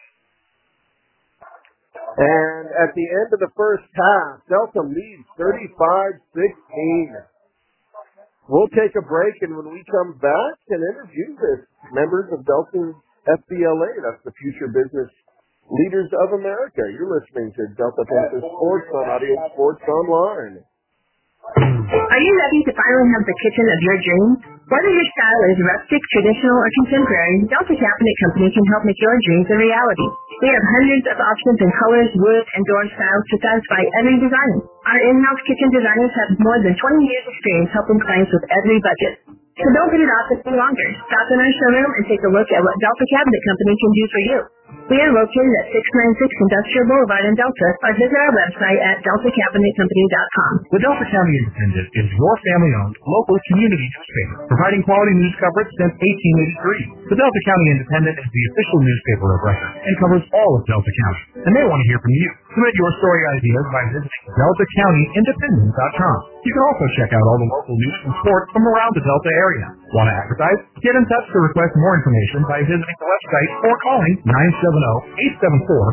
And at the end of the first half, Delta leads 35-16. We'll take a break, and when we come back and interview the members of Delta's FBLA, that's the Future Business Leaders of America. You're listening to Delta Panther Sports on Audio Sports Online. Are you ready to finally have the kitchen of your dreams? Whether your style is rustic, traditional, or contemporary, Delta Cabinet Company can help make your dreams a reality. We have hundreds of options in colors, wood, and door styles to satisfy every design. Our in-house kitchen designers have more than 20 years experience helping clients with every budget. So don't put it off any longer. Stop in our showroom and take a look at what Delta Cabinet Company can do for you. We are located at 696 Industrial Boulevard in Delta, or visit our website at deltacabinetcompany.com. The Delta County Independent is your family-owned local community newspaper, providing quality news coverage since 1883. The Delta County Independent is the official newspaper of record and covers all of Delta County, and they want to hear from you. Submit your story ideas by visiting deltacountyindependent.com. You can also check out all the local news and sports from around the Delta area. Want to advertise? Get in touch to request more information by visiting the website or calling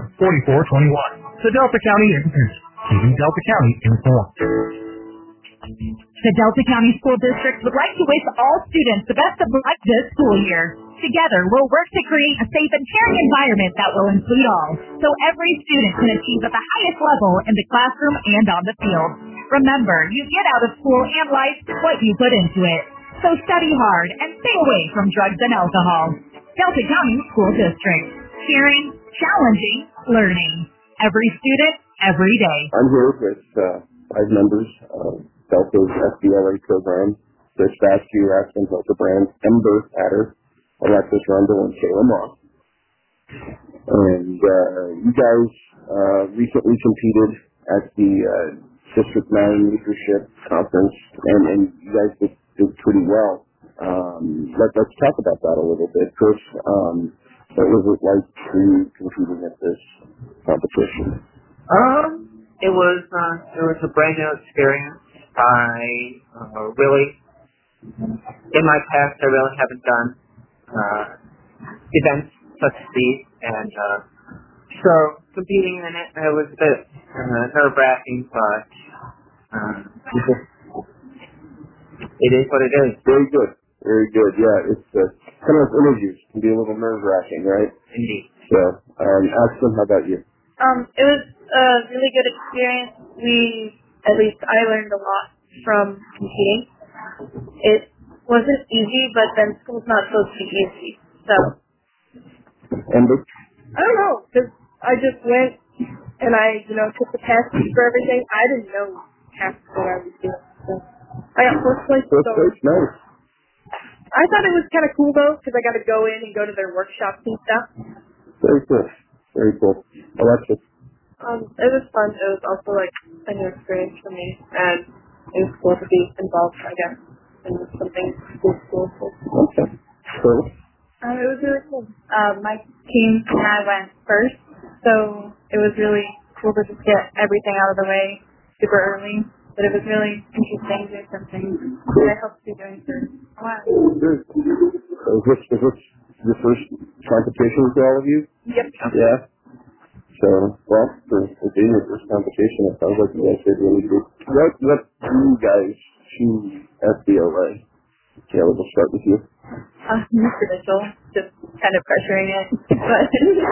970-874-4421. The Delta County Independent, keeping Delta County informed. The Delta County School District would like to wish all students the best of luck this school year. Together, we'll work to create a safe and caring environment that will include all, so every student can achieve at the highest level in the classroom and on the field. Remember, you get out of school and life what you put into it. So study hard and stay away from drugs and alcohol. Delta County School District. Caring, challenging, learning. Every student, every day. I'm here with 5 members of Delta's FBLA program. Chris Vasquez, Aspen Delta Brand, Ember Adder, Alexis Rundle, and Kayla Moss. And you guys recently competed at the District 9 Leadership Conference, and you guys did pretty well. Let's talk about that a little bit. Chris, what was it like for you competing at this competition? It was a brand new experience. In my past, I really haven't done events such as these, and so competing in it was a bit nerve-wracking, but it is what it is. Very good, very good. Yeah, it's kind of interviews can be a little nerve-wracking, right? Indeed. So, Aspen, how about you? It was a really good experience. At least I learned a lot from competing. It wasn't easy, but then school's not supposed to be easy. So. Ember? I don't know, because I just went and I, took the test for everything. I didn't know half what I was doing. So I got first place. Nice. I thought it was kind of cool though, because I got to go in and go to their workshops and stuff. Very cool. Very cool. Alexis? It was fun. It was also like a new experience for me, and it was cool to be involved, I guess, in something cool. Okay. Cool. It was really cool. My team and I went first, so it was really cool to just get everything out of the way super early. But it was really interesting to do something that I hope to be doing for a while. Good. Is this your first competition for all of you? Yep. Yeah. So, well, for being your first competition, it sounds like you guys did really good. What do you guys choose FBLA? Caleb, we'll start with you. Mr. Mitchell, just kind of pressuring it. But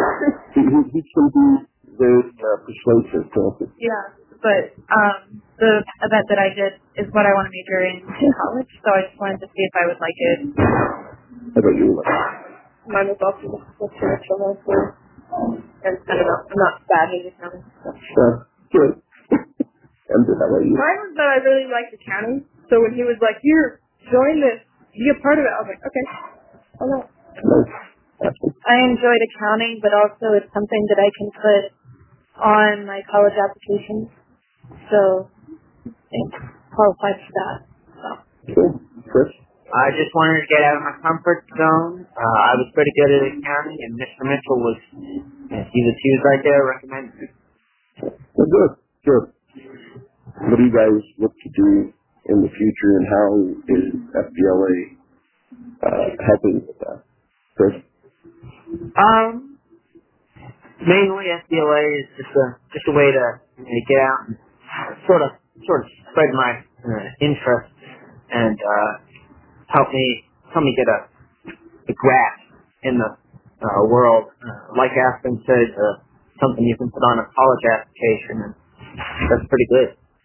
he can be very persuasive, can't he? Yeah, but the event that I did is what I want to major in college, so I just wanted to see if I would like it. How about you? Mine was also Mr. Mitchell, mostly. And I don't know, I'm not bad at accounting. So. Good. And how about you? Mine was that I really liked accounting, so when he was like, here, join this, be a part of it, I was like, okay. Oh, no. Nice. I enjoyed accounting, but also it's something that I can put on my college application, so it qualifies for that. So. Cool. Chris? I just wanted to get out of my comfort zone. I was pretty good at accounting, and Mr. Mitchell he was right there recommending it. Well, good. What do you guys look to do in the future, and how is FBLA helping with that? Chris? Mainly FBLA is just a way to get out and sort of spread my interests and help me get a grasp in the world. Like Aspen said, something you can put on a college application, and that's pretty good.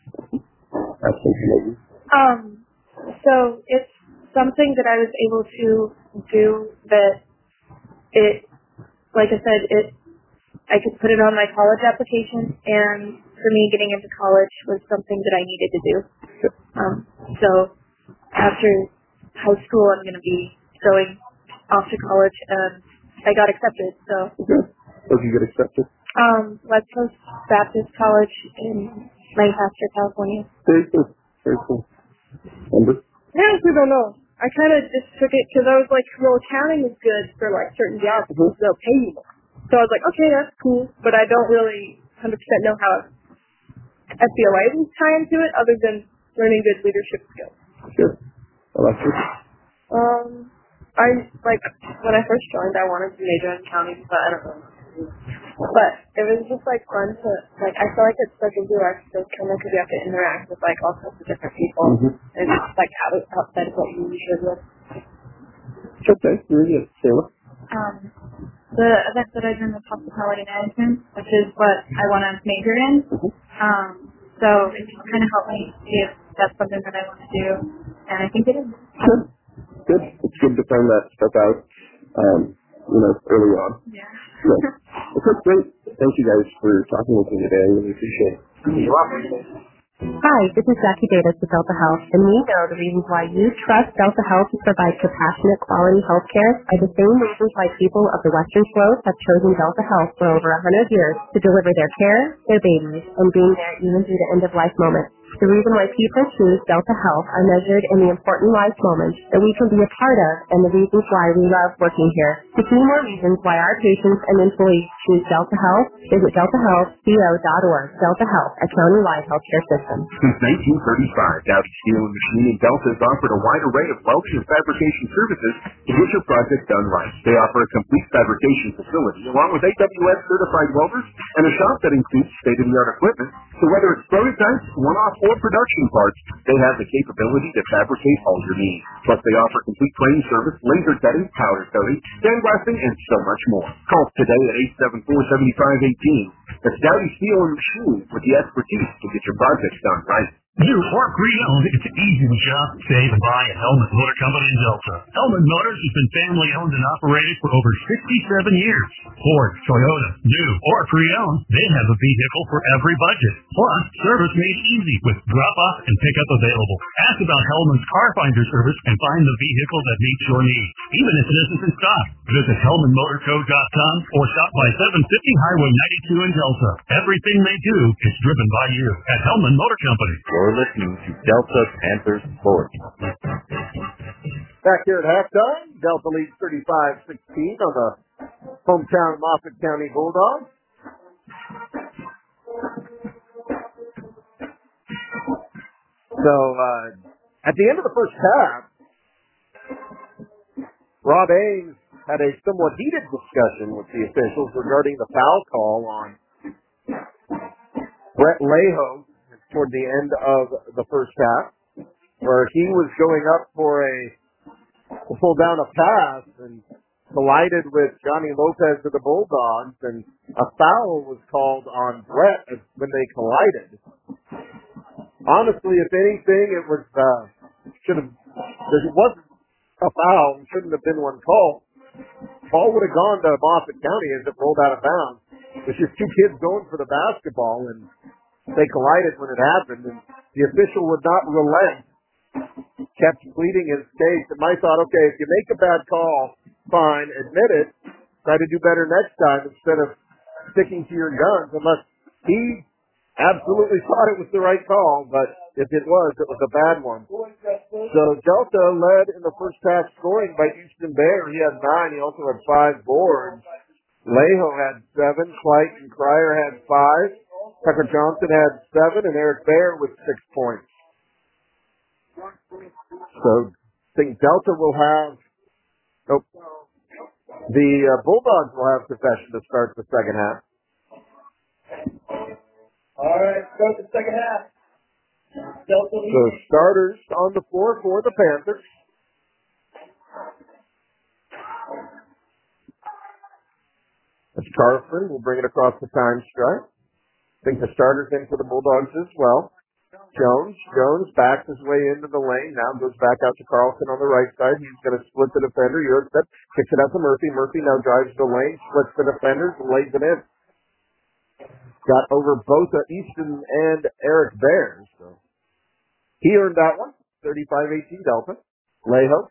So it's something that I was able to do that like I said, I could put it on my college application, and for me getting into college was something that I needed to do. So after high school, I'm going to be going off to college, and I got accepted, so. Okay. Did you get accepted? West Coast Baptist College in Lancaster, California. Very cool. Amber? I honestly don't know. I kind of just took it because I was like, well, accounting is good for like certain jobs because they'll pay you more. So I was like, okay, that's cool, but I don't really 100% know how FBLA will tie into it other than learning good leadership skills. Sure. Alexis? When I first joined, I wanted to major in accounting, but I don't know. But it was just like fun to like. I feel like it's such a relaxed kind of because you have to interact with like all sorts of different people. And it's like outside of what you usually would. Okay, very good. Taylor? The event that I do is hospitality management, which is what I want to major in. So it just kind of helped me see if that's something that I want to do, and I think it is. Good. It's good to find that stuff out, early on. Yeah. So, okay, great. Thank you guys for talking with me today. I really appreciate it. You're welcome. Hi, this is Jackie Davis with Delta Health, and we know the reasons why you trust Delta Health to provide compassionate, quality health care are the same reasons why people of the Western Slope have chosen Delta Health for over 100 years to deliver their care, their babies, and being there even through the end-of-life moments. The reason why people choose Delta Health are measured in the important life moments that we can be a part of and the reasons why we love working here. To see more reasons why our patients and employees choose Delta Health, visit deltahealthco.org. Delta Health, a county-wide healthcare system. Since 1935, Dowdy Steel and Machine in Delta has offered a wide array of welding and fabrication services to get your project done right. They offer a complete fabrication facility along with AWS certified welders and a shop that includes state-of-the-art equipment. So whether it's prototypes, one-off, or production parts, they have the capability to fabricate all your needs. Plus, they offer complete crane service, laser cutting, powder coating, sandblasting, and so much more. Call today at 874-7518. That's Dowdy Steel and Machine with the expertise to get your projects done right. New or pre-owned, it's easy to shop, save, and buy at Hellman Motor Company in Delta. Hellman Motors has been family-owned and operated for over 67 years. Ford, Toyota, new or pre-owned, they have a vehicle for every budget. Plus, service made easy with drop-off and pickup available. Ask about Hellman's Car Finder service and find the vehicle that meets your needs, even if it isn't in stock. Visit HellmanMotorCo.com or stop by 750 Highway 92 in Delta. Everything they do is driven by you at Hellman Motor Company. You're listening to Delta Panthers Sports. Back here at halftime, Delta leads 35-16 on the hometown Moffat County Bulldogs. So, at the end of the first half, Rob Ames had a somewhat heated discussion with the officials regarding the foul call on Brett Leho toward the end of the first half, where he was going up to pull down a pass and collided with Johnny Lopez of the Bulldogs, and a foul was called on Brett when they collided. Honestly, if anything, it wasn't a foul, shouldn't have been one called. Ball would have gone to Moffat County as it rolled out of bounds. It's just two kids going for the basketball, and they collided when it happened, and the official would not relent, kept pleading his case. And I thought, okay, if you make a bad call, fine, admit it, try to do better next time instead of sticking to your guns, unless he absolutely thought it was the right call, but if it was a bad one. So Delta led in the first half scoring by Houston Bear. He had 9. He also had 5 boards. Leho had 7. Clayton Cryer had 5. Tucker Johnson had 7, and Eric Bear with 6 points. So I think Delta will have, the Bulldogs will have possession to start the second half. All right, go to the second half. Delta So starters on the floor for the Panthers. That's Carlson. We'll bring it across the time stripe. I think the starters in for the Bulldogs as well. Jones backs his way into the lane. Now goes back out to Carlson on the right side. He's going to split the defender. Yurtsev kicks it out to Murphy. Murphy now drives the lane, splits the defenders, and lays it in. Got over both Easton and Eric Bear. So he earned that one. 35-18 Delta. Leho.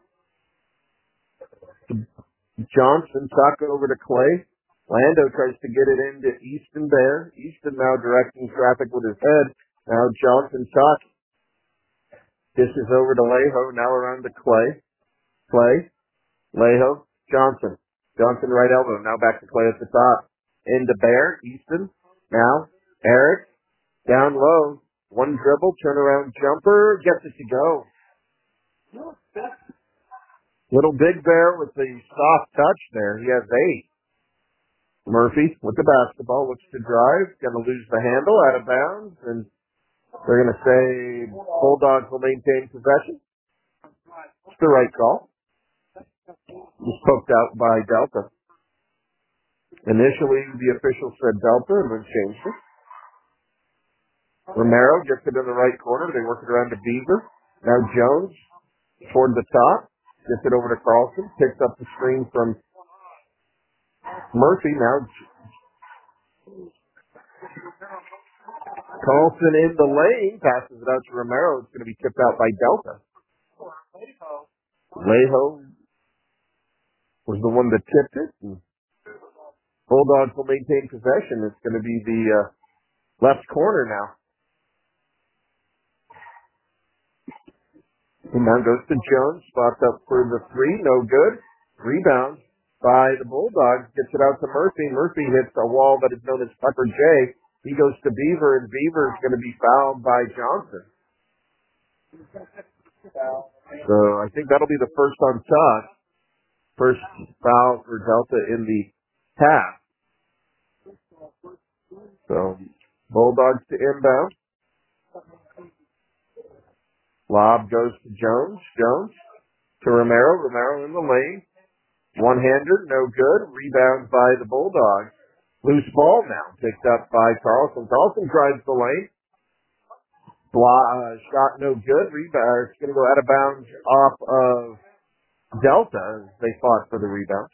Johnson, tuck over to Clay. Lando tries to get it into Easton Bear. Easton now directing traffic with his head. Now Johnson tuck. Dishes over to Leho. Now around to Clay. Clay. Leho. Johnson. Johnson right elbow. Now back to Clay at the top. Into Bear. Easton. Now Eric. Down low. One dribble. Turnaround jumper. Gets it to go. Little Big Bear with the soft touch there. He has 8. Murphy with the basketball, looks to drive, going to lose the handle, out of bounds, and they're going to say Bulldogs will maintain possession. It's the right call. Was poked out by Delta. Initially, the official said Delta and then changed it. Romero gets it in the right corner. They work it around to Beaver. Now Jones toward the top. Gets it over to Carlson. Picks up the screen from Murphy. Now Carlson in the lane. Passes it out to Romero. It's going to be tipped out by Delta. Lejo was the one that tipped it. And Bulldogs will maintain possession. It's going to be the left corner now. And now goes to Jones. Spots up for the three. No good. Rebound by the Bulldogs. Gets it out to Murphy. Murphy hits a wall that is known as Tucker J. He goes to Beaver, and Beaver is going to be fouled by Johnson. So I think that'll be the first on touch. First foul for Delta in the half. So Bulldogs to inbound. Lob goes to Jones. Jones to Romero. Romero in the lane. One-hander, no good. Rebound by the Bulldogs. Loose ball now. Picked up by Carlson. Carlson drives the lane. Shot no good. Rebound. It's going to go out of bounds off of Delta as they fought for the rebound.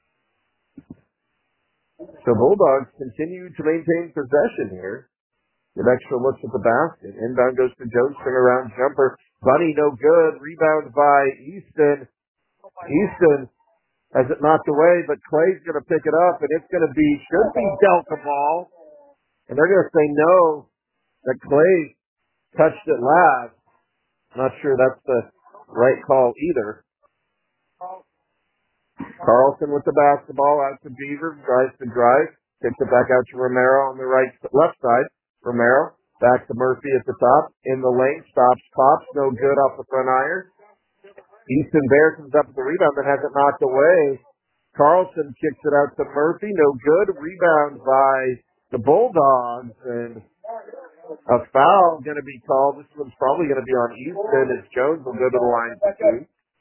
So Bulldogs continue to maintain possession here. Get extra looks at the basket. Inbound goes to Jones. Swing around jumper. Bunny no good. Rebound by Easton. Easton has it knocked away, but Clay's going to pick it up, and it's going to be, should be Delta ball. And they're going to say no, that Clay touched it last. Not sure that's the right call either. Carlson with the basketball out to Beaver, tries to drive, kicks it back out to Romero on the left side. Romero back to Murphy at the top, in the lane, stops, pops, no good off the front iron. Easton Bear comes up with the rebound but has it knocked away. Carlson kicks it out to Murphy, no good. Rebound by the Bulldogs, and a foul going to be called. This one's probably going to be on Easton as Jones will go to the line for two.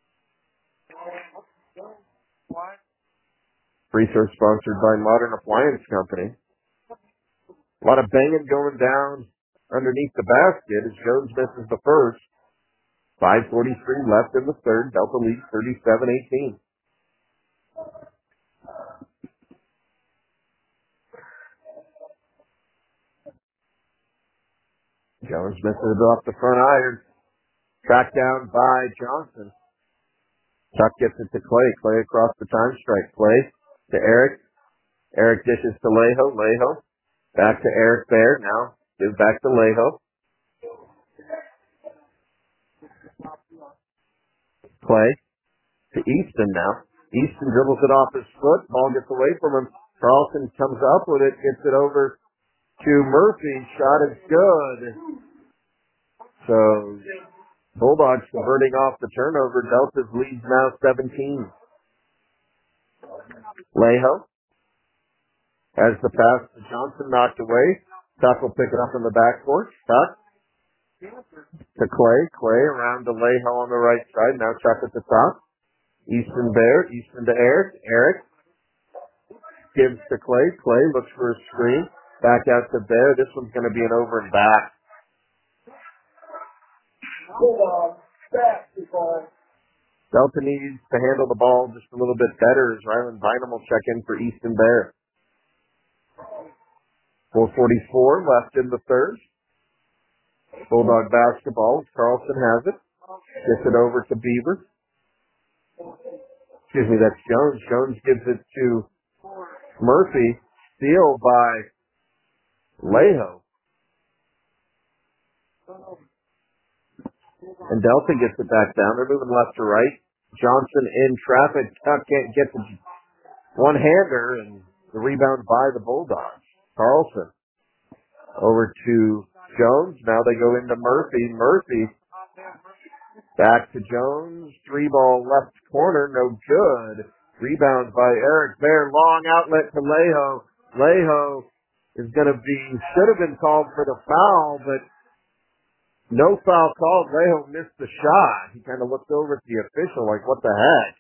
Free throw sponsored by Modern Appliance Company. A lot of banging going down underneath the basket as Jones misses the first. 5:43 left in the third. Delta leads 37-18. Jones misses it off the front iron. Tracked down by Johnson. Chuck gets it to Clay. Clay across the time strike. Clay to Eric. Eric dishes to Lejo. Lejo back to Eric there. Now gives back to Lejo. Clay to Easton now. Easton dribbles it off his foot. Ball gets away from him. Carlson comes up with it. Gets it over to Murphy. Shot is good. So Bulldogs converting off the turnover. Delta's leads now 17. Lejo has the pass to Johnson, knocked away. Tuck will pick it up in the backcourt. Tuck to Clay. Clay around to Lejo on the right side. Now Chuck at the top. Easton Bear. Easton to Eric. Eric gives to Clay. Clay looks for a screen. Back out to Bear. This one's going to be an over and back. Delta needs to handle the ball just a little bit better as Ryland Bynum will check in for Easton Bear. 4:44 left in the third. Bulldog basketball. Carlson has it. Gets it over to Beaver. Excuse me, that's Jones. Jones gives it to Murphy. Steal by Lejo. And Delta gets it back down. They're moving left to right. Johnson in traffic. Tuck can't get the one-hander, and the rebound by the Bulldogs. Carlson over to Jones. Now they go into Murphy. Murphy back to Jones. Three ball left corner. No good. Rebound by Eric Bear. Long outlet to Leho. Leho is going to should have been called for the foul, but no foul called. Leho missed the shot. He kind of looked over at the official like, what the heck?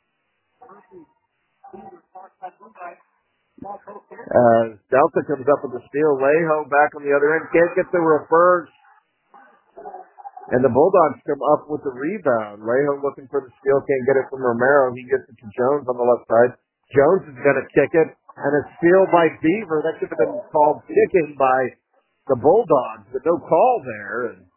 Delta comes up with the steal. Leho back on the other end. Can't get the reverse. And the Bulldogs come up with the rebound. Leho looking for the steal. Can't get it from Romero. He gets it to Jones on the left side. Jones is going to kick it. And a steal by Beaver. That should have been called kicking by the Bulldogs. But no call there. And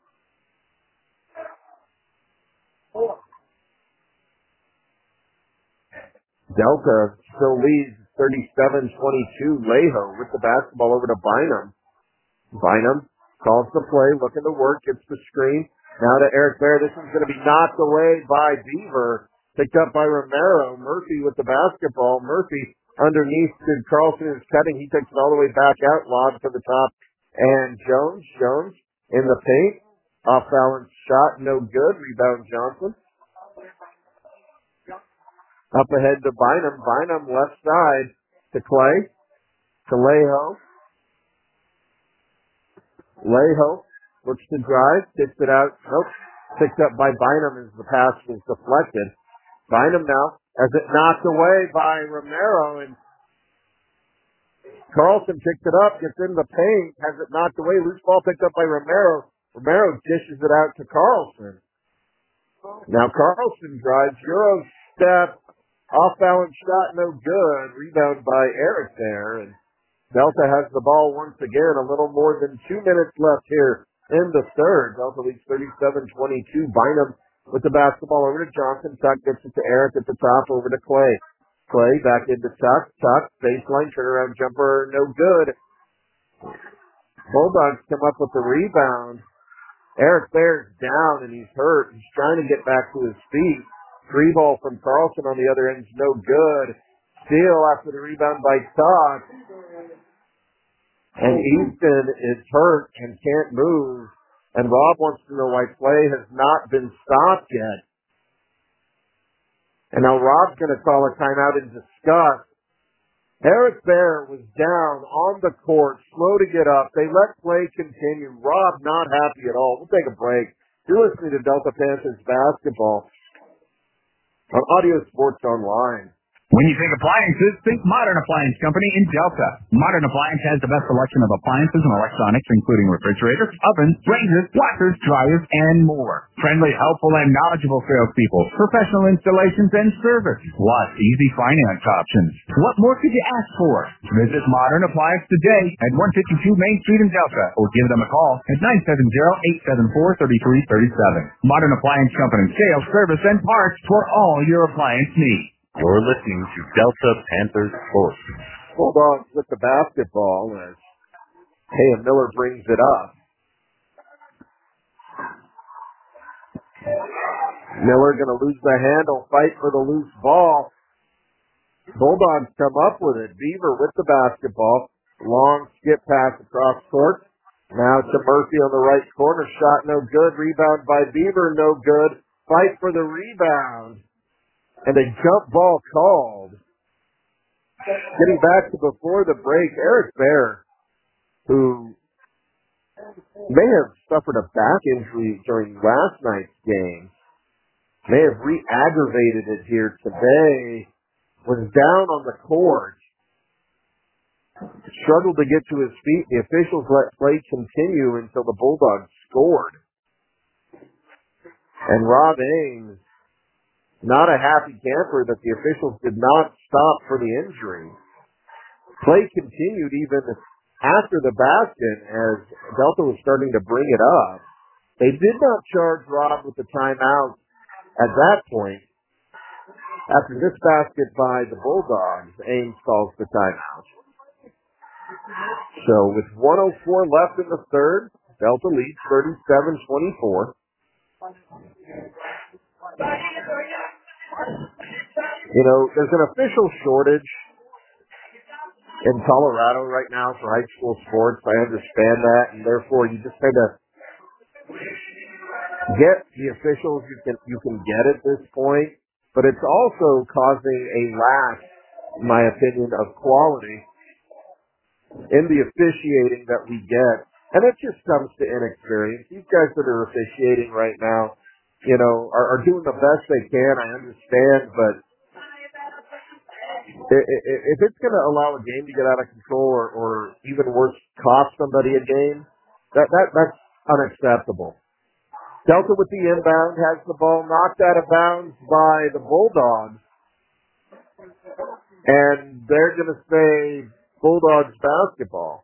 Delta still leads 37-22. Leho with the basketball over to Bynum. Bynum calls the play, looking to work, gets the screen. Now to Eric Bear. This one's going to be knocked away by Beaver. Picked up by Romero. Murphy with the basketball. Murphy underneath to Carlson is cutting. He takes it all the way back out. Lob to the top. And Jones in the paint. Off balance shot. No good. Rebound Johnson. Up ahead to Bynum. Bynum left side to Clay. To Leho. Leho looks to drive, kicks it out. Nope. Picked up by Bynum as the pass was deflected. Bynum now has it knocked away by Romero, and Carlson picks it up, gets in the paint, has it knocked away. Loose ball picked up by Romero. Romero dishes it out to Carlson. Now Carlson drives, Euro step, off balance shot, no good. Rebound by Eric there, and Delta has the ball once again. A little more than 2 minutes left here in the third. Delta leads 37-22. Bynum with the basketball over to Johnson. Tuck gets it to Eric at the top, over to Clay. Clay back into Tuck. Tuck, baseline, turnaround jumper, no good. Bulldogs come up with the rebound. Eric Bear's down and he's hurt. He's trying to get back to his feet. Free ball from Carlson on the other end is no good. Steal after the rebound by Tuck. And Easton is hurt and can't move. And Rob wants to know why play has not been stopped yet. And now Rob's going to call a timeout and discuss. Eric Bear was down on the court, slow to get up. They let play continue. Rob not happy at all. We'll take a break. You're listening to Delta Panthers basketball on Audio Sports Online. When you think appliances, think Modern Appliance Company in Delta. Modern Appliance has the best selection of appliances and electronics, including refrigerators, ovens, ranges, washers, dryers, and more. Friendly, helpful, and knowledgeable salespeople, professional installations and service, plus easy finance options. What more could you ask for? Visit Modern Appliance today at 152 Main Street in Delta, or give them a call at 970-874-3337. Modern Appliance Company, sales, service, and parts for all your appliance needs. You're listening to Delta Panthers Sports. Bulldogs with the basketball as Taya Miller brings it up. Miller going to lose the handle, fight for the loose ball. Bulldogs come up with it. Beaver with the basketball. Long skip pass across court. Now to Murphy on the right corner. Shot no good. Rebound by Beaver, no good. Fight for the rebound. And a jump ball called. Getting back to before the break, Eric Bear, who may have suffered a back injury during last night's game, may have re-aggravated it here today, was down on the court, struggled to get to his feet. The officials let play continue until the Bulldogs scored. And Rob Ames, not a happy camper that the officials did not stop for the injury. Play continued even after the basket as Delta was starting to bring it up. They did not charge Rob with the timeout at that point. After this basket by the Bulldogs, Ames calls the timeout. So with 1:04 left in the third, Delta leads 37-24. You know, there's an official shortage in Colorado right now for high school sports. I understand that, and therefore you just kind of get the officials you can get at this point. but it's also causing a lack, in my opinion, of quality in the officiating that we get. And it just comes to inexperience. These guys that are officiating right now, are doing the best they can. I understand, but if it's going to allow a game to get out of control or even worse, cost somebody a game, that's unacceptable. Delta with the inbound has the ball knocked out of bounds by the Bulldogs, and they're going to say Bulldogs basketball.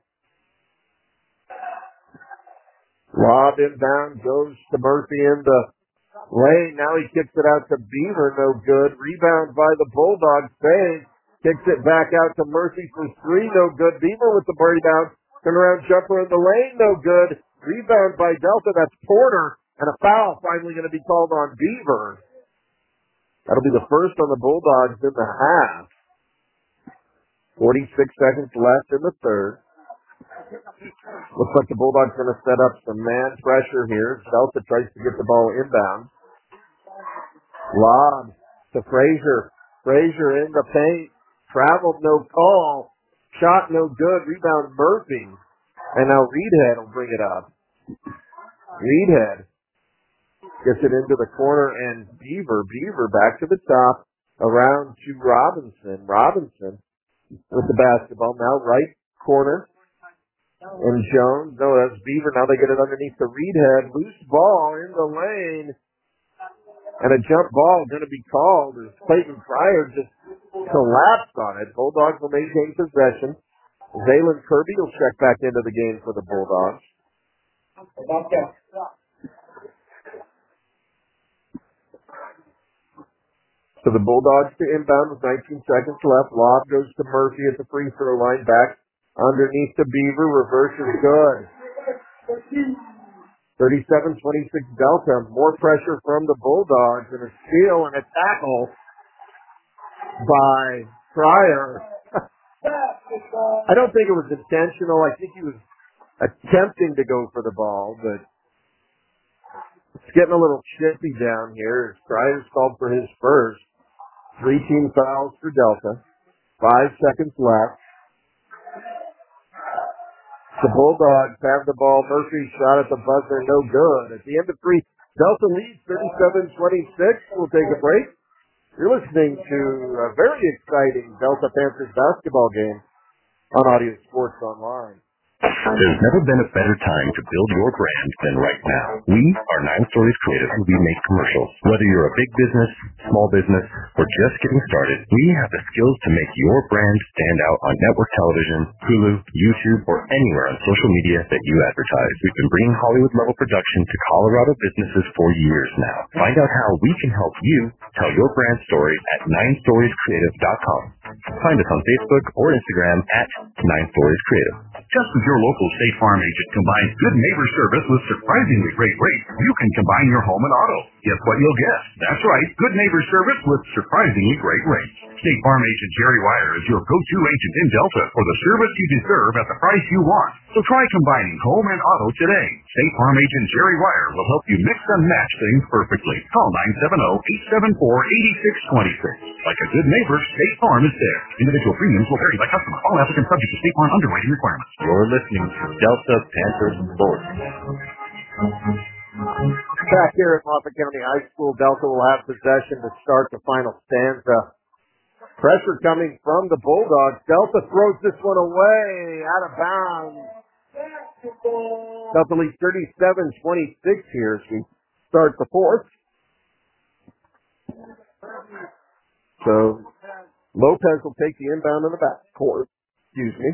Lob inbound goes to Murphy in the lane. Now he kicks it out to Beaver. No good. Rebound by the Bulldogs. Fade. Kicks it back out to Murphy for three. No good. Beaver with the rebound. Turnaround jumper in the lane. No good. Rebound by Delta. That's Porter. And a foul finally going to be called on Beaver. That'll be the first on the Bulldogs in the half. 46 seconds left in the third. Looks like the Bulldogs going to set up some man pressure here. Delta tries to get the ball inbound. Lob to Frazier. Frazier in the paint. Traveled, no call. Shot, no good. Rebound, Murphy. And now Reedhead will bring it up. Reedhead gets it into the corner, and Beaver back to the top. Around to Robinson. Robinson with the basketball. Now right corner. And Jones, no, that's Beaver. Now they get it underneath the Reedhead. Loose ball in the lane. And a jump ball going to be called as Clayton Pryor just collapsed on it. Bulldogs will maintain possession. Zaylen Kirby will check back into the game for the Bulldogs. So the Bulldogs to inbound with 19 seconds left. Lob goes to Murphy at the free throw line. Back underneath the Beaver. Reverse is good. 37-26 Delta. More pressure from the Bulldogs and a steal and a tackle by Pryor. I don't think it was intentional. I think he was attempting to go for the ball, but it's getting a little chippy down here as Pryor's called for his first. 3 team fouls for Delta. 5 seconds left. The Bulldogs have the ball. Murphy shot at the buzzer, no good. At the end of 3, Delta leads 37-26. We'll take a break. You're listening to a very exciting Delta Panthers basketball game on Audio Sports Online. There's never been a better time to build your brand than right now. We are 9 Stories Creative, and we make commercials. Whether you're a big business, small business, or just getting started, we have the skills to make your brand stand out on network television, Hulu, YouTube, or anywhere on social media that you advertise. We've been bringing Hollywood-level production to Colorado businesses for years now. Find out how we can help you tell your brand story at 9storiescreative.com. Find us on Facebook or Instagram at 9 Stories Creative. Just as your local State Farm agent combines good neighbor service with surprisingly great rates, you can combine your home and auto. Guess what you'll get? That's right, good neighbor service with surprisingly great rates. State Farm agent Jerry Wire is your go-to agent in Delta for the service you deserve at the price you want. So try combining home and auto today. State Farm agent Jerry Wire will help you mix and match things perfectly. Call 970-874-8626. Like a good neighbor, State Farm is there. Individual premiums will vary by customer. All applicants subject to State Farm underwriting requirements. You're listening to Delta Panthers Sports. Back here at Moffat County High School, Delta will have possession to start the final stanza. Pressure coming from the Bulldogs. Delta throws this one away, out of bounds. Delta leads 37-26 here as we start the fourth. So Lopez will take the inbound in the backcourt. Excuse me.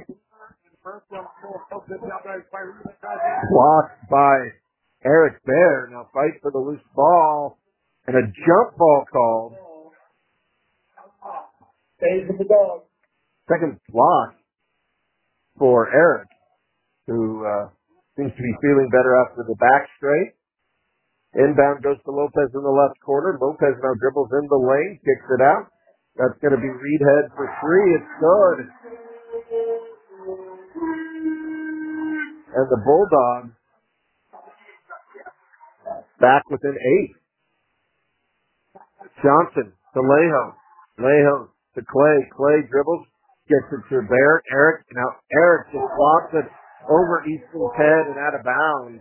Blocked by Eric Baer. Now fight for the loose ball. And a jump ball called. Second block for Eric, who seems to be feeling better after the back straight. Inbound goes to Lopez in the left corner. Lopez now dribbles in the lane, kicks it out. That's going to be Reedhead for 3. It's good. And the Bulldogs back within 8. Johnson to Leho. Leho to Clay. Clay dribbles, gets it to Bear. Eric. Now Eric just blocks it over Easton's head and out of bounds.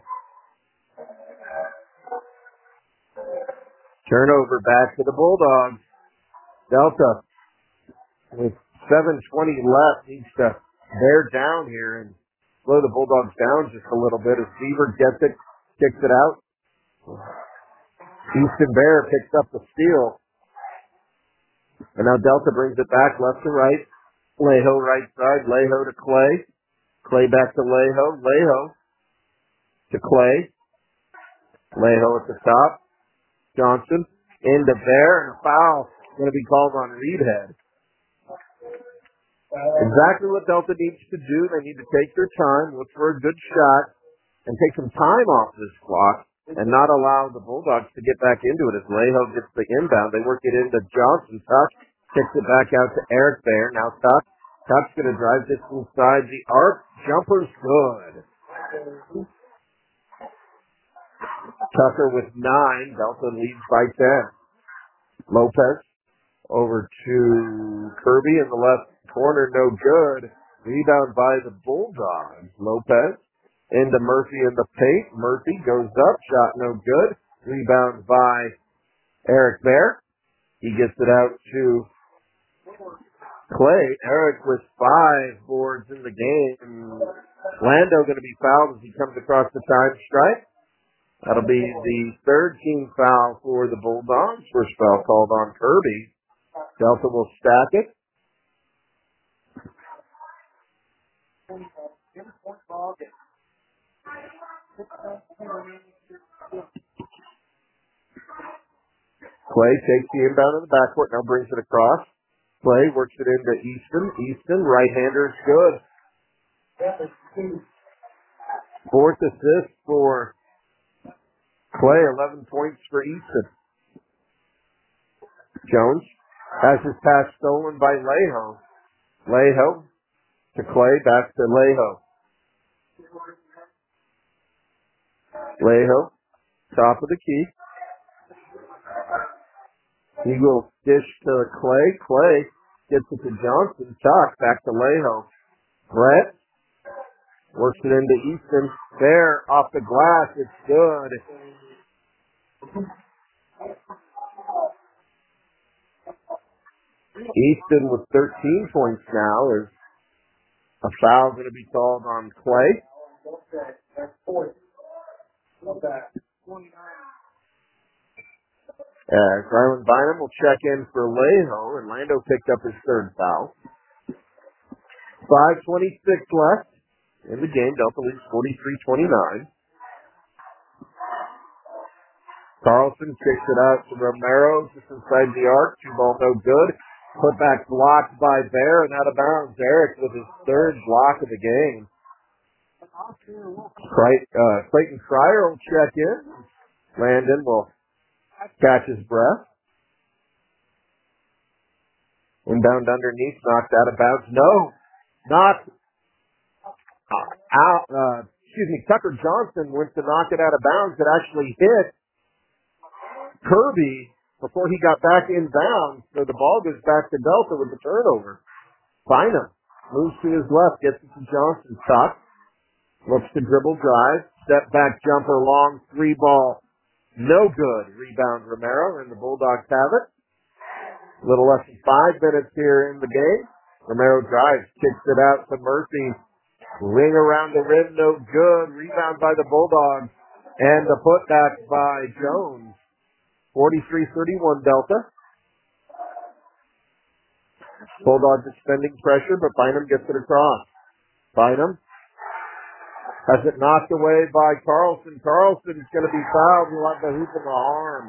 Turnover back to the Bulldogs. Delta with 7:20 left needs to bear down here and slow the Bulldogs down just a little bit as Beaver gets it, kicks it out. Easton Bear picks up the steal. And now Delta brings it back left to right. Leho right side. Leho to Clay. Clay back to Leho. Leho to Clay. Leho at the top. Johnson into Bear, and a foul going to be called on Reedhead. Exactly what Delta needs to do. They need to take their time, look for a good shot, and take some time off this clock and not allow the Bulldogs to get back into it. As Leho gets the inbound, they work it into Johnson. Tuck kicks it back out to Eric Bear. Now Tuck. Tuck's going to drive this inside the arc. Jumper's good. Tucker with 9. Delta leads by 10. Lopez over to Kirby in the left corner. No good. Rebound by the Bulldogs. Lopez into Murphy in the paint. Murphy goes up. Shot no good. Rebound by Eric Bear. He gets it out to Clay. Eric with 5 boards in the game. Lando going to be fouled as he comes across the time stripe. That'll be the third team foul for the Bulldogs. First foul called on Kirby. Delta will stack it. Clay takes the inbound in the backcourt, now brings it across. Clay works it into Easton. Easton, right-hander is good. Fourth assist for Clay, 11 points for Easton. Jones has his pass stolen by Leho. Leho to Clay, back to Leho. Leho, top of the key. He will dish to Clay. Clay gets it to Johnson. Tuck, back to Leho. Brett works it into Easton. There, off the glass, it's good. Easton with 13 points now. Is a foul going to be called on Clay. Ryland Bynum will check in for Leho, and Lando picked up his third foul. 5:26 left in the game. Delta leads 43-29. Carlson kicks it out to Romero just inside the arc. 2-ball no good. Put back blocked by Bear and out of bounds. Eric with his third block of the game. Clayton Cryer will check in. Landon will catch his breath. Inbound underneath, knocked out of bounds. No, not out. Tucker Johnson went to knock it out of bounds. It actually hit Kirby before he got back in bounds. So the ball goes back to Delta with the turnover. Bynum moves to his left, gets it to Johnson. Tuck looks to dribble, drive, step back jumper, long 3-ball. No good. Rebound Romero, and the Bulldogs have it. A little less than 5 minutes here in the game. Romero drives, kicks it out to Murphy. Ring around the rim, no good. Rebound by the Bulldogs. And the putback by Jones. 43-31 Delta. Bulldogs expending pressure, but Bynum gets it across. Bynum has it knocked away by Carlson. Carlson's going to be fouled. He'll have the hoop in the arm.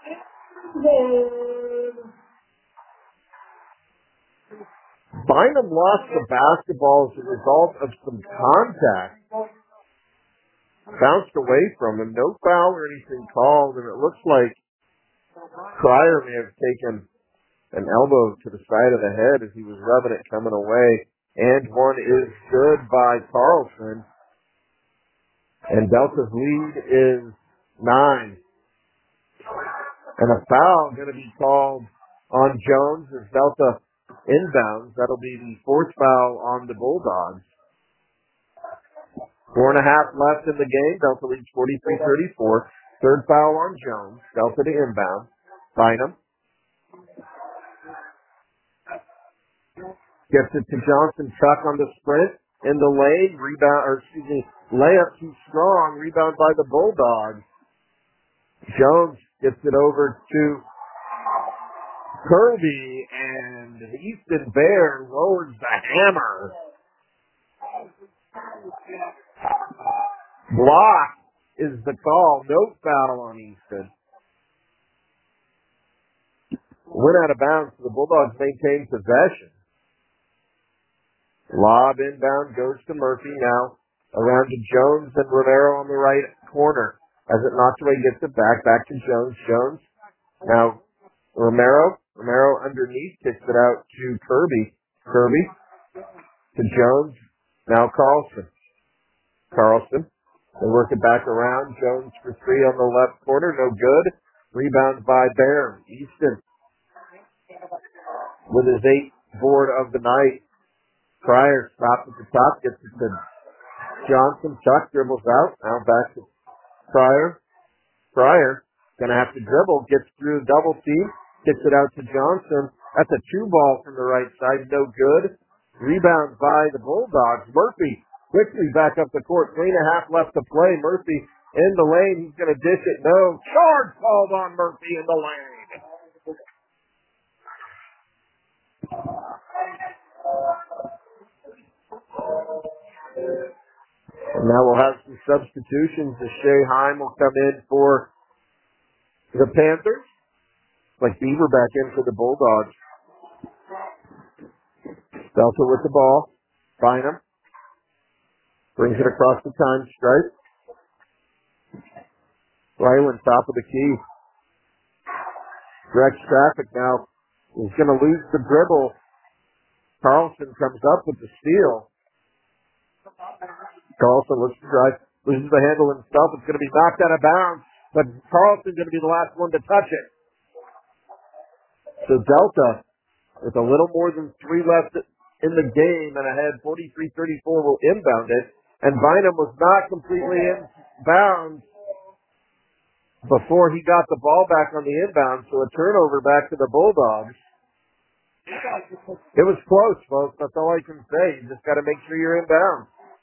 Bynum lost the basketball as a result of some contact. Bounced away from him. No foul or anything called, and it looks like Cryer may have taken an elbow to the side of the head as he was rubbing it coming away. And one is good by Carlson. And Delta's lead is 9. And a foul going to be called on Jones as Delta inbounds. That'll be the fourth foul on the Bulldogs. 4.5 left in the game. Delta leads 43-34. Third foul on Jones. Delta to inbound. Bynum gets it to Johnson. Chuck on the sprint in the lane. Layup too strong. Rebound by the Bulldogs. Jones gets it over to Kirby, and Easton Bear lowers the hammer. Block is the call. No foul on Easton. Went out of bounds, so the Bulldogs maintain possession. Lob inbound goes to Murphy now. Around to Jones and Romero on the right corner. As it knocks away, gets it back to Jones. Jones. Now, Romero underneath, kicks it out to Kirby. Kirby to Jones. Now Carlson. They work it back around. Jones for three on the left corner. No good. Rebound by Bear. Easton with his 8th board of the night. Pryor stops at the top. Gets it to Johnson. Chuck dribbles out. Now back to Pryor gonna have to dribble, gets through the double team, kicks it out to Johnson. That's a 2-ball from the right side, no good. Rebound by the Bulldogs. Murphy quickly back up the court. 3.5 left to play. Murphy in the lane. He's gonna dish it. No. Charge called on Murphy in the lane. And now we'll have some substitutions. Shea Heim will come in for the Panthers. Like Beaver back in for the Bulldogs. Delta with the ball. Bynum brings it across the time stripe. Ryland top of the key. Directs traffic now. He's going to lose the dribble. Carlson comes up with the steal. Carlson looks to drive, loses the handle himself. It's going to be knocked out of bounds, but Carlson's going to be the last one to touch it. So Delta, with a little more than 3 left in the game and ahead, 43-34 will inbound it. And Bynum was not completely in bounds before he got the ball back on the inbound, so a turnover back to the Bulldogs. It was close, folks. That's all I can say. You just got to make sure you're in bounds.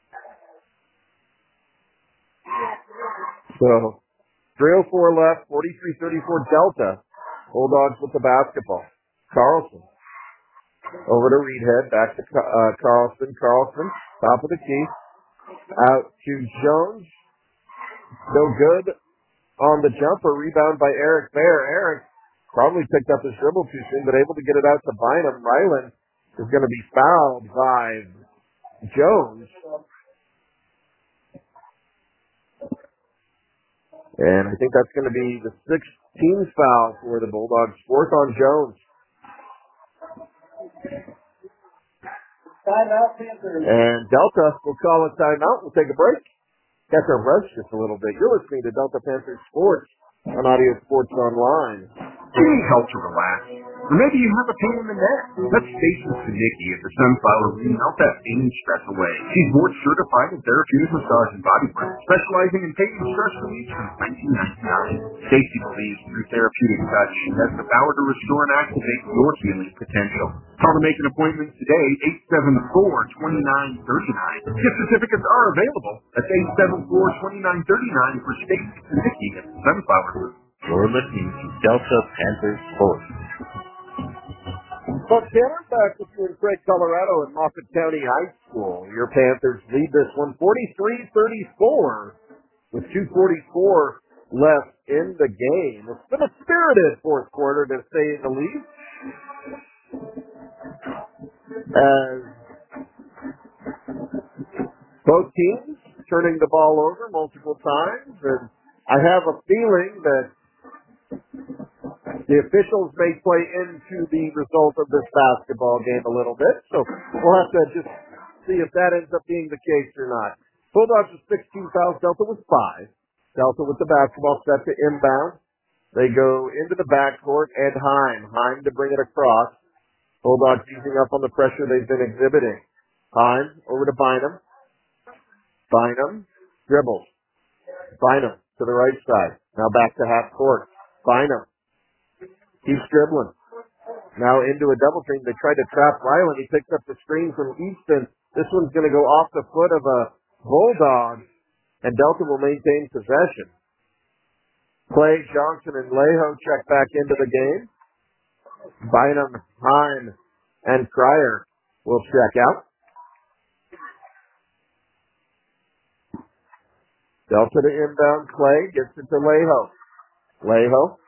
So, 3:04 left, 43-34 Delta. Bulldogs with the basketball. Carlson. Over to Reedhead, back to Carlson. Carlson, top of the key. Out to Jones. No good on the jumper. Rebound by Eric Bear. Eric probably picked up his dribble too soon, but able to get it out to Bynum. Ryland is going to be fouled by Jones. And I think that's going to be the 6th team's foul for the Bulldogs. 4th on Jones. Timeout, Panthers. And Delta will call a timeout. We'll take a break. Catch our breath just a little bit. You're listening to Delta Panthers Sports on Audio Sports Online. Do you need help to relax? Or maybe you have a pain in the neck? Let Stacy Sinicki at the Sunflower Room help that pain and stress away. She's board certified in therapeutic massage and body work, specializing in pain and stress relief since 1999. Stacy believes through therapeutic touch she has the power to restore and activate your healing potential. Call to make an appointment today, 874-2939. Gift certificates are available. That's 874-2939 for Stacy Sinicki at the Sunflower Room. You're listening to Delta Panthers Sports. Buck Taylor back with you in Craig, Colorado at Moffat County High School. Your Panthers lead this one 43-34 with 2:44 left in the game. It's been a spirited fourth quarter, to say the least. As both teams turning the ball over multiple times, and I have a feeling that the officials may play into the result of this basketball game a little bit, so we'll have to just see if that ends up being the case or not. Bulldogs with 16 fouls, Delta with 5. Delta with the basketball set to inbound. They go into the backcourt and Heim to bring it across. Bulldogs easing up on the pressure they've been exhibiting. Heim over to Bynum. Bynum dribbles. Bynum to the right side. Now back to half court. Bynum. He's dribbling. Now into a double team. They tried to trap Ryland. He picks up the screen from Easton. This one's going to go off the foot of a Bulldog, and Delta will maintain possession. Clay, Johnson, and Leho check back into the game. Bynum, Heim, and Cryer will check out. Delta to inbound. Clay gets it to Leho. Leho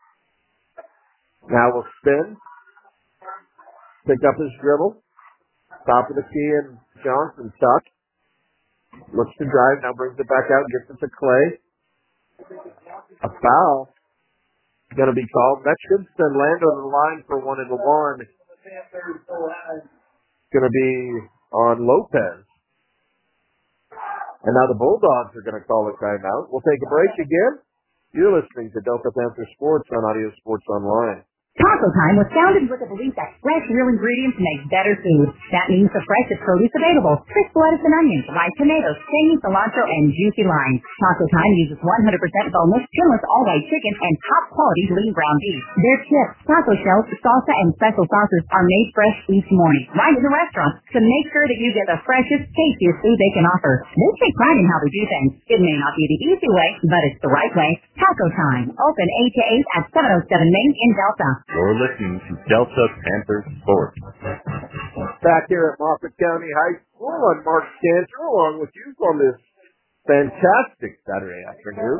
now will spin. Pick up his dribble. Top of the key, and Johnson tuck. Looks to drive. Now brings it back out. Gets it to Clay. A foul going to be called. That should send Lando to the line for 1-1. Going to be on Lopez. And now the Bulldogs are going to call a timeout. We'll take a break again. You're listening to Delta Panther Sports on Audio Sports Online. Taco Time was founded with the belief that fresh, real ingredients make better food. That means the freshest produce available. Crisp lettuce and onions, live tomatoes, tangy cilantro, and juicy limes. Taco Time uses 100% boneless, skinless, all-white chicken, and top-quality lean ground beef. Their chips, taco shells, salsa, and special sauces are made fresh each morning, right in the restaurant, to make sure that you get the freshest, tastiest food they can offer. They take pride in how they do things. It may not be the easy way, but it's the right way. Taco Time, open 8 to 8 at 707 Main in Delta. You're listening to Delta Panther Sports. Back here at Moffat County High School, I'm Mark Cantor, along with you on this fantastic Saturday afternoon.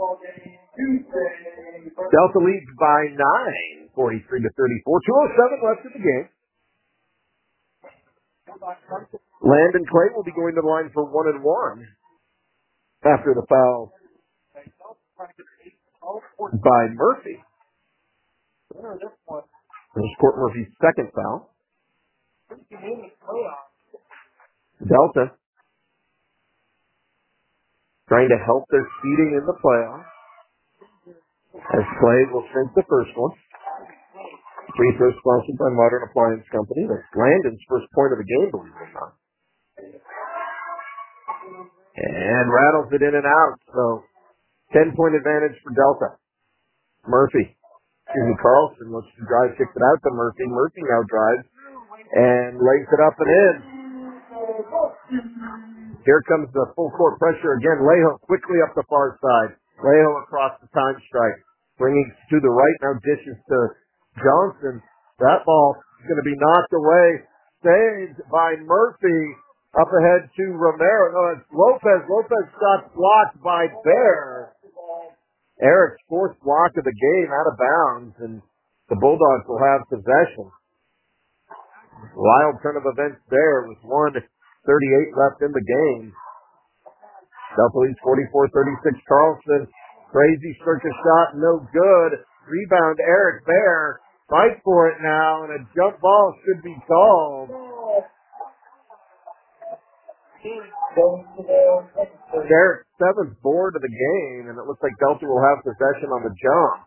Delta leads by 9, 43-34. 2:07 left in the game. Landon Clay will be going to the line for 1-1 after the foul by Murphy. There's Court Murphy's second foul. Delta trying to help their seeding in the playoffs as Clay will sink the first one. Free throw sponsored by Modern Appliance Company. That's Landon's first point of the game, believe it or not. And rattles it in and out. So 10-point advantage for Delta. Carlson looks to drive, kicks it out to Murphy. Murphy now drives and lays it up and in. Here comes the full court pressure again. Leho quickly up the far side. Leho across the time strike. Bringing to the right now, dishes to Johnson. That ball is going to be knocked away. Saved by Murphy. Up ahead to Romero. No, it's Lopez. Lopez shot blocked by Bear. Eric's fourth block of the game out of bounds, and the Bulldogs will have possession. Wild turn of events there with 1:38 left in the game. Delta leads 44-36. Carlson, crazy circus shot, no good. Rebound, Eric Bear. Fight for it now, and a jump ball should be called. Eric's seventh board of the game, and it looks like Delta will have possession on the jump.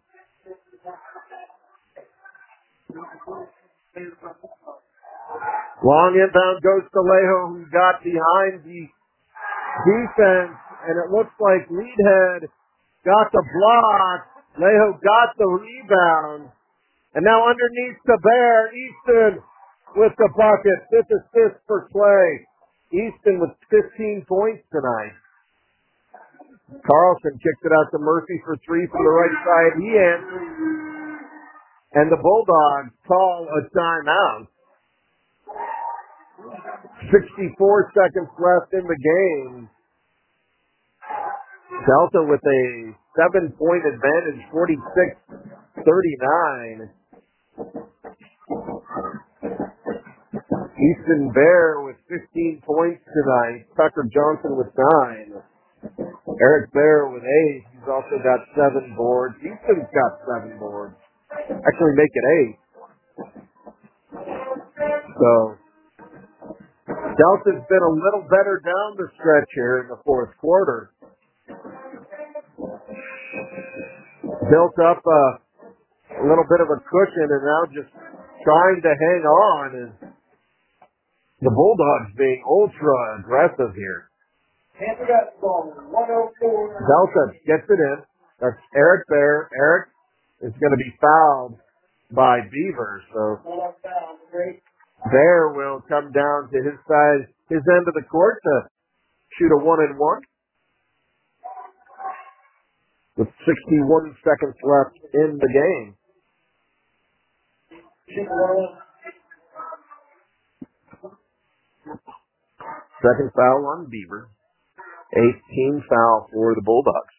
Long inbound goes to Leho, who got behind the defense, and it looks like Leadhead got the block. Leho got the rebound, and now underneath the Bear, Easton with the bucket. Fifth assist for Clay. Easton with 15 points tonight. Carlson kicked it out to Murphy for three from the right side. He answers. And the Bulldogs call a timeout. 64 seconds left in the game. Delta with a 7-point advantage, 46-39. Easton Bear with 15 points tonight. Tucker Johnson with 9. Eric Bear with 8. He's also got 7 boards. Easton's got 7 boards. Actually make it 8. So, Delta's been a little better down the stretch here in the fourth quarter. built up a little bit of a cushion and now just trying to hang on, and the Bulldogs being ultra aggressive here. Delta gets it in. That's Eric there. Eric is going to be fouled by Beaver, so Bear will come down to his side, his end of the court to shoot a 1-and-1 with 61 seconds left in the game. Second foul on Beaver. 18 foul for the Bulldogs.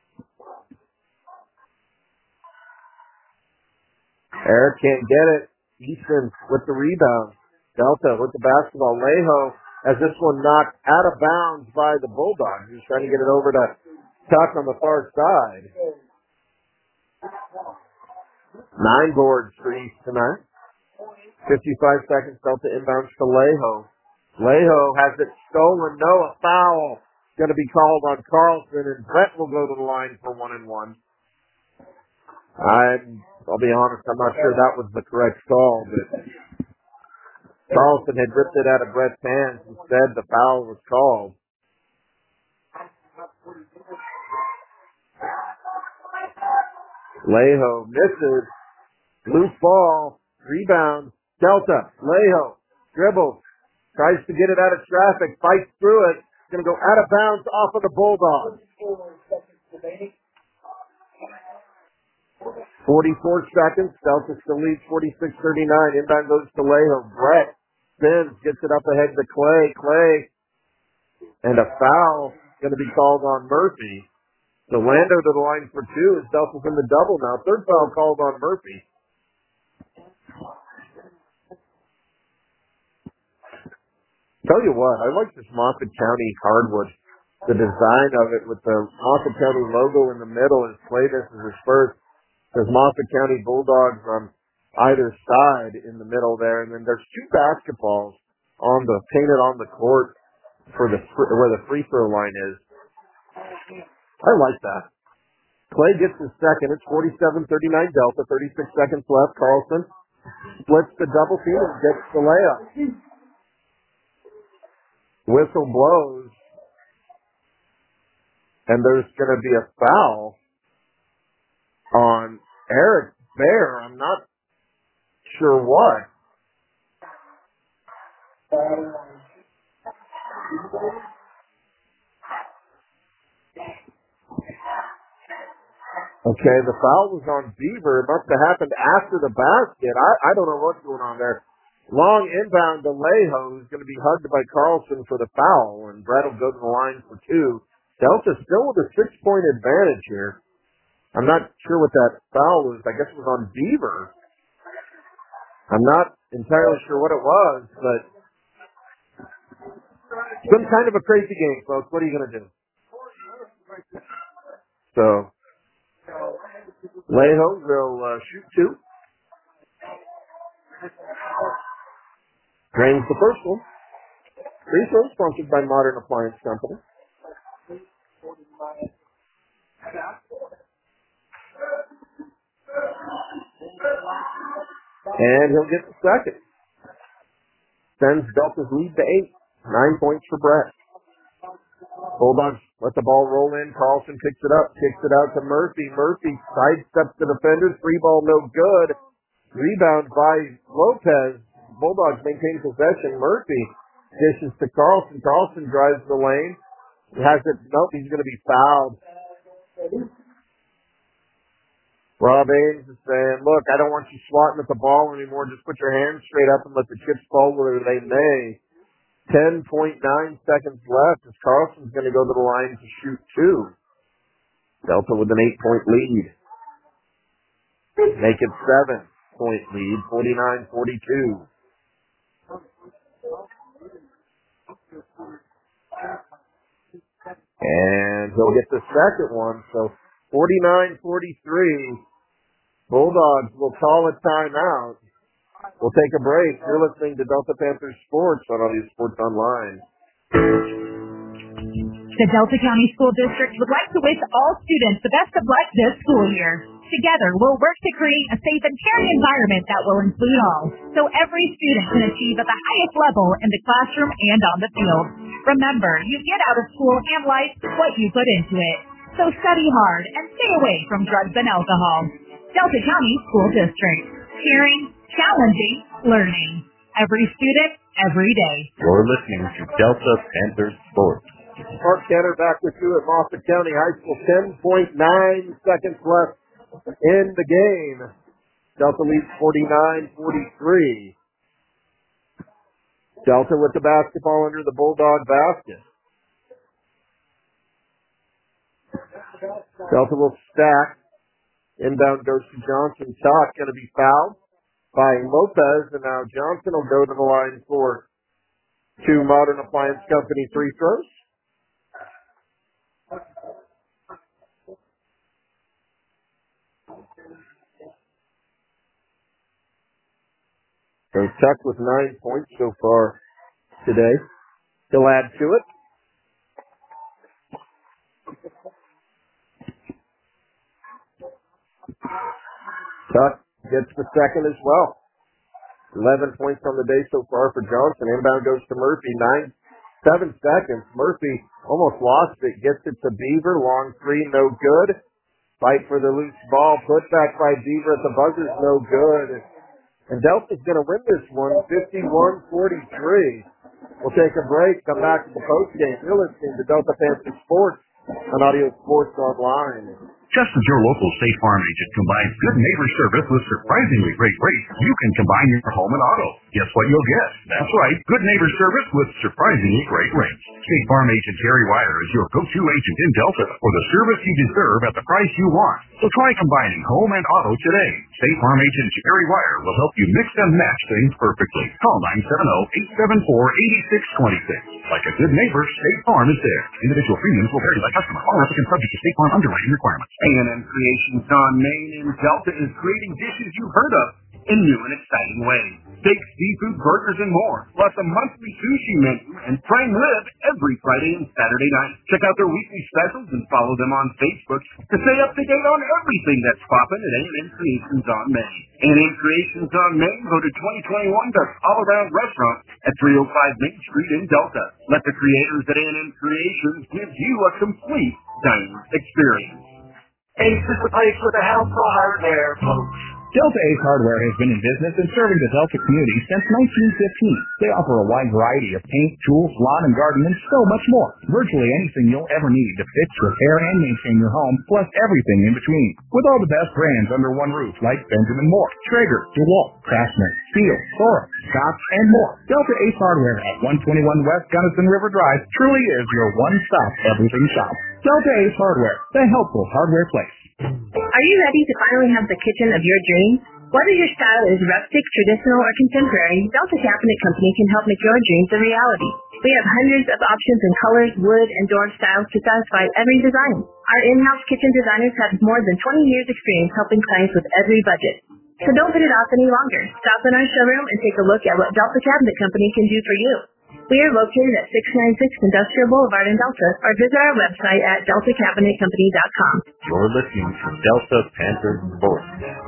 Eric can't get it. Easton with the rebound. Delta with the basketball. Lejo has this one knocked out of bounds by the Bulldogs. He's trying to get it over to Tuck on the far side. 9 boards for East tonight. 55 seconds. Delta inbounds to Lejo. Lejo has it stolen. No, a foul. Going to be called on Carlson, and Brett will go to the line for 1-and-1. I'll be honest, I'm not sure that was the correct call, but Carlson had ripped it out of Brett's hands. Instead, the foul was called. Lejo misses. Loose ball. Rebound. Delta. Lejo dribbles. Tries to get it out of traffic. Fights through it. Going to go out of bounds off of the Bulldogs. 44 seconds. Delta still leads 46-39. Inbound goes to Lejo. Brett spins. Gets it up ahead to Clay. Clay. And a foul going to be called on Murphy. So Lando to the line for 2 as Delta's in the double now. Third foul called on Murphy. Tell you what, I like this Moffat County hardwood. The design of it with the Moffat County logo in the middle is played as his first. There's Moffat County Bulldogs on either side in the middle there, and then there's 2 basketballs painted on the court for where the free throw line is. I like that. Clay gets his second. It's 47-39 Delta. 36 seconds left. Carlson splits the double team and gets the layup. Whistle blows, and there's going to be a foul on Eric Bear. I'm not sure what. Okay, the foul was on Beaver. It must have happened after the basket. I don't know what's going on there. Long inbound to Lejo, who's going to be hugged by Carlson for the foul, and Brett will go to the line for 2. Delta still with a 6-point advantage here. I'm not sure what that foul was. I guess it was on Beaver. I'm not entirely sure what it was, but some kind of a crazy game, folks. What are you going to do? So, Lejo will shoot 2. Drains the first one. Free throw sponsored by Modern Appliance Company. And he'll get the second. Sends Delta's lead to 8. 9 points for Brett. Bulldogs let the ball roll in. Carlson picks it up, kicks it out to Murphy. Murphy sidesteps the defenders. Free ball no good. Rebound by Lopez. Bulldogs maintain possession. Murphy dishes to Carlson. Carlson drives the lane. He's going to be fouled. Rob Ames is saying, look, I don't want you swatting at the ball anymore. Just put your hands straight up and let the chips fall where they may. 10.9 seconds left as Carlson's going to go to the line to shoot 2. Delta with an 8-point lead. Make it 7-point lead, 49-42. And he'll get the second one, so 49-43. Bulldogs will call a timeout. We'll take a break. You're listening to Delta Panthers Sports on Audio Sports Online. The Delta County School District would like to wish all students the best of luck this school year. Together, we'll work to create a safe and caring environment that will include all, so every student can achieve at the highest level in the classroom and on the field. Remember, you get out of school and life what you put into it. So study hard and stay away from drugs and alcohol. Delta County School District. Caring, challenging, learning. Every student, every day. You're listening to Delta Panthers Sports. Mark Tanner back with you at Moffat County High School. 10.9 seconds left in the game. Delta leads 49-43. Delta with the basketball under the Bulldog basket. Delta will stack. Inbound goes to Johnson. Shot going to be fouled by Lopez, and now Johnson will go to the line for 2 Modern Appliance Company free throws. So Tuck with 9 points so far today. He'll add to it. Tuck gets the second as well. 11 points on the day so far for Johnson. Inbound goes to Murphy. 7 seconds. Murphy almost lost it. Gets it to Beaver. Long three, no good. Fight for the loose ball. Put back by Beaver at the buzzer, no good. And Delta's going to win this one, 51-43. We'll take a break, come back to the postgame. You're listening to Delta Panthers Sports on Audio Sports Online. Just as your local State Farm agent combines good neighbor service with surprisingly great rates, you can combine your home and auto. Guess what you'll get? That's right, good neighbor service with surprisingly great rates. State Farm agent Jerry Wire is your go-to agent in Delta for the service you deserve at the price you want. So try combining home and auto today. State Farm agent Jerry Wire will help you mix and match things perfectly. Call 970-874-8626. Like a good neighbor, State Farm is there. Individual premiums will vary by customer. All applicants subject to State Farm underwriting requirements. A&M Creations on Main in Delta is creating dishes you've heard of in new and exciting ways. Steaks, seafood, burgers, and more. Plus a monthly sushi menu and prime rib every Friday and Saturday night. Check out their weekly specials and follow them on Facebook to stay up to date on everything that's popping at A&M Creations on Main. A&M Creations on Main voted 2021 Best All-Around Restaurant at 305 Main Street in Delta. Let the creators at A&M Creations give you a complete dining experience. Ace is the place for the house for hardware, folks. Delta Ace Hardware has been in business and serving the Delta community since 1915. They offer a wide variety of paint, tools, lawn and garden, and so much more. Virtually anything you'll ever need to fix, repair, and maintain your home, plus everything in between. With all the best brands under one roof, like Benjamin Moore, Traeger, DeWalt, Craftsman, Steel, Sora, Scotch, and more. Delta Ace Hardware at 121 West Gunnison River Drive truly is your one-stop everything shop. Delta Ace Hardware, the helpful hardware place. Are you ready to finally have the kitchen of your dreams? Whether your style is rustic, traditional, or contemporary, Delta Cabinet Company can help make your dreams a reality. We have hundreds of options in colors, wood, and door styles to satisfy every design. Our in-house kitchen designers have more than 20 years experience helping clients with every budget. So don't put it off any longer. Stop in our showroom and take a look at what Delta Cabinet Company can do for you. We are located at 696 Industrial Boulevard in Delta, or visit our website at deltacabinetcompany.com. You're listening to Delta Panthers Sports.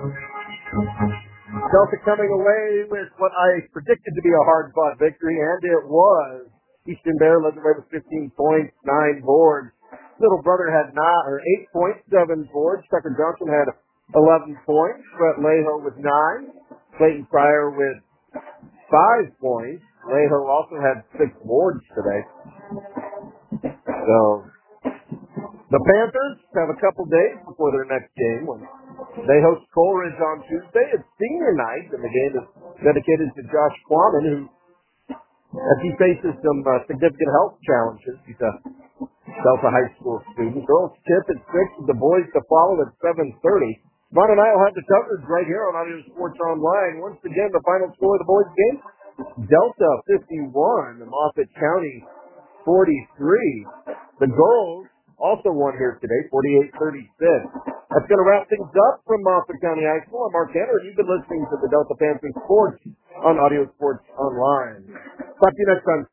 Delta coming away with what I predicted to be a hard-fought victory, and it was. Easton Bear led the way with 15 points, 9 boards. Little brother had 8 points, 7 boards. Tucker Johnson had 11 points. Brett Leho with 9. Clayton Pryor with 5 points. Leho also had 6 boards today. So, the Panthers have a couple days before their next game when they host Coleridge on Tuesday. It's senior night, and the game is dedicated to Josh Quammen, who, as he faces some significant health challenges, he's a Delta High School student. Girls tip at 6, with the boys to follow at 7:30. Vaughn and I will have the coverage right here on Audio Sports Online. Once again, the final score of the boys' game, Delta 51, Moffat County 43. The girls also won here today, 48-36. That's going to wrap things up from Moffat County High School. I'm Mark Tanner, and you've been listening to the Delta Panthers Sports on Audio Sports Online. Talk to you next time.